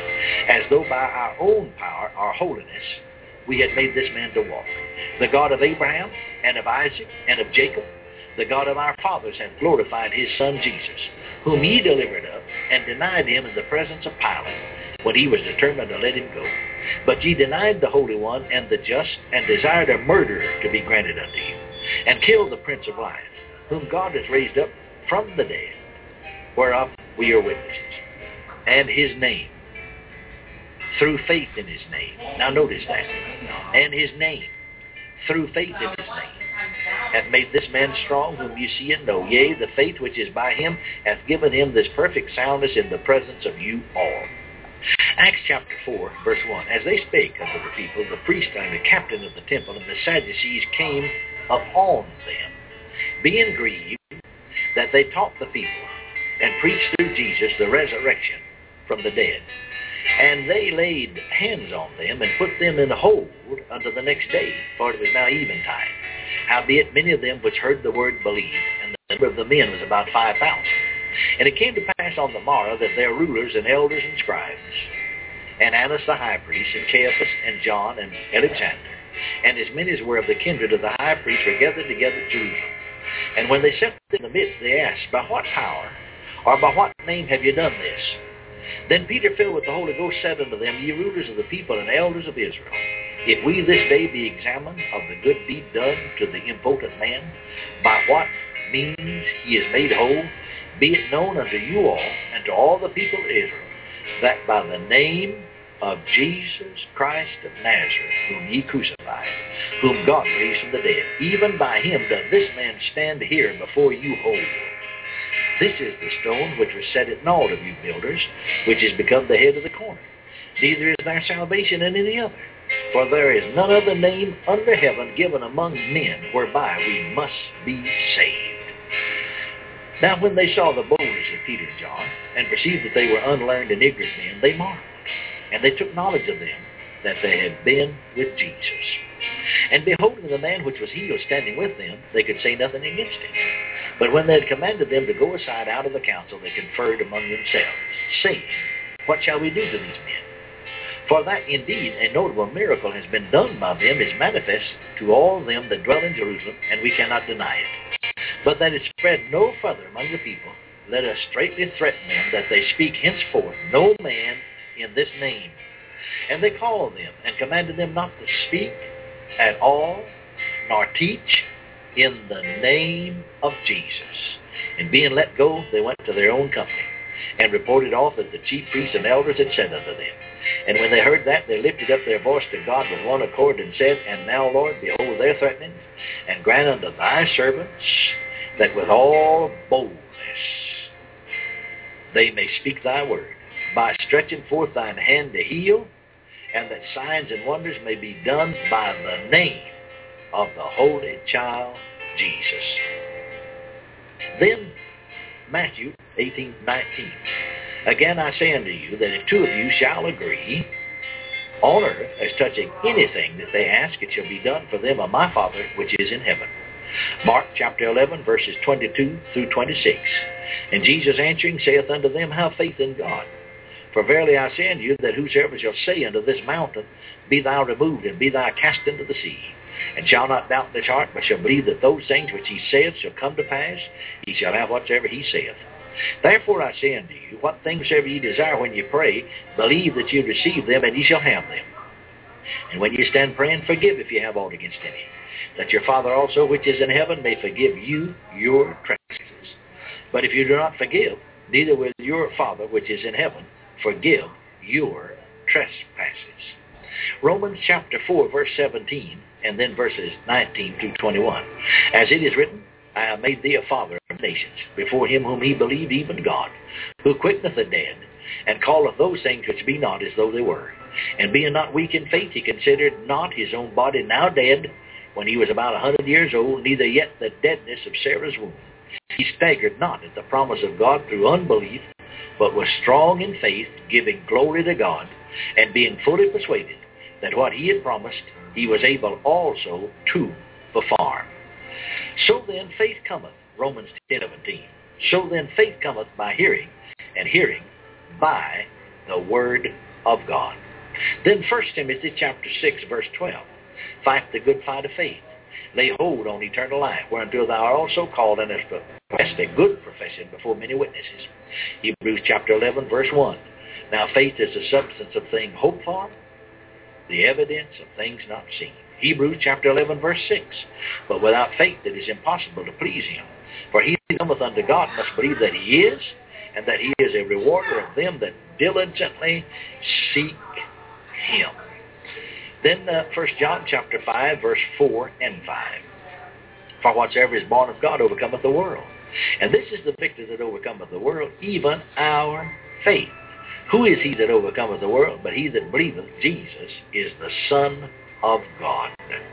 as though by our own power or holiness we had made this man to walk? The God of Abraham, and of Isaac, and of Jacob, the God of our fathers, hath glorified his Son Jesus, whom ye delivered up, and denied him in the presence of Pilate, when he was determined to let him go. But ye denied the Holy One and the just, and desired a murderer to be granted unto you, and killed the Prince of Life, whom God has raised up from the dead, whereof we are witnesses. And his name, through faith in his name. Now notice that. And his name, through faith in his name, hath made this man strong, whom you see and know. Yea, the faith which is by him hath given him this perfect soundness in the presence of you all. Acts chapter four, verse one. As they spake unto the people, the priest and the captain of the temple and the Sadducees came upon them, being grieved that they taught the people and preached through Jesus the resurrection from the dead. And they laid hands on them and put them in hold until the next day, for it was now eventide. Howbeit many of them which heard the word believed, and the number of the men was about five thousand. And it came to pass on the morrow that their rulers and elders and scribes, and Annas the high priest, and Caiaphas, and John, and Alexander, and as many as were of the kindred of the high priest, were gathered together at Jerusalem. And when they set them in the midst, they asked, By what power, or by what name have you done this? Then Peter, filled with the Holy Ghost, said unto them, Ye rulers of the people and elders of Israel, if we this day be examined of the good deed done to the impotent man, by what means he is made whole, be it known unto you all and to all the people of Israel, that by the name of Jesus Christ of Nazareth, whom ye crucified, whom God raised from the dead, even by him doth this man stand here before you whole. This is the stone which was set at naught of you builders, which is become the head of the corner. Neither is there salvation in any other, for there is none other name under heaven given among men whereby we must be saved. Now when they saw the boldness of Peter and John, and perceived that they were unlearned and ignorant men, they marveled, and they took knowledge of them, that they had been with Jesus. And beholding the man which was healed standing with them, they could say nothing against him. But when they had commanded them to go aside out of the council, they conferred among themselves, saying, What shall we do to these men? For that indeed a notable miracle has been done by them is manifest to all them that dwell in Jerusalem, and we cannot deny it. but that it spread no further among the people, let us straitly threaten them that they speak henceforth no man in this name. And they called them and commanded them not to speak at all, nor teach in the name of Jesus. And being let go, they went to their own company, and reported all that the chief priests and elders had said unto them. And when they heard that, they lifted up their voice to God with one accord, and said, And now, Lord, behold their threatenings, and grant unto thy servants that with all boldness they may speak thy word, by stretching forth thine hand to heal, and that signs and wonders may be done by the name of the Holy Child Jesus. Then Matthew eighteen nineteen. Again I say unto you that if two of you shall agree on earth as touching anything that they ask, it shall be done for them of my Father which is in heaven. Mark chapter eleven, verses twenty-two through twenty-six. And Jesus answering saith unto them, Have faith in God. For verily I say unto you, that whosoever shall say unto this mountain, Be thou removed, and be thou cast into the sea, and shall not doubt in his heart, but shall believe that those things which he saith shall come to pass, he shall have whatsoever he saith. Therefore I say unto you, what things soever ye desire when ye pray, believe that ye receive them, and ye shall have them. And when ye stand praying, forgive if ye have aught against any, that your Father also which is in heaven may forgive you your trespasses. But if you do not forgive, neither will your Father which is in heaven forgive your trespasses. Romans chapter four, verse seventeen, and then verses nineteen through twenty-one. As it is written, I have made thee a father of nations, before him whom he believed, even God, who quickeneth the dead, and calleth those things which be not as though they were. And being not weak in faith, he considered not his own body now dead, when he was about a hundred years old, neither yet the deadness of Sarah's womb. He staggered not at the promise of God through unbelief, but was strong in faith, giving glory to God, and being fully persuaded that what he had promised, he was able also to perform. So then faith cometh, Romans ten seventeen. So then faith cometh by hearing, and hearing by the word of God. Then First Timothy chapter six, verse twelve. Fight the good fight of faith. Lay hold on eternal life, whereunto thou art also called, and hast professed a good profession before many witnesses. Hebrews chapter eleven, verse one. Now faith is the substance of things hoped for, the evidence of things not seen. Hebrews chapter eleven, verse six. But without faith it is impossible to please him. For he that cometh unto God must believe that he is, and that he is a rewarder of them that diligently seek him. Then uh, First John chapter five, verse four and five. For whatsoever is born of God overcometh the world. And this is the victory that overcometh the world, even our faith. Who is he that overcometh the world? But he that believeth Jesus is the Son of God.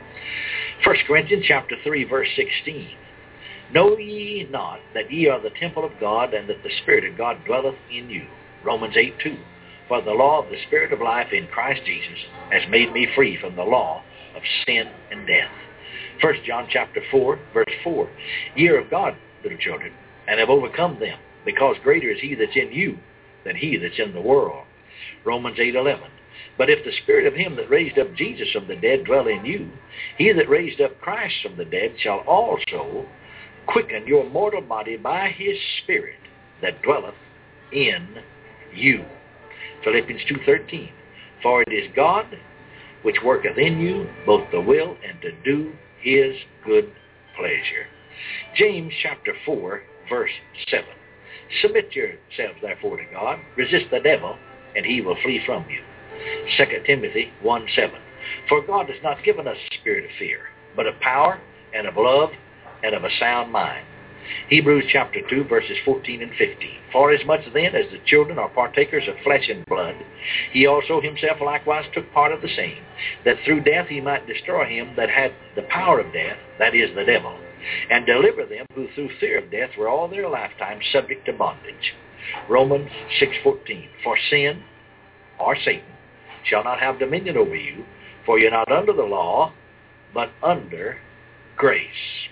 First Corinthians chapter three, verse sixteen. Know ye not that ye are the temple of God, and that the Spirit of God dwelleth in you? Romans eight two. For the law of the Spirit of life in Christ Jesus has made me free from the law of sin and death. First John chapter four, verse four. Ye are of God, little children, and have overcome them, because greater is he that's in you than he that's in the world. Romans eight eleven. But if the Spirit of him that raised up Jesus from the dead dwell in you, he that raised up Christ from the dead shall also quicken your mortal body by his Spirit that dwelleth in you. Philippians two thirteen. For it is God which worketh in you both the will and to do his good pleasure. James chapter four, verse seven. Submit yourselves therefore to God, resist the devil, and he will flee from you. Second Timothy one seven. For God has not given us a spirit of fear, but of power and of love and of a sound mind. Hebrews chapter two, verses fourteen and fifteen. For as much then as the children are partakers of flesh and blood, he also himself likewise took part of the same, that through death he might destroy him that had the power of death, that is, the devil, and deliver them who through fear of death were all their lifetime subject to bondage. Romans six fourteen. For sin, or Satan, shall not have dominion over you, for you're not under the law, but under grace.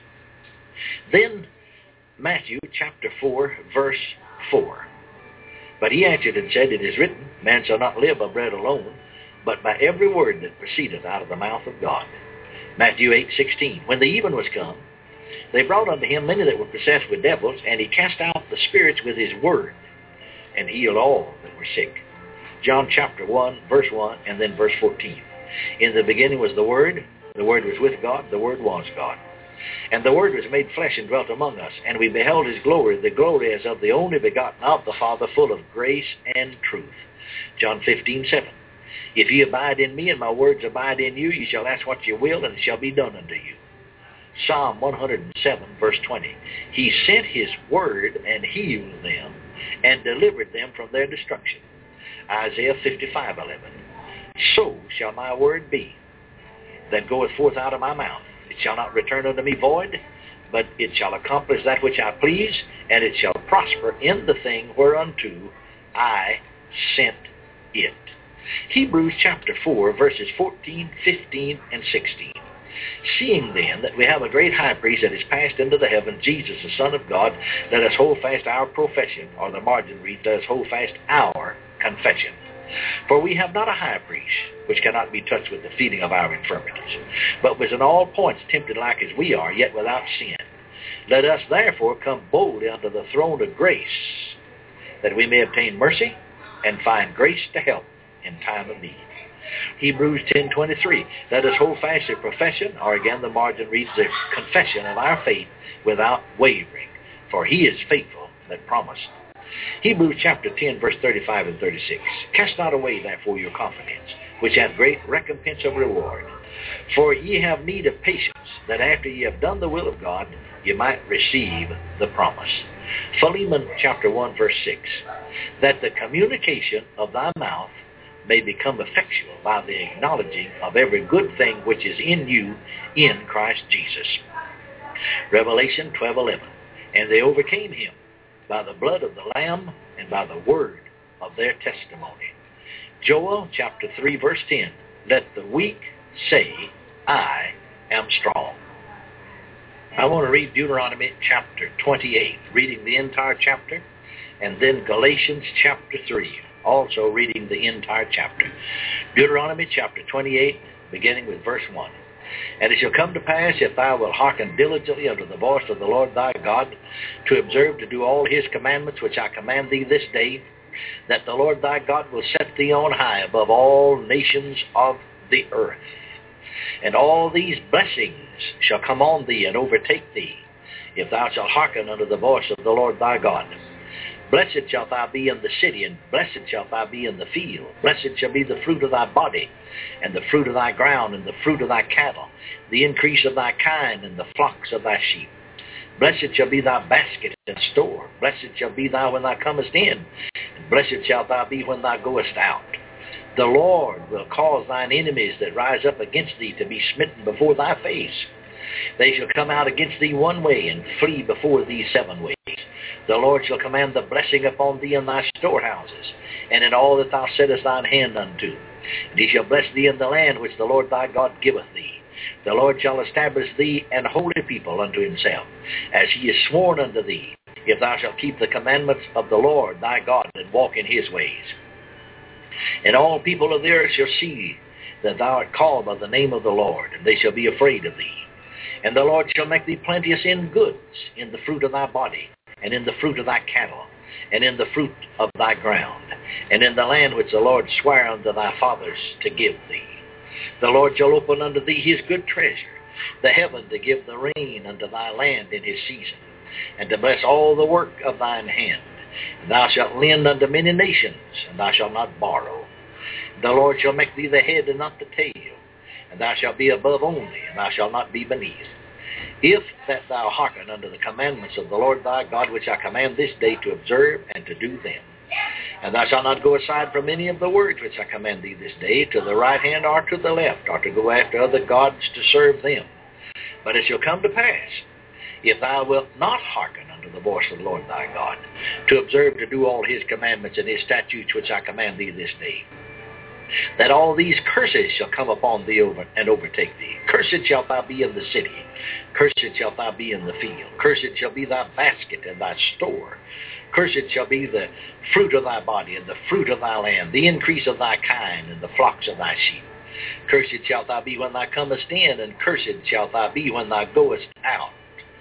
Then Matthew chapter four, verse four. But he answered and said, It is written, Man shall not live by bread alone, but by every word that proceedeth out of the mouth of God. Matthew eight sixteen. When the even was come, They brought unto him many that were possessed with devils, and he cast out the spirits with his word, and healed all that were sick. John chapter one, verse one, and then verse fourteen. In the beginning was the Word, the Word was with God, the Word was God. And the Word was made flesh and dwelt among us, and we beheld his glory, the glory as of the only begotten of the Father, full of grace and truth. John fifteen, seven. If ye abide in me, and my words abide in you, ye shall ask what ye will, and it shall be done unto you. Psalm one hundred seven, verse twenty. He sent his word and healed them, and delivered them from their destruction. Isaiah fifty-five, eleven. So shall my word be that goeth forth out of my mouth. It shall not return unto me void, but it shall accomplish that which I please, and it shall prosper in the thing whereunto I sent it. Hebrews chapter four, verses fourteen, fifteen, and sixteen. Seeing then that we have a great high priest that is passed into the heavens, Jesus, the Son of God, let us hold fast our profession, or the margin reads, let us hold fast our confession. For we have not a high priest, which cannot be touched with the feeling of our infirmities, but was in all points tempted like as we are, yet without sin. Let us therefore come boldly unto the throne of grace, that we may obtain mercy and find grace to help in time of need. Hebrews ten, twenty-three. Let us hold fast the profession, or again the margin reads, the confession of our faith without wavering, for he is faithful that promised. Hebrews chapter ten, verse thirty-five and thirty-six. Cast not away therefore your confidence, which hath great recompense of reward. For ye have need of patience, that after ye have done the will of God, ye might receive the promise. Philemon chapter one, verse six. That the communication of thy mouth may become effectual by the acknowledging of every good thing which is in you in Christ Jesus. Revelation twelve, eleven. And they overcame him by the blood of the Lamb and by the word of their testimony. Joel chapter three, verse ten. Let the weak say, I am strong. I want to read Deuteronomy chapter twenty-eight, reading the entire chapter, and then Galatians chapter three, also reading the entire chapter. Deuteronomy chapter twenty-eight, beginning with verse one. And it shall come to pass, if thou wilt hearken diligently unto the voice of the Lord thy God, to observe to do all his commandments which I command thee this day, that the Lord thy God will set thee on high above all nations of the earth. And all these blessings shall come on thee and overtake thee, if thou shalt hearken unto the voice of the Lord thy God. Blessed shalt thou be in the city, and blessed shalt thou be in the field. Blessed shall be the fruit of thy body, and the fruit of thy ground, and the fruit of thy cattle, the increase of thy kind, and the flocks of thy sheep. Blessed shall be thy basket and store. Blessed shall be thou when thou comest in, and blessed shalt thou be when thou goest out. The Lord will cause thine enemies that rise up against thee to be smitten before thy face. They shall come out against thee one way, and flee before thee seven ways. The Lord shall command the blessing upon thee in thy storehouses, and in all that thou settest thine hand unto. And he shall bless thee in the land which the Lord thy God giveth thee. The Lord shall establish thee an holy people unto himself, as he is sworn unto thee, if thou shalt keep the commandments of the Lord thy God, and walk in his ways. And all people of the earth shall see that thou art called by the name of the Lord, and they shall be afraid of thee. And the Lord shall make thee plenteous in goods, in the fruit of thy body, and in the fruit of thy cattle, and in the fruit of thy ground, and in the land which the Lord sware unto thy fathers to give thee. The Lord shall open unto thee his good treasure, the heaven to give the rain unto thy land in his season, and to bless all the work of thine hand. And thou shalt lend unto many nations, and thou shalt not borrow. The Lord shall make thee the head and not the tail, and thou shalt be above only, and thou shalt not be beneath. If that thou hearken unto the commandments of the Lord thy God, which I command this day to observe and to do them. And thou shalt not go aside from any of the words which I command thee this day, to the right hand or to the left, or to go after other gods to serve them. But it shall come to pass, if thou wilt not hearken unto the voice of the Lord thy God, to observe to do all his commandments and his statutes which I command thee this day, that all these curses shall come upon thee over and overtake thee. Cursed shalt thou be in the city. Cursed shalt thou be in the field. Cursed shall be thy basket and thy store. Cursed shall be the fruit of thy body and the fruit of thy land, the increase of thy kind and the flocks of thy sheep. Cursed shalt thou be when thou comest in, and cursed shalt thou be when thou goest out.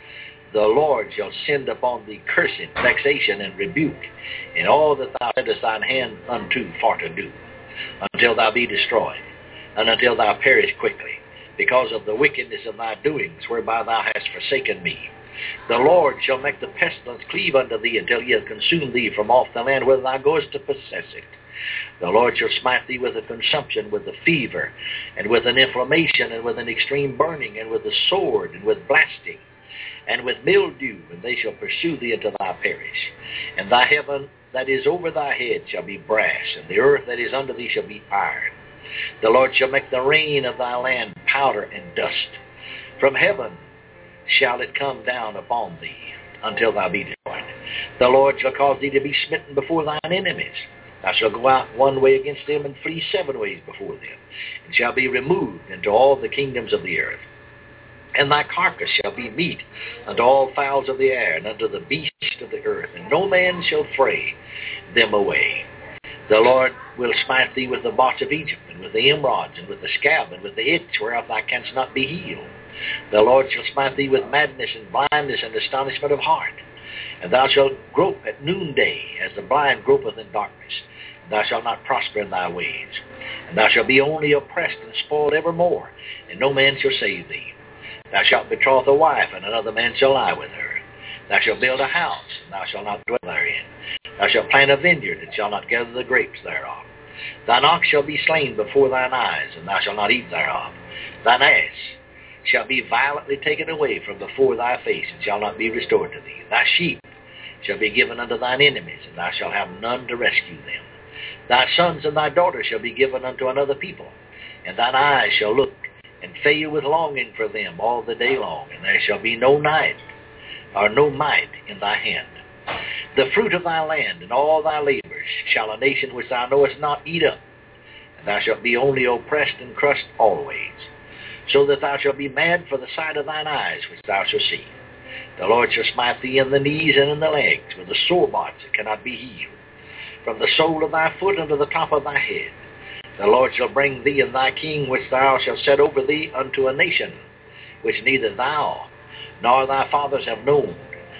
the Lord shall send upon thee cursing, vexation, and rebuke, in all that thou settest thine hand unto for to do, until thou be destroyed, and until thou perish quickly, because of the wickedness of thy doings, whereby thou hast forsaken me. The Lord shall make the pestilence cleave unto thee, until he have consumed thee from off the land whither thou goest to possess it. The Lord shall smite thee with a consumption, with a fever, and with an inflammation, and with an extreme burning, and with a sword, and with blasting, and with mildew, and they shall pursue thee until thou perish. And thy heaven that is over thy head shall be brass, and the earth that is under thee shall be iron. The Lord shall make the rain of thy land powder and dust. From heaven shall it come down upon thee, until thou be destroyed. The Lord shall cause thee to be smitten before thine enemies. Thou shalt go out one way against them, and flee seven ways before them, and shall be removed into all the kingdoms of the earth. And thy carcass shall be meat unto all fowls of the air, and unto the beasts of the earth, and no man shall fray them away. The Lord will smite thee with the bots of Egypt, and with the emerods, and with the scab, and with the itch, whereof thou canst not be healed. The Lord shall smite thee with madness, and blindness, and astonishment of heart. And thou shalt grope at noonday, as the blind gropeth in darkness. And thou shalt not prosper in thy ways. And thou shalt be only oppressed and spoiled evermore, and no man shall save thee. Thou shalt betroth a wife, and another man shall lie with her. Thou shalt build a house, and thou shalt not dwell therein. Thou shalt plant a vineyard, and shalt not gather the grapes thereof. Thine ox shall be slain before thine eyes, and thou shalt not eat thereof. Thine ass shall be violently taken away from before thy face, and shall not be restored to thee. Thy sheep shall be given unto thine enemies, and thou shalt have none to rescue them. Thy sons and thy daughters shall be given unto another people, and thine eyes shall look and fail with longing for them all the day long, and there shall be no night or no might in thy hand. The fruit of thy land and all thy labors shall a nation which thou knowest not eat up, and thou shalt be only oppressed and crushed always, so that thou shalt be mad for the sight of thine eyes which thou shalt see. The Lord shall smite thee in the knees and in the legs with the sore spots that cannot be healed, from the sole of thy foot unto the top of thy head. The Lord shall bring thee and thy king which thou shalt set over thee unto a nation which neither thou nor thy fathers have known,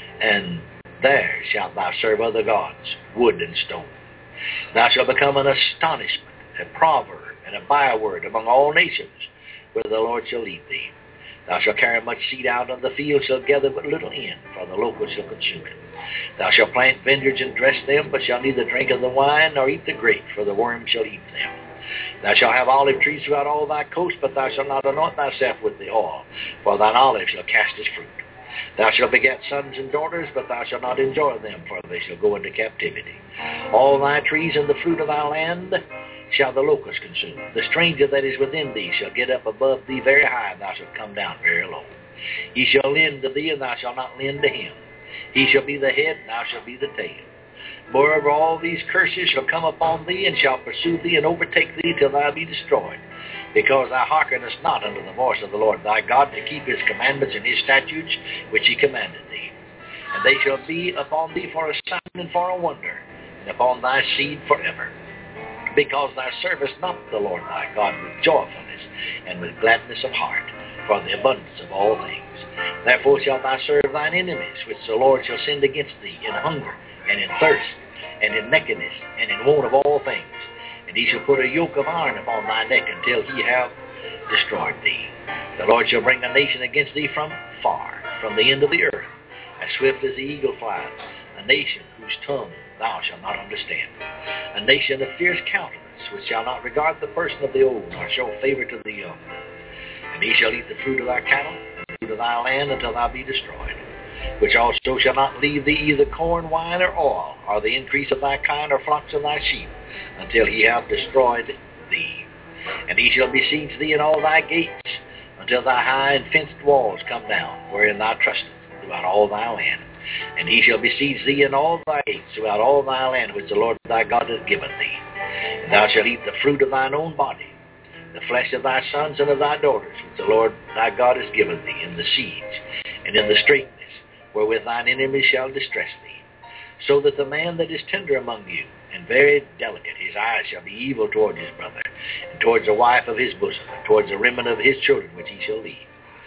and there shalt thou serve other gods, wood and stone. Thou shalt become an astonishment, a proverb, and a byword among all nations, where the Lord shall lead thee. Thou shalt carry much seed out of the field, shalt gather but little in, for the locust shall consume it. Thou shalt plant vineyards and dress them, but shalt neither drink of the wine nor eat the grape, for the worm shall eat them. Thou shalt have olive trees throughout all thy coast, but thou shalt not anoint thyself with the oil, for thine olive shall cast its fruit. Thou shalt beget sons and daughters, but thou shalt not enjoy them, for they shall go into captivity. All thy trees and the fruit of thy land shall the locust consume. The stranger that is within thee shall get up above thee very high, and thou shalt come down very low. He shall lend to thee, and thou shalt not lend to him. He shall be the head, and thou shalt be the tail. Moreover, all these curses shall come upon thee, and shall pursue thee, and overtake thee till thou be destroyed, because thou hearkenest not unto the voice of the Lord thy God, to keep his commandments and his statutes which he commanded thee. And they shall be upon thee for a sign and for a wonder, and upon thy seed forever, because thou servest not the Lord thy God with joyfulness and with gladness of heart, for the abundance of all things. Therefore shalt thou serve thine enemies, which the Lord shall send against thee in hunger, and in thirst, and in nakedness, and in want of all things. And he shall put a yoke of iron upon thy neck until he have destroyed thee. The Lord shall bring a nation against thee from far, from the end of the earth, as swift as the eagle flies, a nation whose tongue thou shalt not understand, a nation of fierce countenance, which shall not regard the person of the old, nor show favor to the young. And he shall eat the fruit of thy cattle, and the fruit of thy land, until thou be destroyed, which also shall not leave thee either corn, wine, or oil, or the increase of thy kind, or flocks of thy sheep, until he have destroyed thee. And he shall besiege thee in all thy gates, until thy high and fenced walls come down, wherein thou trustest, throughout all thy land. And he shall besiege thee in all thy gates, throughout all thy land, which the Lord thy God hath given thee. And thou shalt eat the fruit of thine own body, the flesh of thy sons and of thy daughters, which the Lord thy God has given thee, in the siege, and in the straitness, wherewith thine enemies shall distress thee. So that the man that is tender among you, and very delicate, his eyes shall be evil towards his brother, and towards the wife of his bosom, and towards the remnant of his children which he shall leave.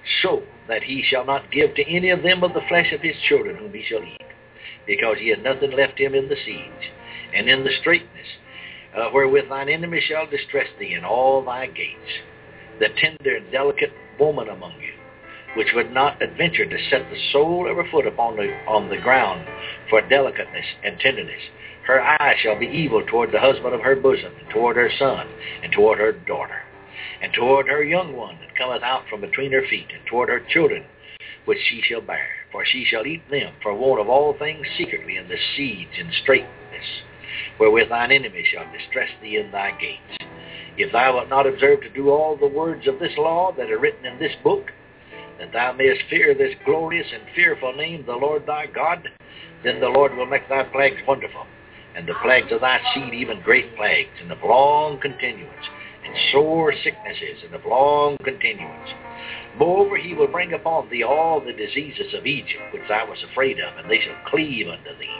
so that he shall not give to any of them of the flesh of his children whom he shall eat, because he had nothing left him in the siege, and in the straitness, uh, wherewith thine enemies shall distress thee in all thy gates. The tender and delicate woman among you, which would not adventure to set the sole of her foot upon the, on the ground for delicateness and tenderness, her eye shall be evil toward the husband of her bosom, and toward her son, and toward her daughter, and toward her young one that cometh out from between her feet, and toward her children which she shall bear. For she shall eat them for want of all things secretly in the siege and straitness, wherewith thine enemies shall distress thee in thy gates. If thou wilt not observe to do all the words of this law that are written in this book, that thou mayest fear this glorious and fearful name, the Lord thy God, then the Lord will make thy plagues wonderful, and the plagues of thy seed even great plagues, and of long continuance, and sore sicknesses, and of long continuance. Moreover, he will bring upon thee all the diseases of Egypt, which thou wast afraid of, and they shall cleave unto thee.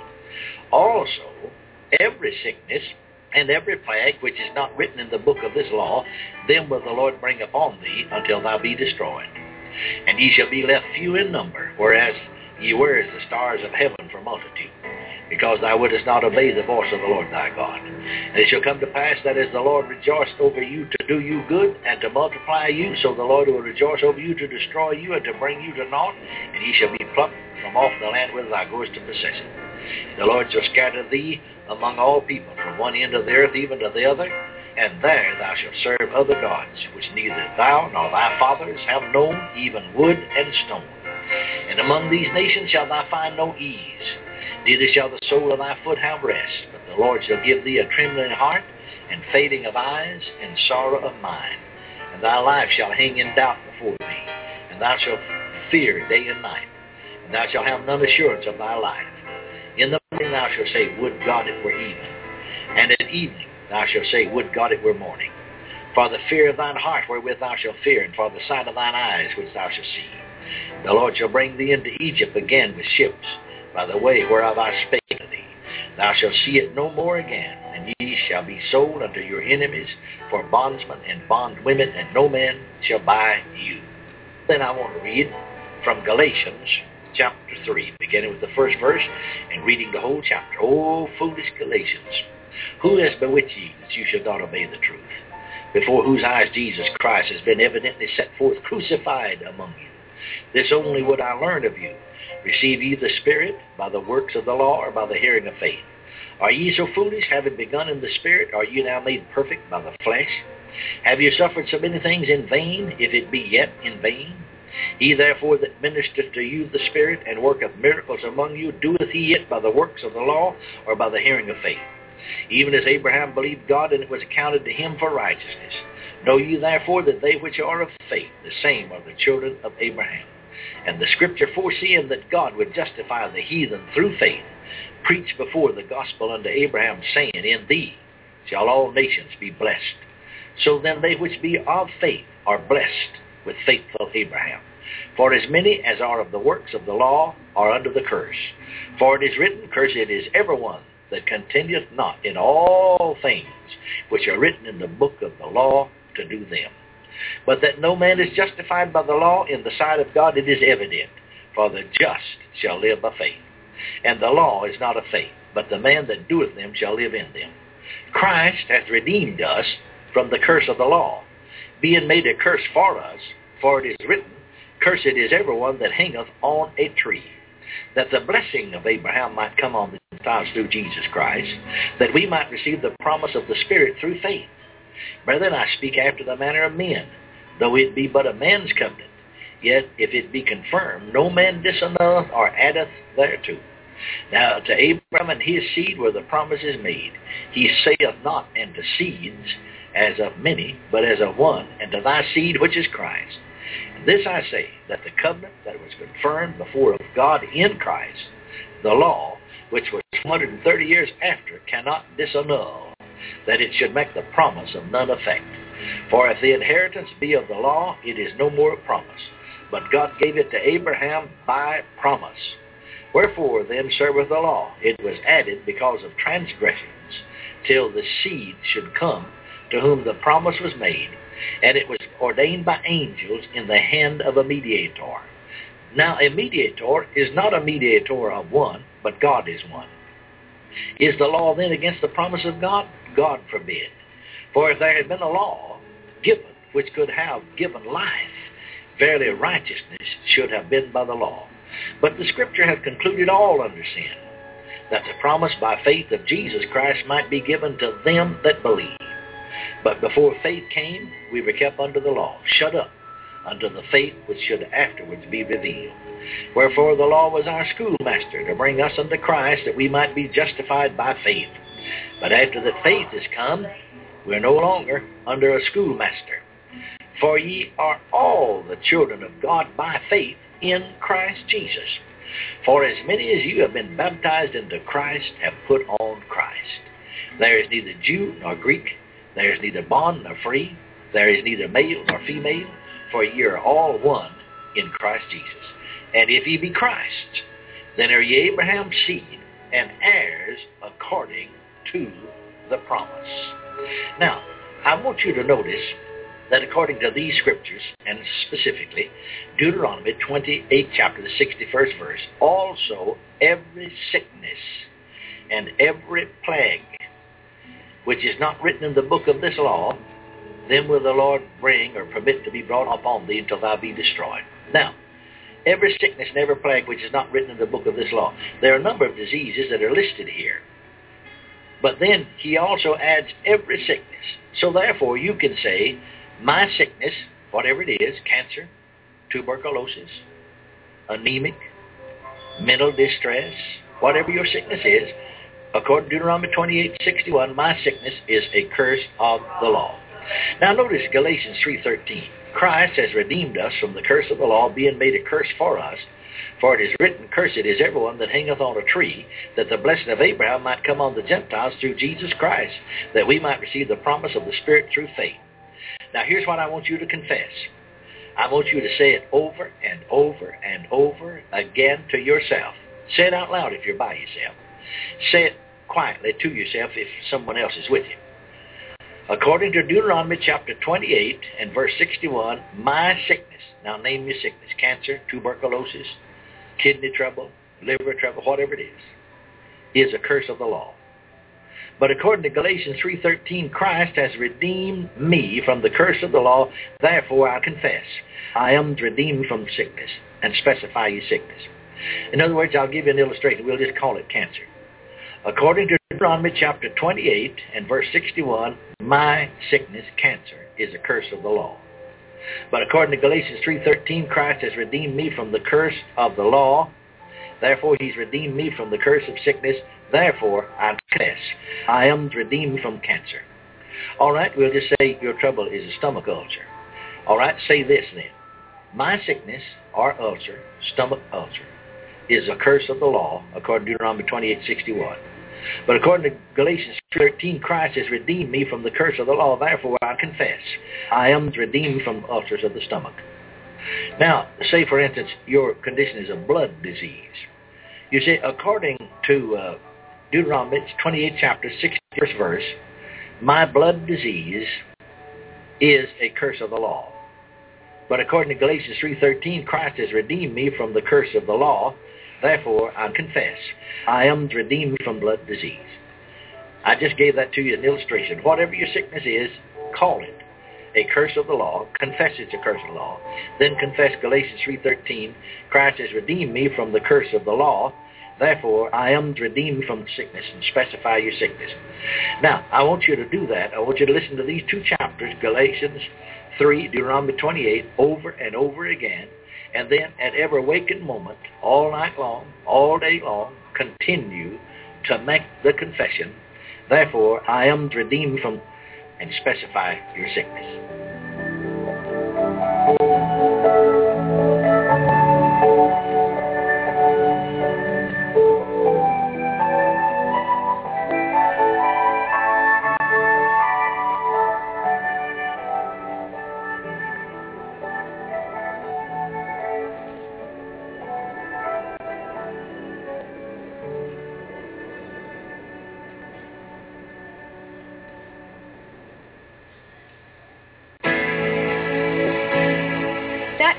Also, every sickness and every plague which is not written in the book of this law, them will the Lord bring upon thee until thou be destroyed. And ye shall be left few in number, whereas ye were as the stars of heaven for multitude, because thou wouldest not obey the voice of the Lord thy God. And it shall come to pass that as the Lord rejoiced over you to do you good and to multiply you, so the Lord will rejoice over you to destroy you and to bring you to naught, and ye shall be plucked from off the land whither thou goest to possess it. And the Lord shall scatter thee among all people, from one end of the earth even to the other, and there thou shalt serve other gods, which neither thou nor thy fathers have known, even wood and stone. And among these nations shalt thou find no ease, neither shall the sole of thy foot have rest, but the Lord shall give thee a trembling heart, and fading of eyes, and sorrow of mind. And thy life shall hang in doubt before thee, and thou shalt fear day and night, and thou shalt have none assurance of thy life. In the morning thou shalt say, Would God it were even, and at evening thou shalt say, Would God it were morning. For the fear of thine heart wherewith thou shalt fear, and for the sight of thine eyes which thou shalt see. The Lord shall bring thee into Egypt again with ships, by the way whereof I spake to thee. Thou shalt see it no more again, and ye shall be sold unto your enemies for bondsmen and bondwomen, and no man shall buy you. Then I want to read from Galatians chapter three, beginning with the first verse and reading the whole chapter. O foolish Galatians, who has bewitched ye that you should not obey the truth, before whose eyes Jesus Christ has been evidently set forth crucified among you? This only would I learn of you. Receive ye the Spirit by the works of the law, or by the hearing of faith? Are ye so foolish, having begun in the Spirit, are ye now made perfect by the flesh? Have ye suffered so many things in vain, if it be yet in vain? He therefore that ministereth to you the Spirit, and worketh miracles among you, doeth he it by the works of the law, or by the hearing of faith? Even as Abraham believed God, and it was accounted to him for righteousness. Know ye therefore that they which are of faith, the same are the children of Abraham. And the Scripture, foreseeing that God would justify the heathen through faith, preached before the gospel unto Abraham, saying, In thee shall all nations be blessed. So then they which be of faith are blessed with faithful Abraham. For as many as are of the works of the law are under the curse. For it is written, Cursed is every one that continueth not in all things which are written in the book of the law to do them. But that no man is justified by the law in the sight of God, it is evident, for the just shall live by faith. And the law is not of faith, but the man that doeth them shall live in them. Christ hath redeemed us from the curse of the law, being made a curse for us, for it is written, Cursed is every one that hangeth on a tree, that the blessing of Abraham might come on the Gentiles through Jesus Christ, that we might receive the promise of the Spirit through faith. Brethren, I speak after the manner of men, though it be but a man's covenant. Yet if it be confirmed, no man disannulleth or addeth thereto. Now to Abraham and his seed were the promises made. He saith not unto seeds as of many, but as of one, and to thy seed which is Christ. And this I say, that the covenant that was confirmed before of God in Christ, the law, which was one hundred thirty years after, cannot disannul, that it should make the promise of none effect. For if the inheritance be of the law, it is no more a promise, but God gave it to Abraham by promise. Wherefore then serveth the law? It was added because of transgressions, till the seed should come, to whom the promise was made, and it was ordained by angels in the hand of a mediator. Now, a mediator is not a mediator of one, but God is one. Is the law then against the promise of God? God forbid. For if there had been a law given which could have given life, verily righteousness should have been by the law. But the Scripture hath concluded all under sin, that the promise by faith of Jesus Christ might be given to them that believe. But before faith came, we were kept under the law, shut up unto the faith which should afterwards be revealed. Wherefore the law was our schoolmaster, to bring us unto Christ, that we might be justified by faith. But after that faith is come, we are no longer under a schoolmaster. For ye are all the children of God by faith in Christ Jesus. For as many as you have been baptized into Christ have put on Christ. There is neither Jew nor Greek, there is neither bond nor free, there is neither male nor female, for ye are all one in Christ Jesus. And if ye be Christ, then are ye Abraham's seed, and heirs according to the promise. Now, I want you to notice that according to these scriptures, and specifically Deuteronomy twenty-eighth chapter, the sixty-first verse, also every sickness and every plague which is not written in the book of this law, then will the Lord bring or permit to be brought upon thee until thou be destroyed. Now, every sickness and every plague which is not written in the book of this law. There are a number of diseases that are listed here. But then he also adds every sickness. So therefore you can say, my sickness, whatever it is, cancer, tuberculosis, anemic, mental distress, whatever your sickness is, according to Deuteronomy twenty-eight sixty-one, my sickness is a curse of the law. Now notice Galatians three thirteen. Christ has redeemed us from the curse of the law, being made a curse for us. For it is written, cursed is everyone that hangeth on a tree, that the blessing of Abraham might come on the Gentiles through Jesus Christ, that we might receive the promise of the Spirit through faith. Now here's what I want you to confess. I want you to say it over and over and over again to yourself. Say it out loud if you're by yourself. Say it quietly to yourself if someone else is with you. According to Deuteronomy chapter twenty-eight and verse sixty-one, my sickness, now name your sickness, cancer, tuberculosis, kidney trouble, liver trouble, whatever it is, is a curse of the law. But according to Galatians three thirteen, Christ has redeemed me from the curse of the law, therefore I confess, I am redeemed from sickness, and specify your sickness. In other words, I'll give you an illustration. We'll just call it cancer. According to Deuteronomy chapter twenty-eight and verse sixty-one, my sickness, cancer, is a curse of the law. But according to Galatians three thirteen, Christ has redeemed me from the curse of the law. Therefore, he's redeemed me from the curse of sickness. Therefore, I confess, I am redeemed from cancer. All right, we'll just say your trouble is a stomach ulcer. All right, say this then. My sickness or ulcer, stomach ulcer, is a curse of the law, according to Deuteronomy twenty-eight sixty-one. But according to Galatians thirteen, Christ has redeemed me from the curse of the law. Therefore, I confess, I am redeemed from ulcers of the stomach. Now, say, for instance, your condition is a blood disease. You say, according to uh, Deuteronomy twenty-eight chapter sixty-first verse, my blood disease is a curse of the law. But according to Galatians three thirteen, Christ has redeemed me from the curse of the law. Therefore, I confess, I am redeemed from blood disease. I just gave that to you as an illustration. Whatever your sickness is, call it a curse of the law. Confess it's a curse of the law. Then confess Galatians three thirteen, Christ has redeemed me from the curse of the law. Therefore, I am redeemed from sickness, and specify your sickness. Now, I want you to do that. I want you to listen to these two chapters, Galatians three, Deuteronomy twenty-eight, over and over again. And then at every waking moment, all night long, all day long, continue to make the confession, therefore, I am redeemed from, and specify your sickness.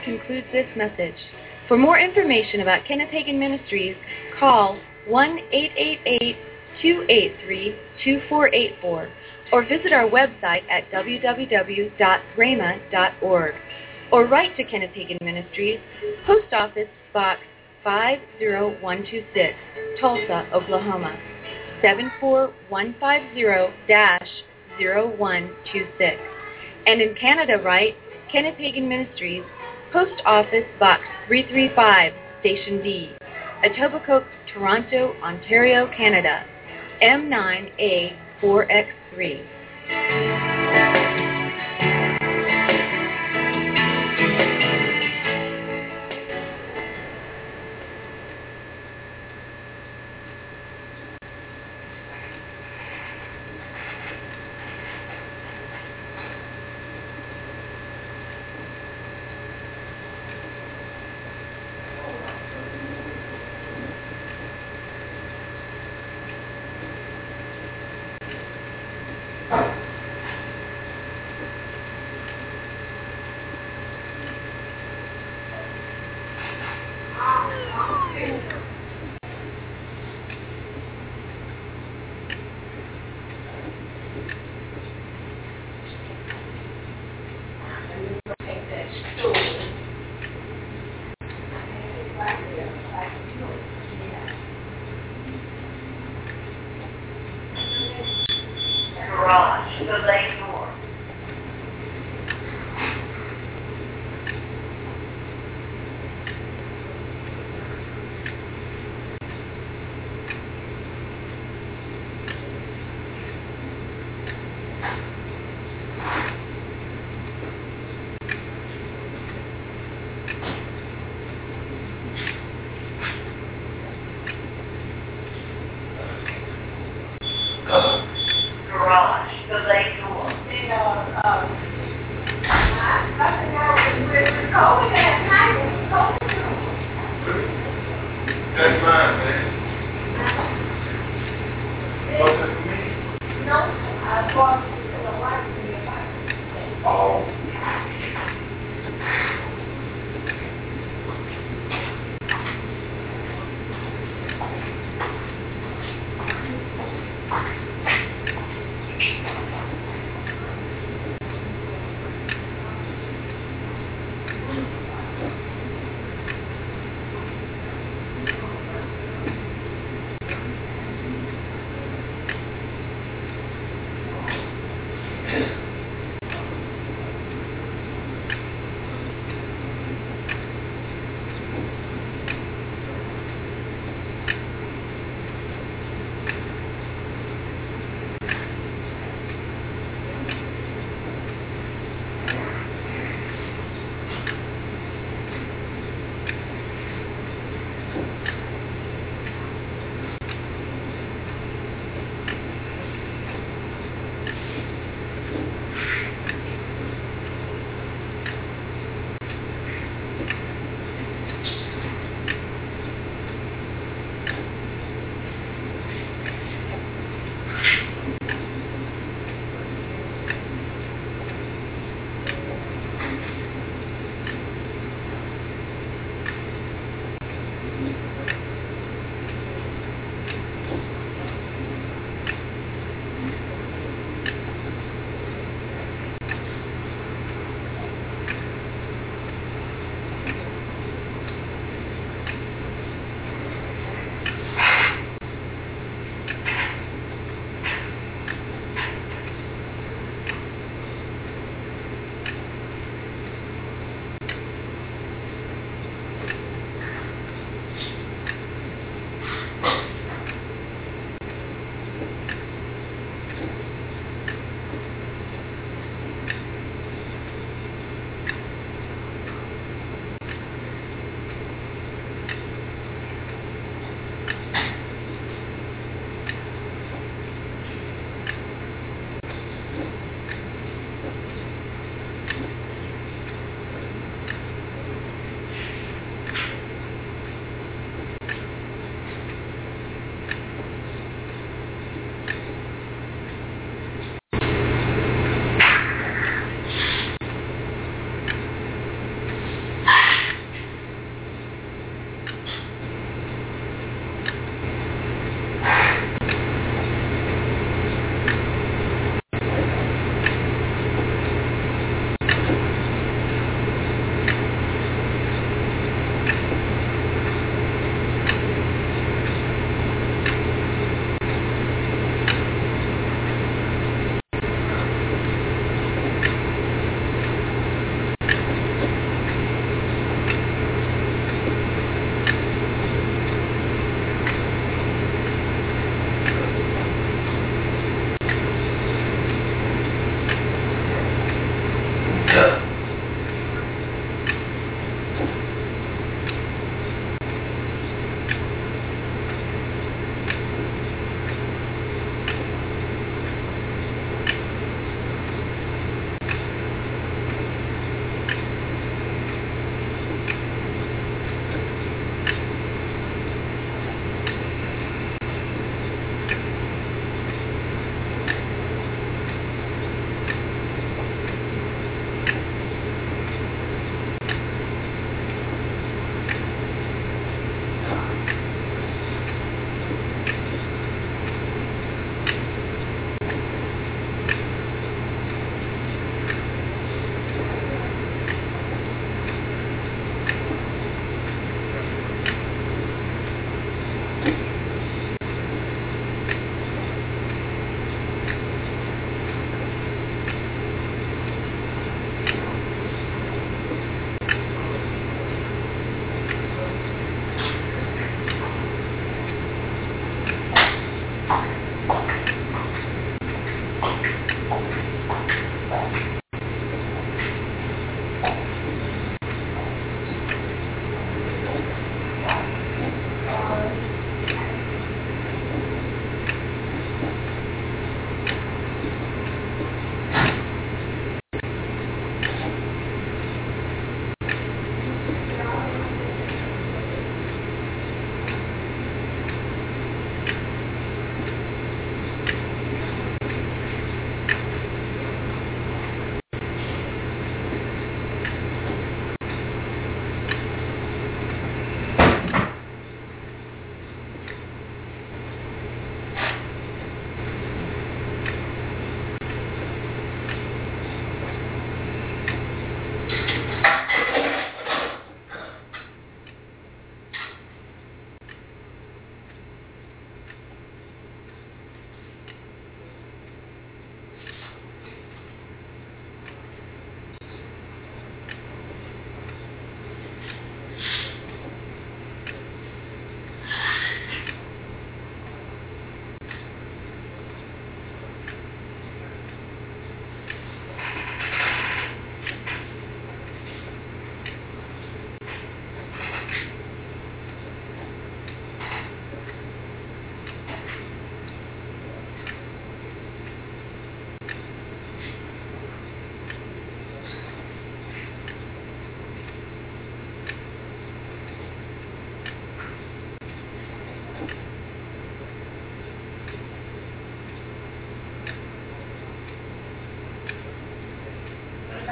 concludes this message. For more information about Kenneth Hagin Ministries, call one eight eight eight, two eight three, two four eight four or visit our website at w w w dot rhema dot org or write to Kenneth Hagin Ministries, Post Office Box five zero one two six, Tulsa, Oklahoma, seven four one five zero dash zero one two six. And in Canada, write Kenneth Hagin Ministries, Post Office Box three three five, Station D, Etobicoke, Toronto, Ontario, Canada, M nine A four X three.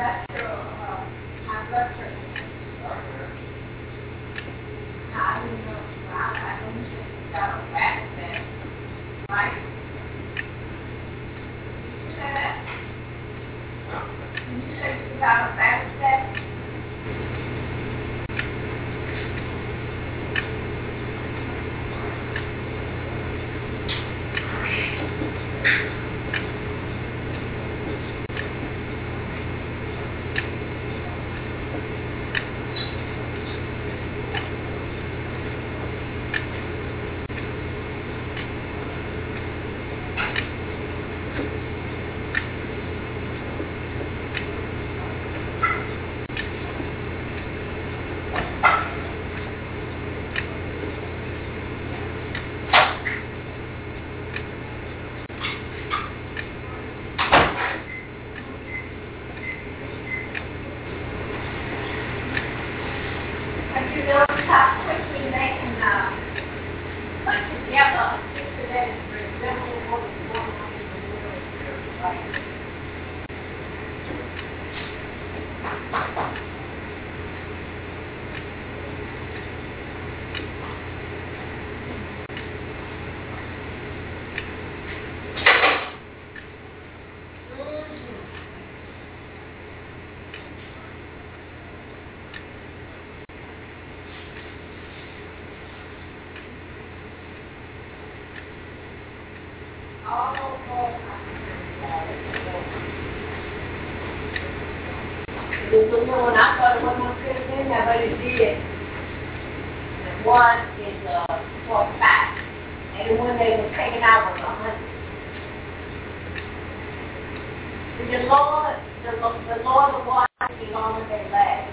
that's your uh, high blood pressure. I don't know. I don't know if you got a fast test, right? Did you say that? Did you say you got a fast test? When I thought it wasn't going to fit in there, but it did. And one is uh, forty-five. And the one they were taking out was one hundred. The Lord, the, the Lord of waters is on the day last.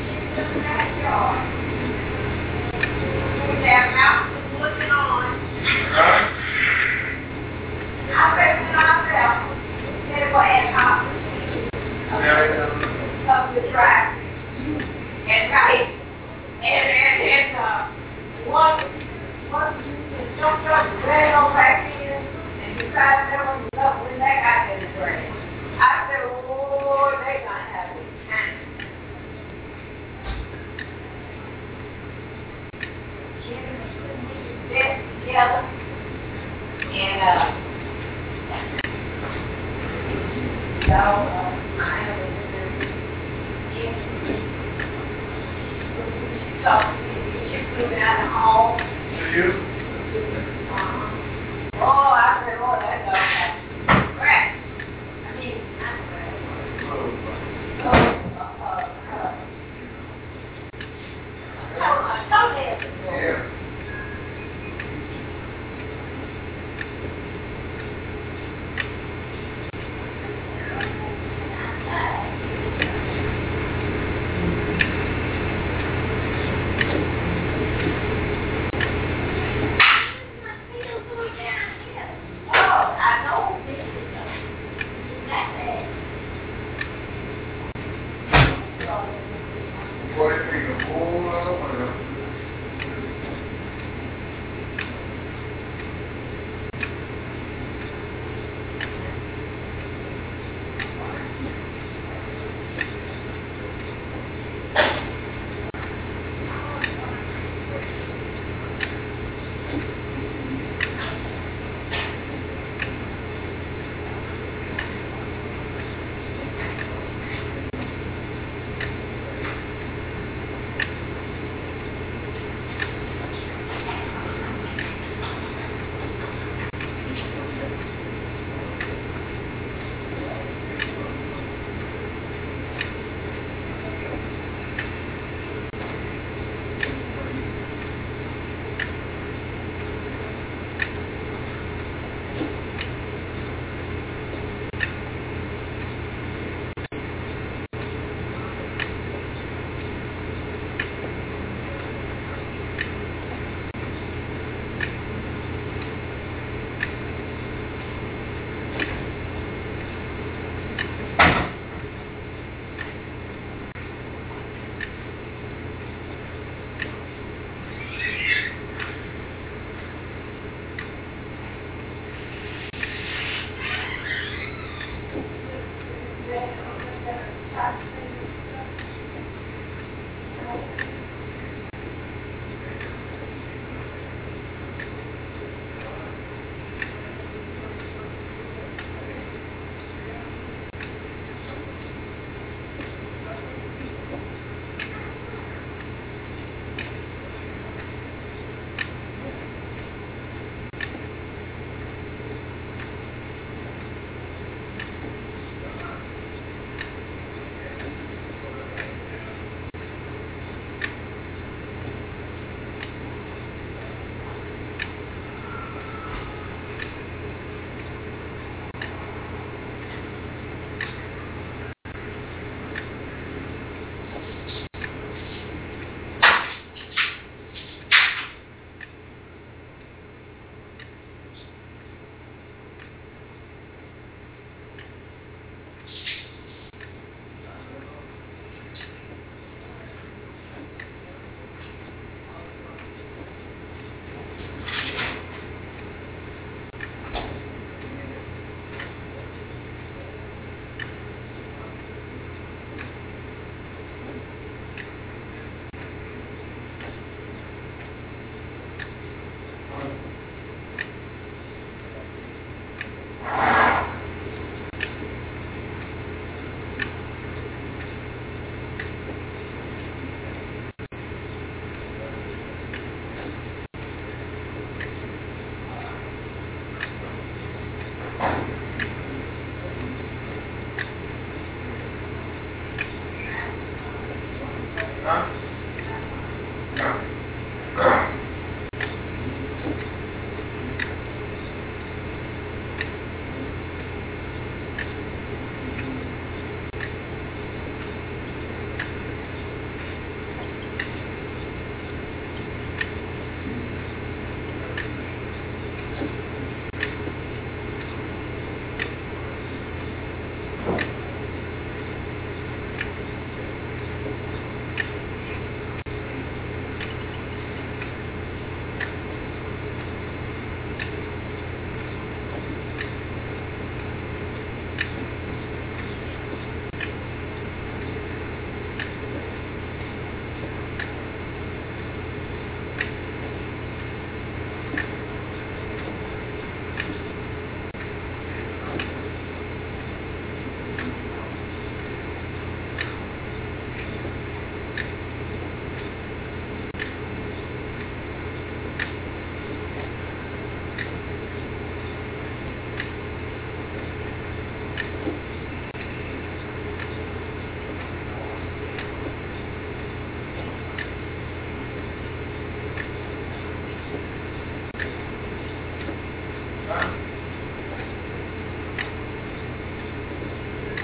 Their mouth was looking on. And right, and, and, and, uh, one, one, you jumped up and ran on back in, and you tried to tell him you love when that guy did the grave. I said, oh, they gonna have it. Jim was putting his bed together, and, uh, so, uh, I know Jim, she talked to me, she flew down the hall. You? Uh-huh. Oh, I said, oh, that's all right. Crap. I mean, not crap. Oh, uh, uh, uh. Oh, don't let it go. Yeah.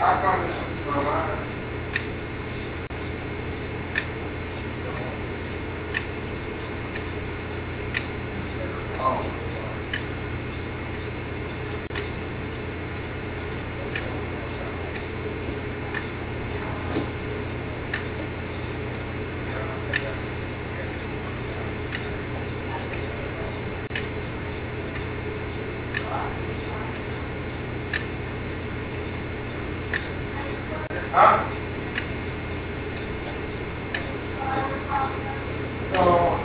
I come to my mind. Oh. Huh? So,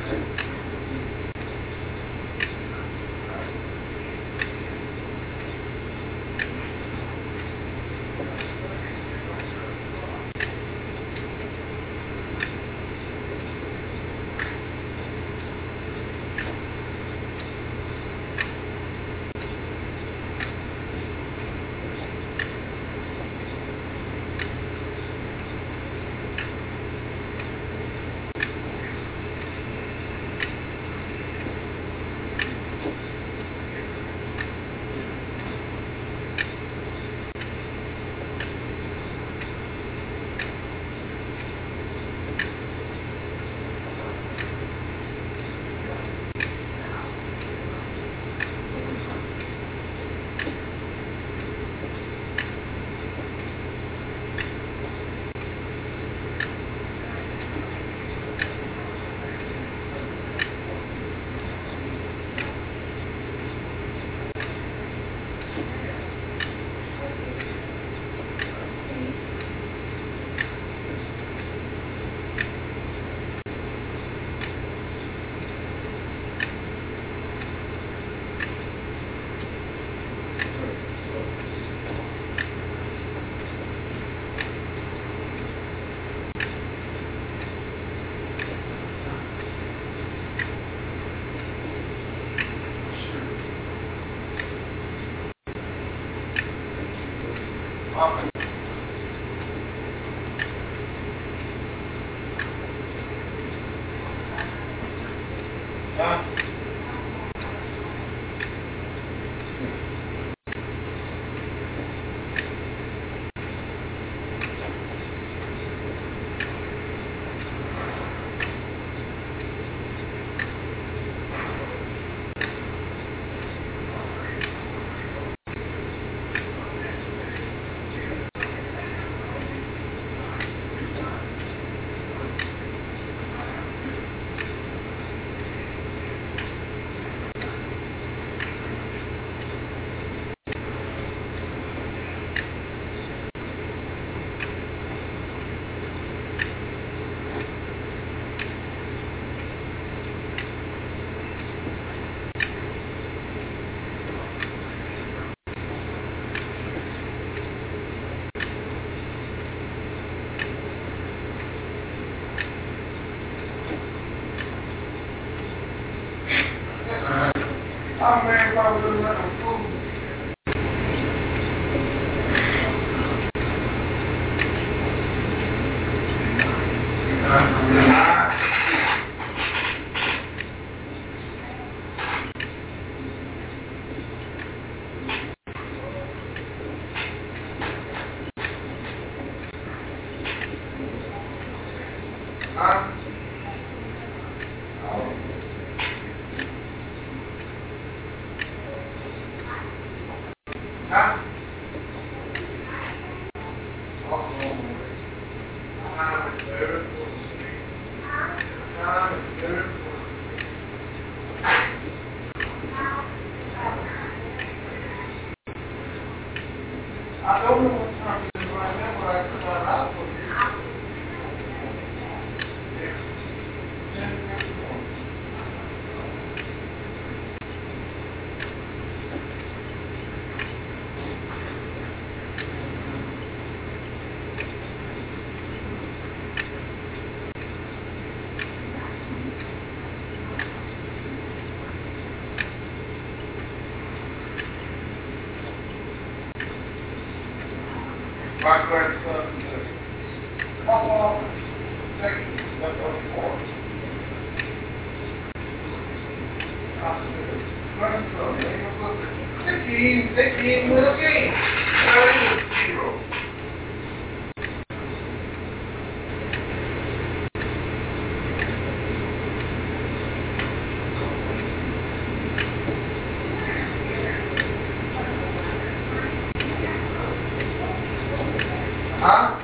My grandson said, come on, take the report. I said, grandson, ain't no good. Sixteen, sixteen with a game. Nine is zero. Huh?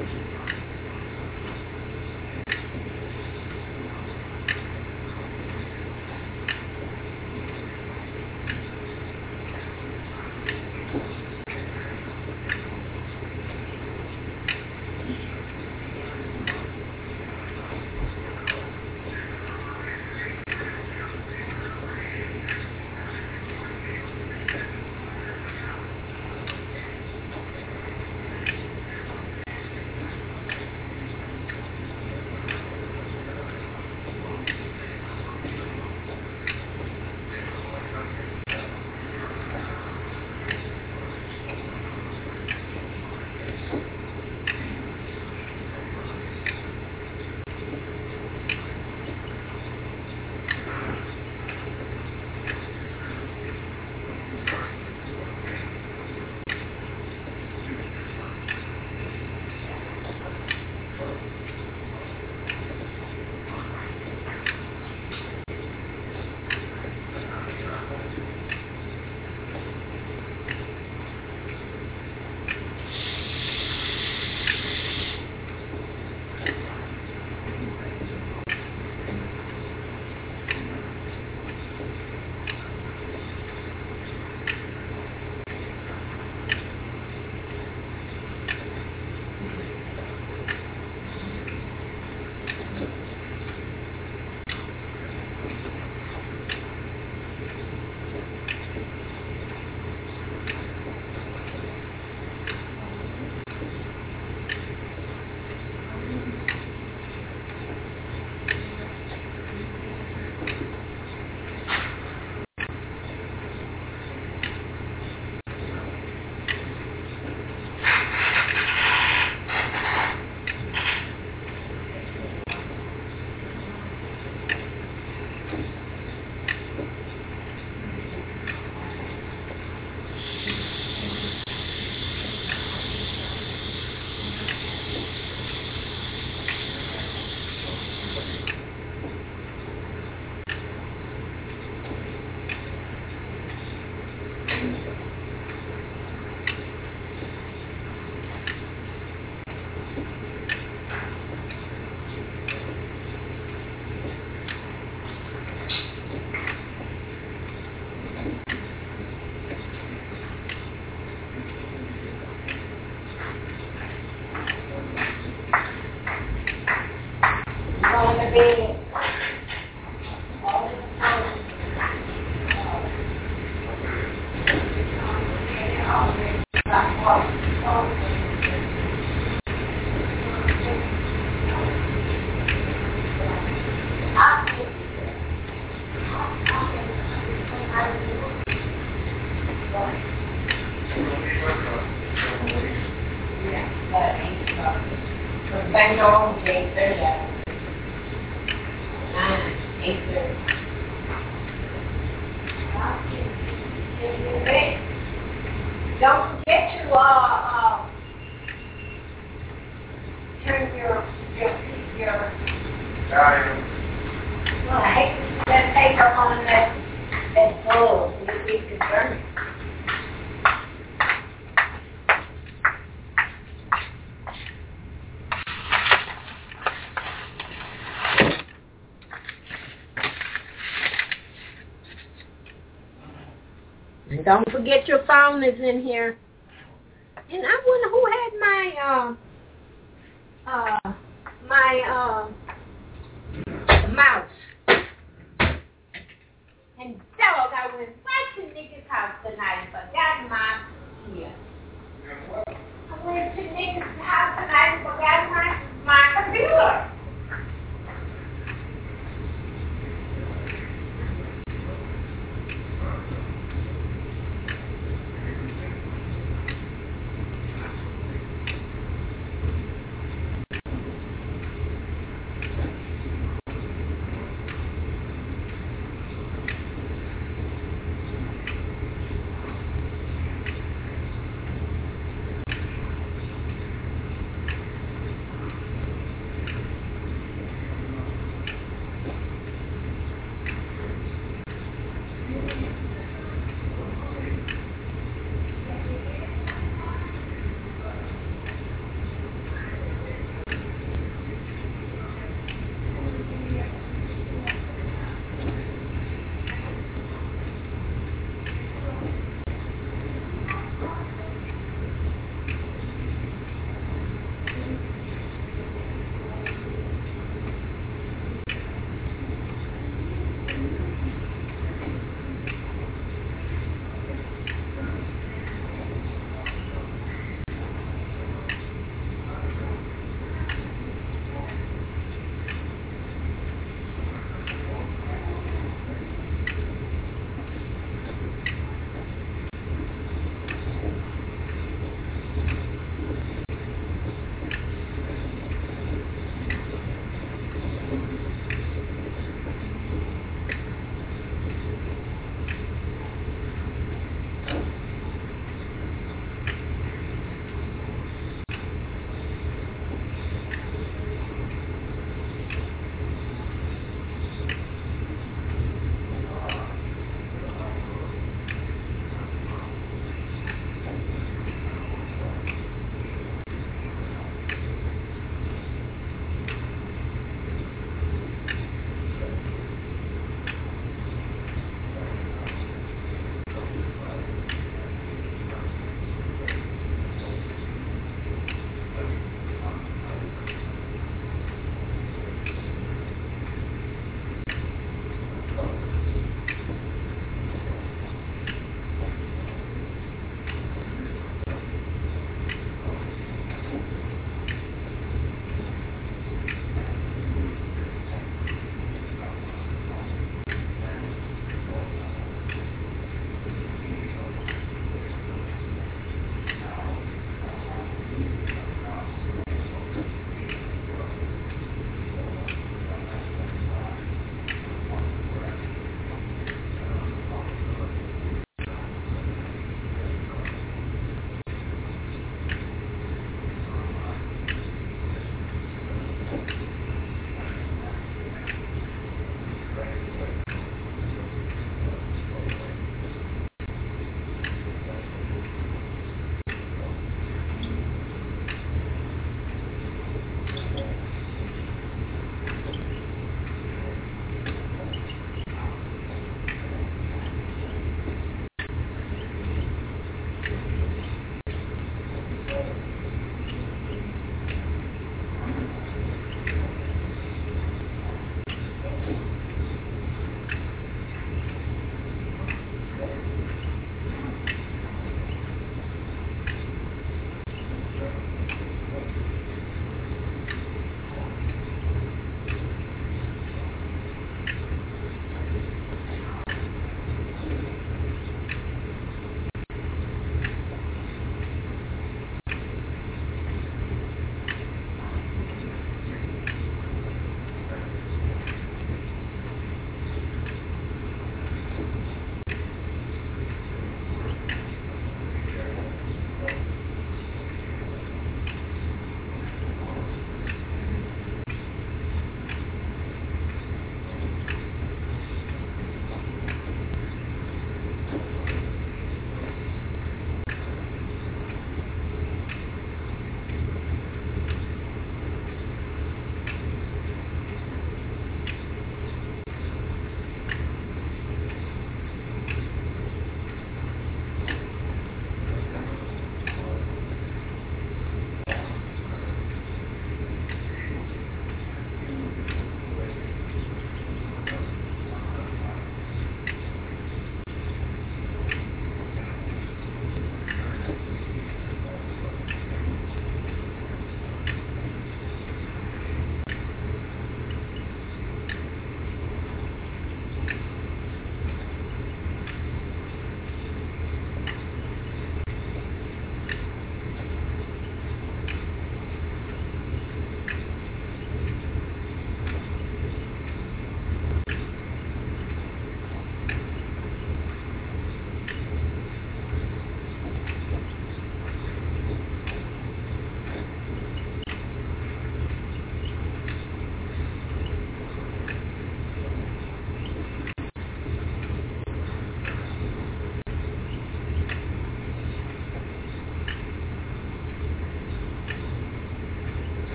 Don't forget to uh, uh, turn your your your. Well, I hate to put that paper on that that bulb. You'd be concerned. And don't forget your phone is in here. And I wonder who had my uh uh my uh mouse. And dog, I went right to Nikki's house tonight, but got my here. I went to Nikki's house tonight and forgot my my computer.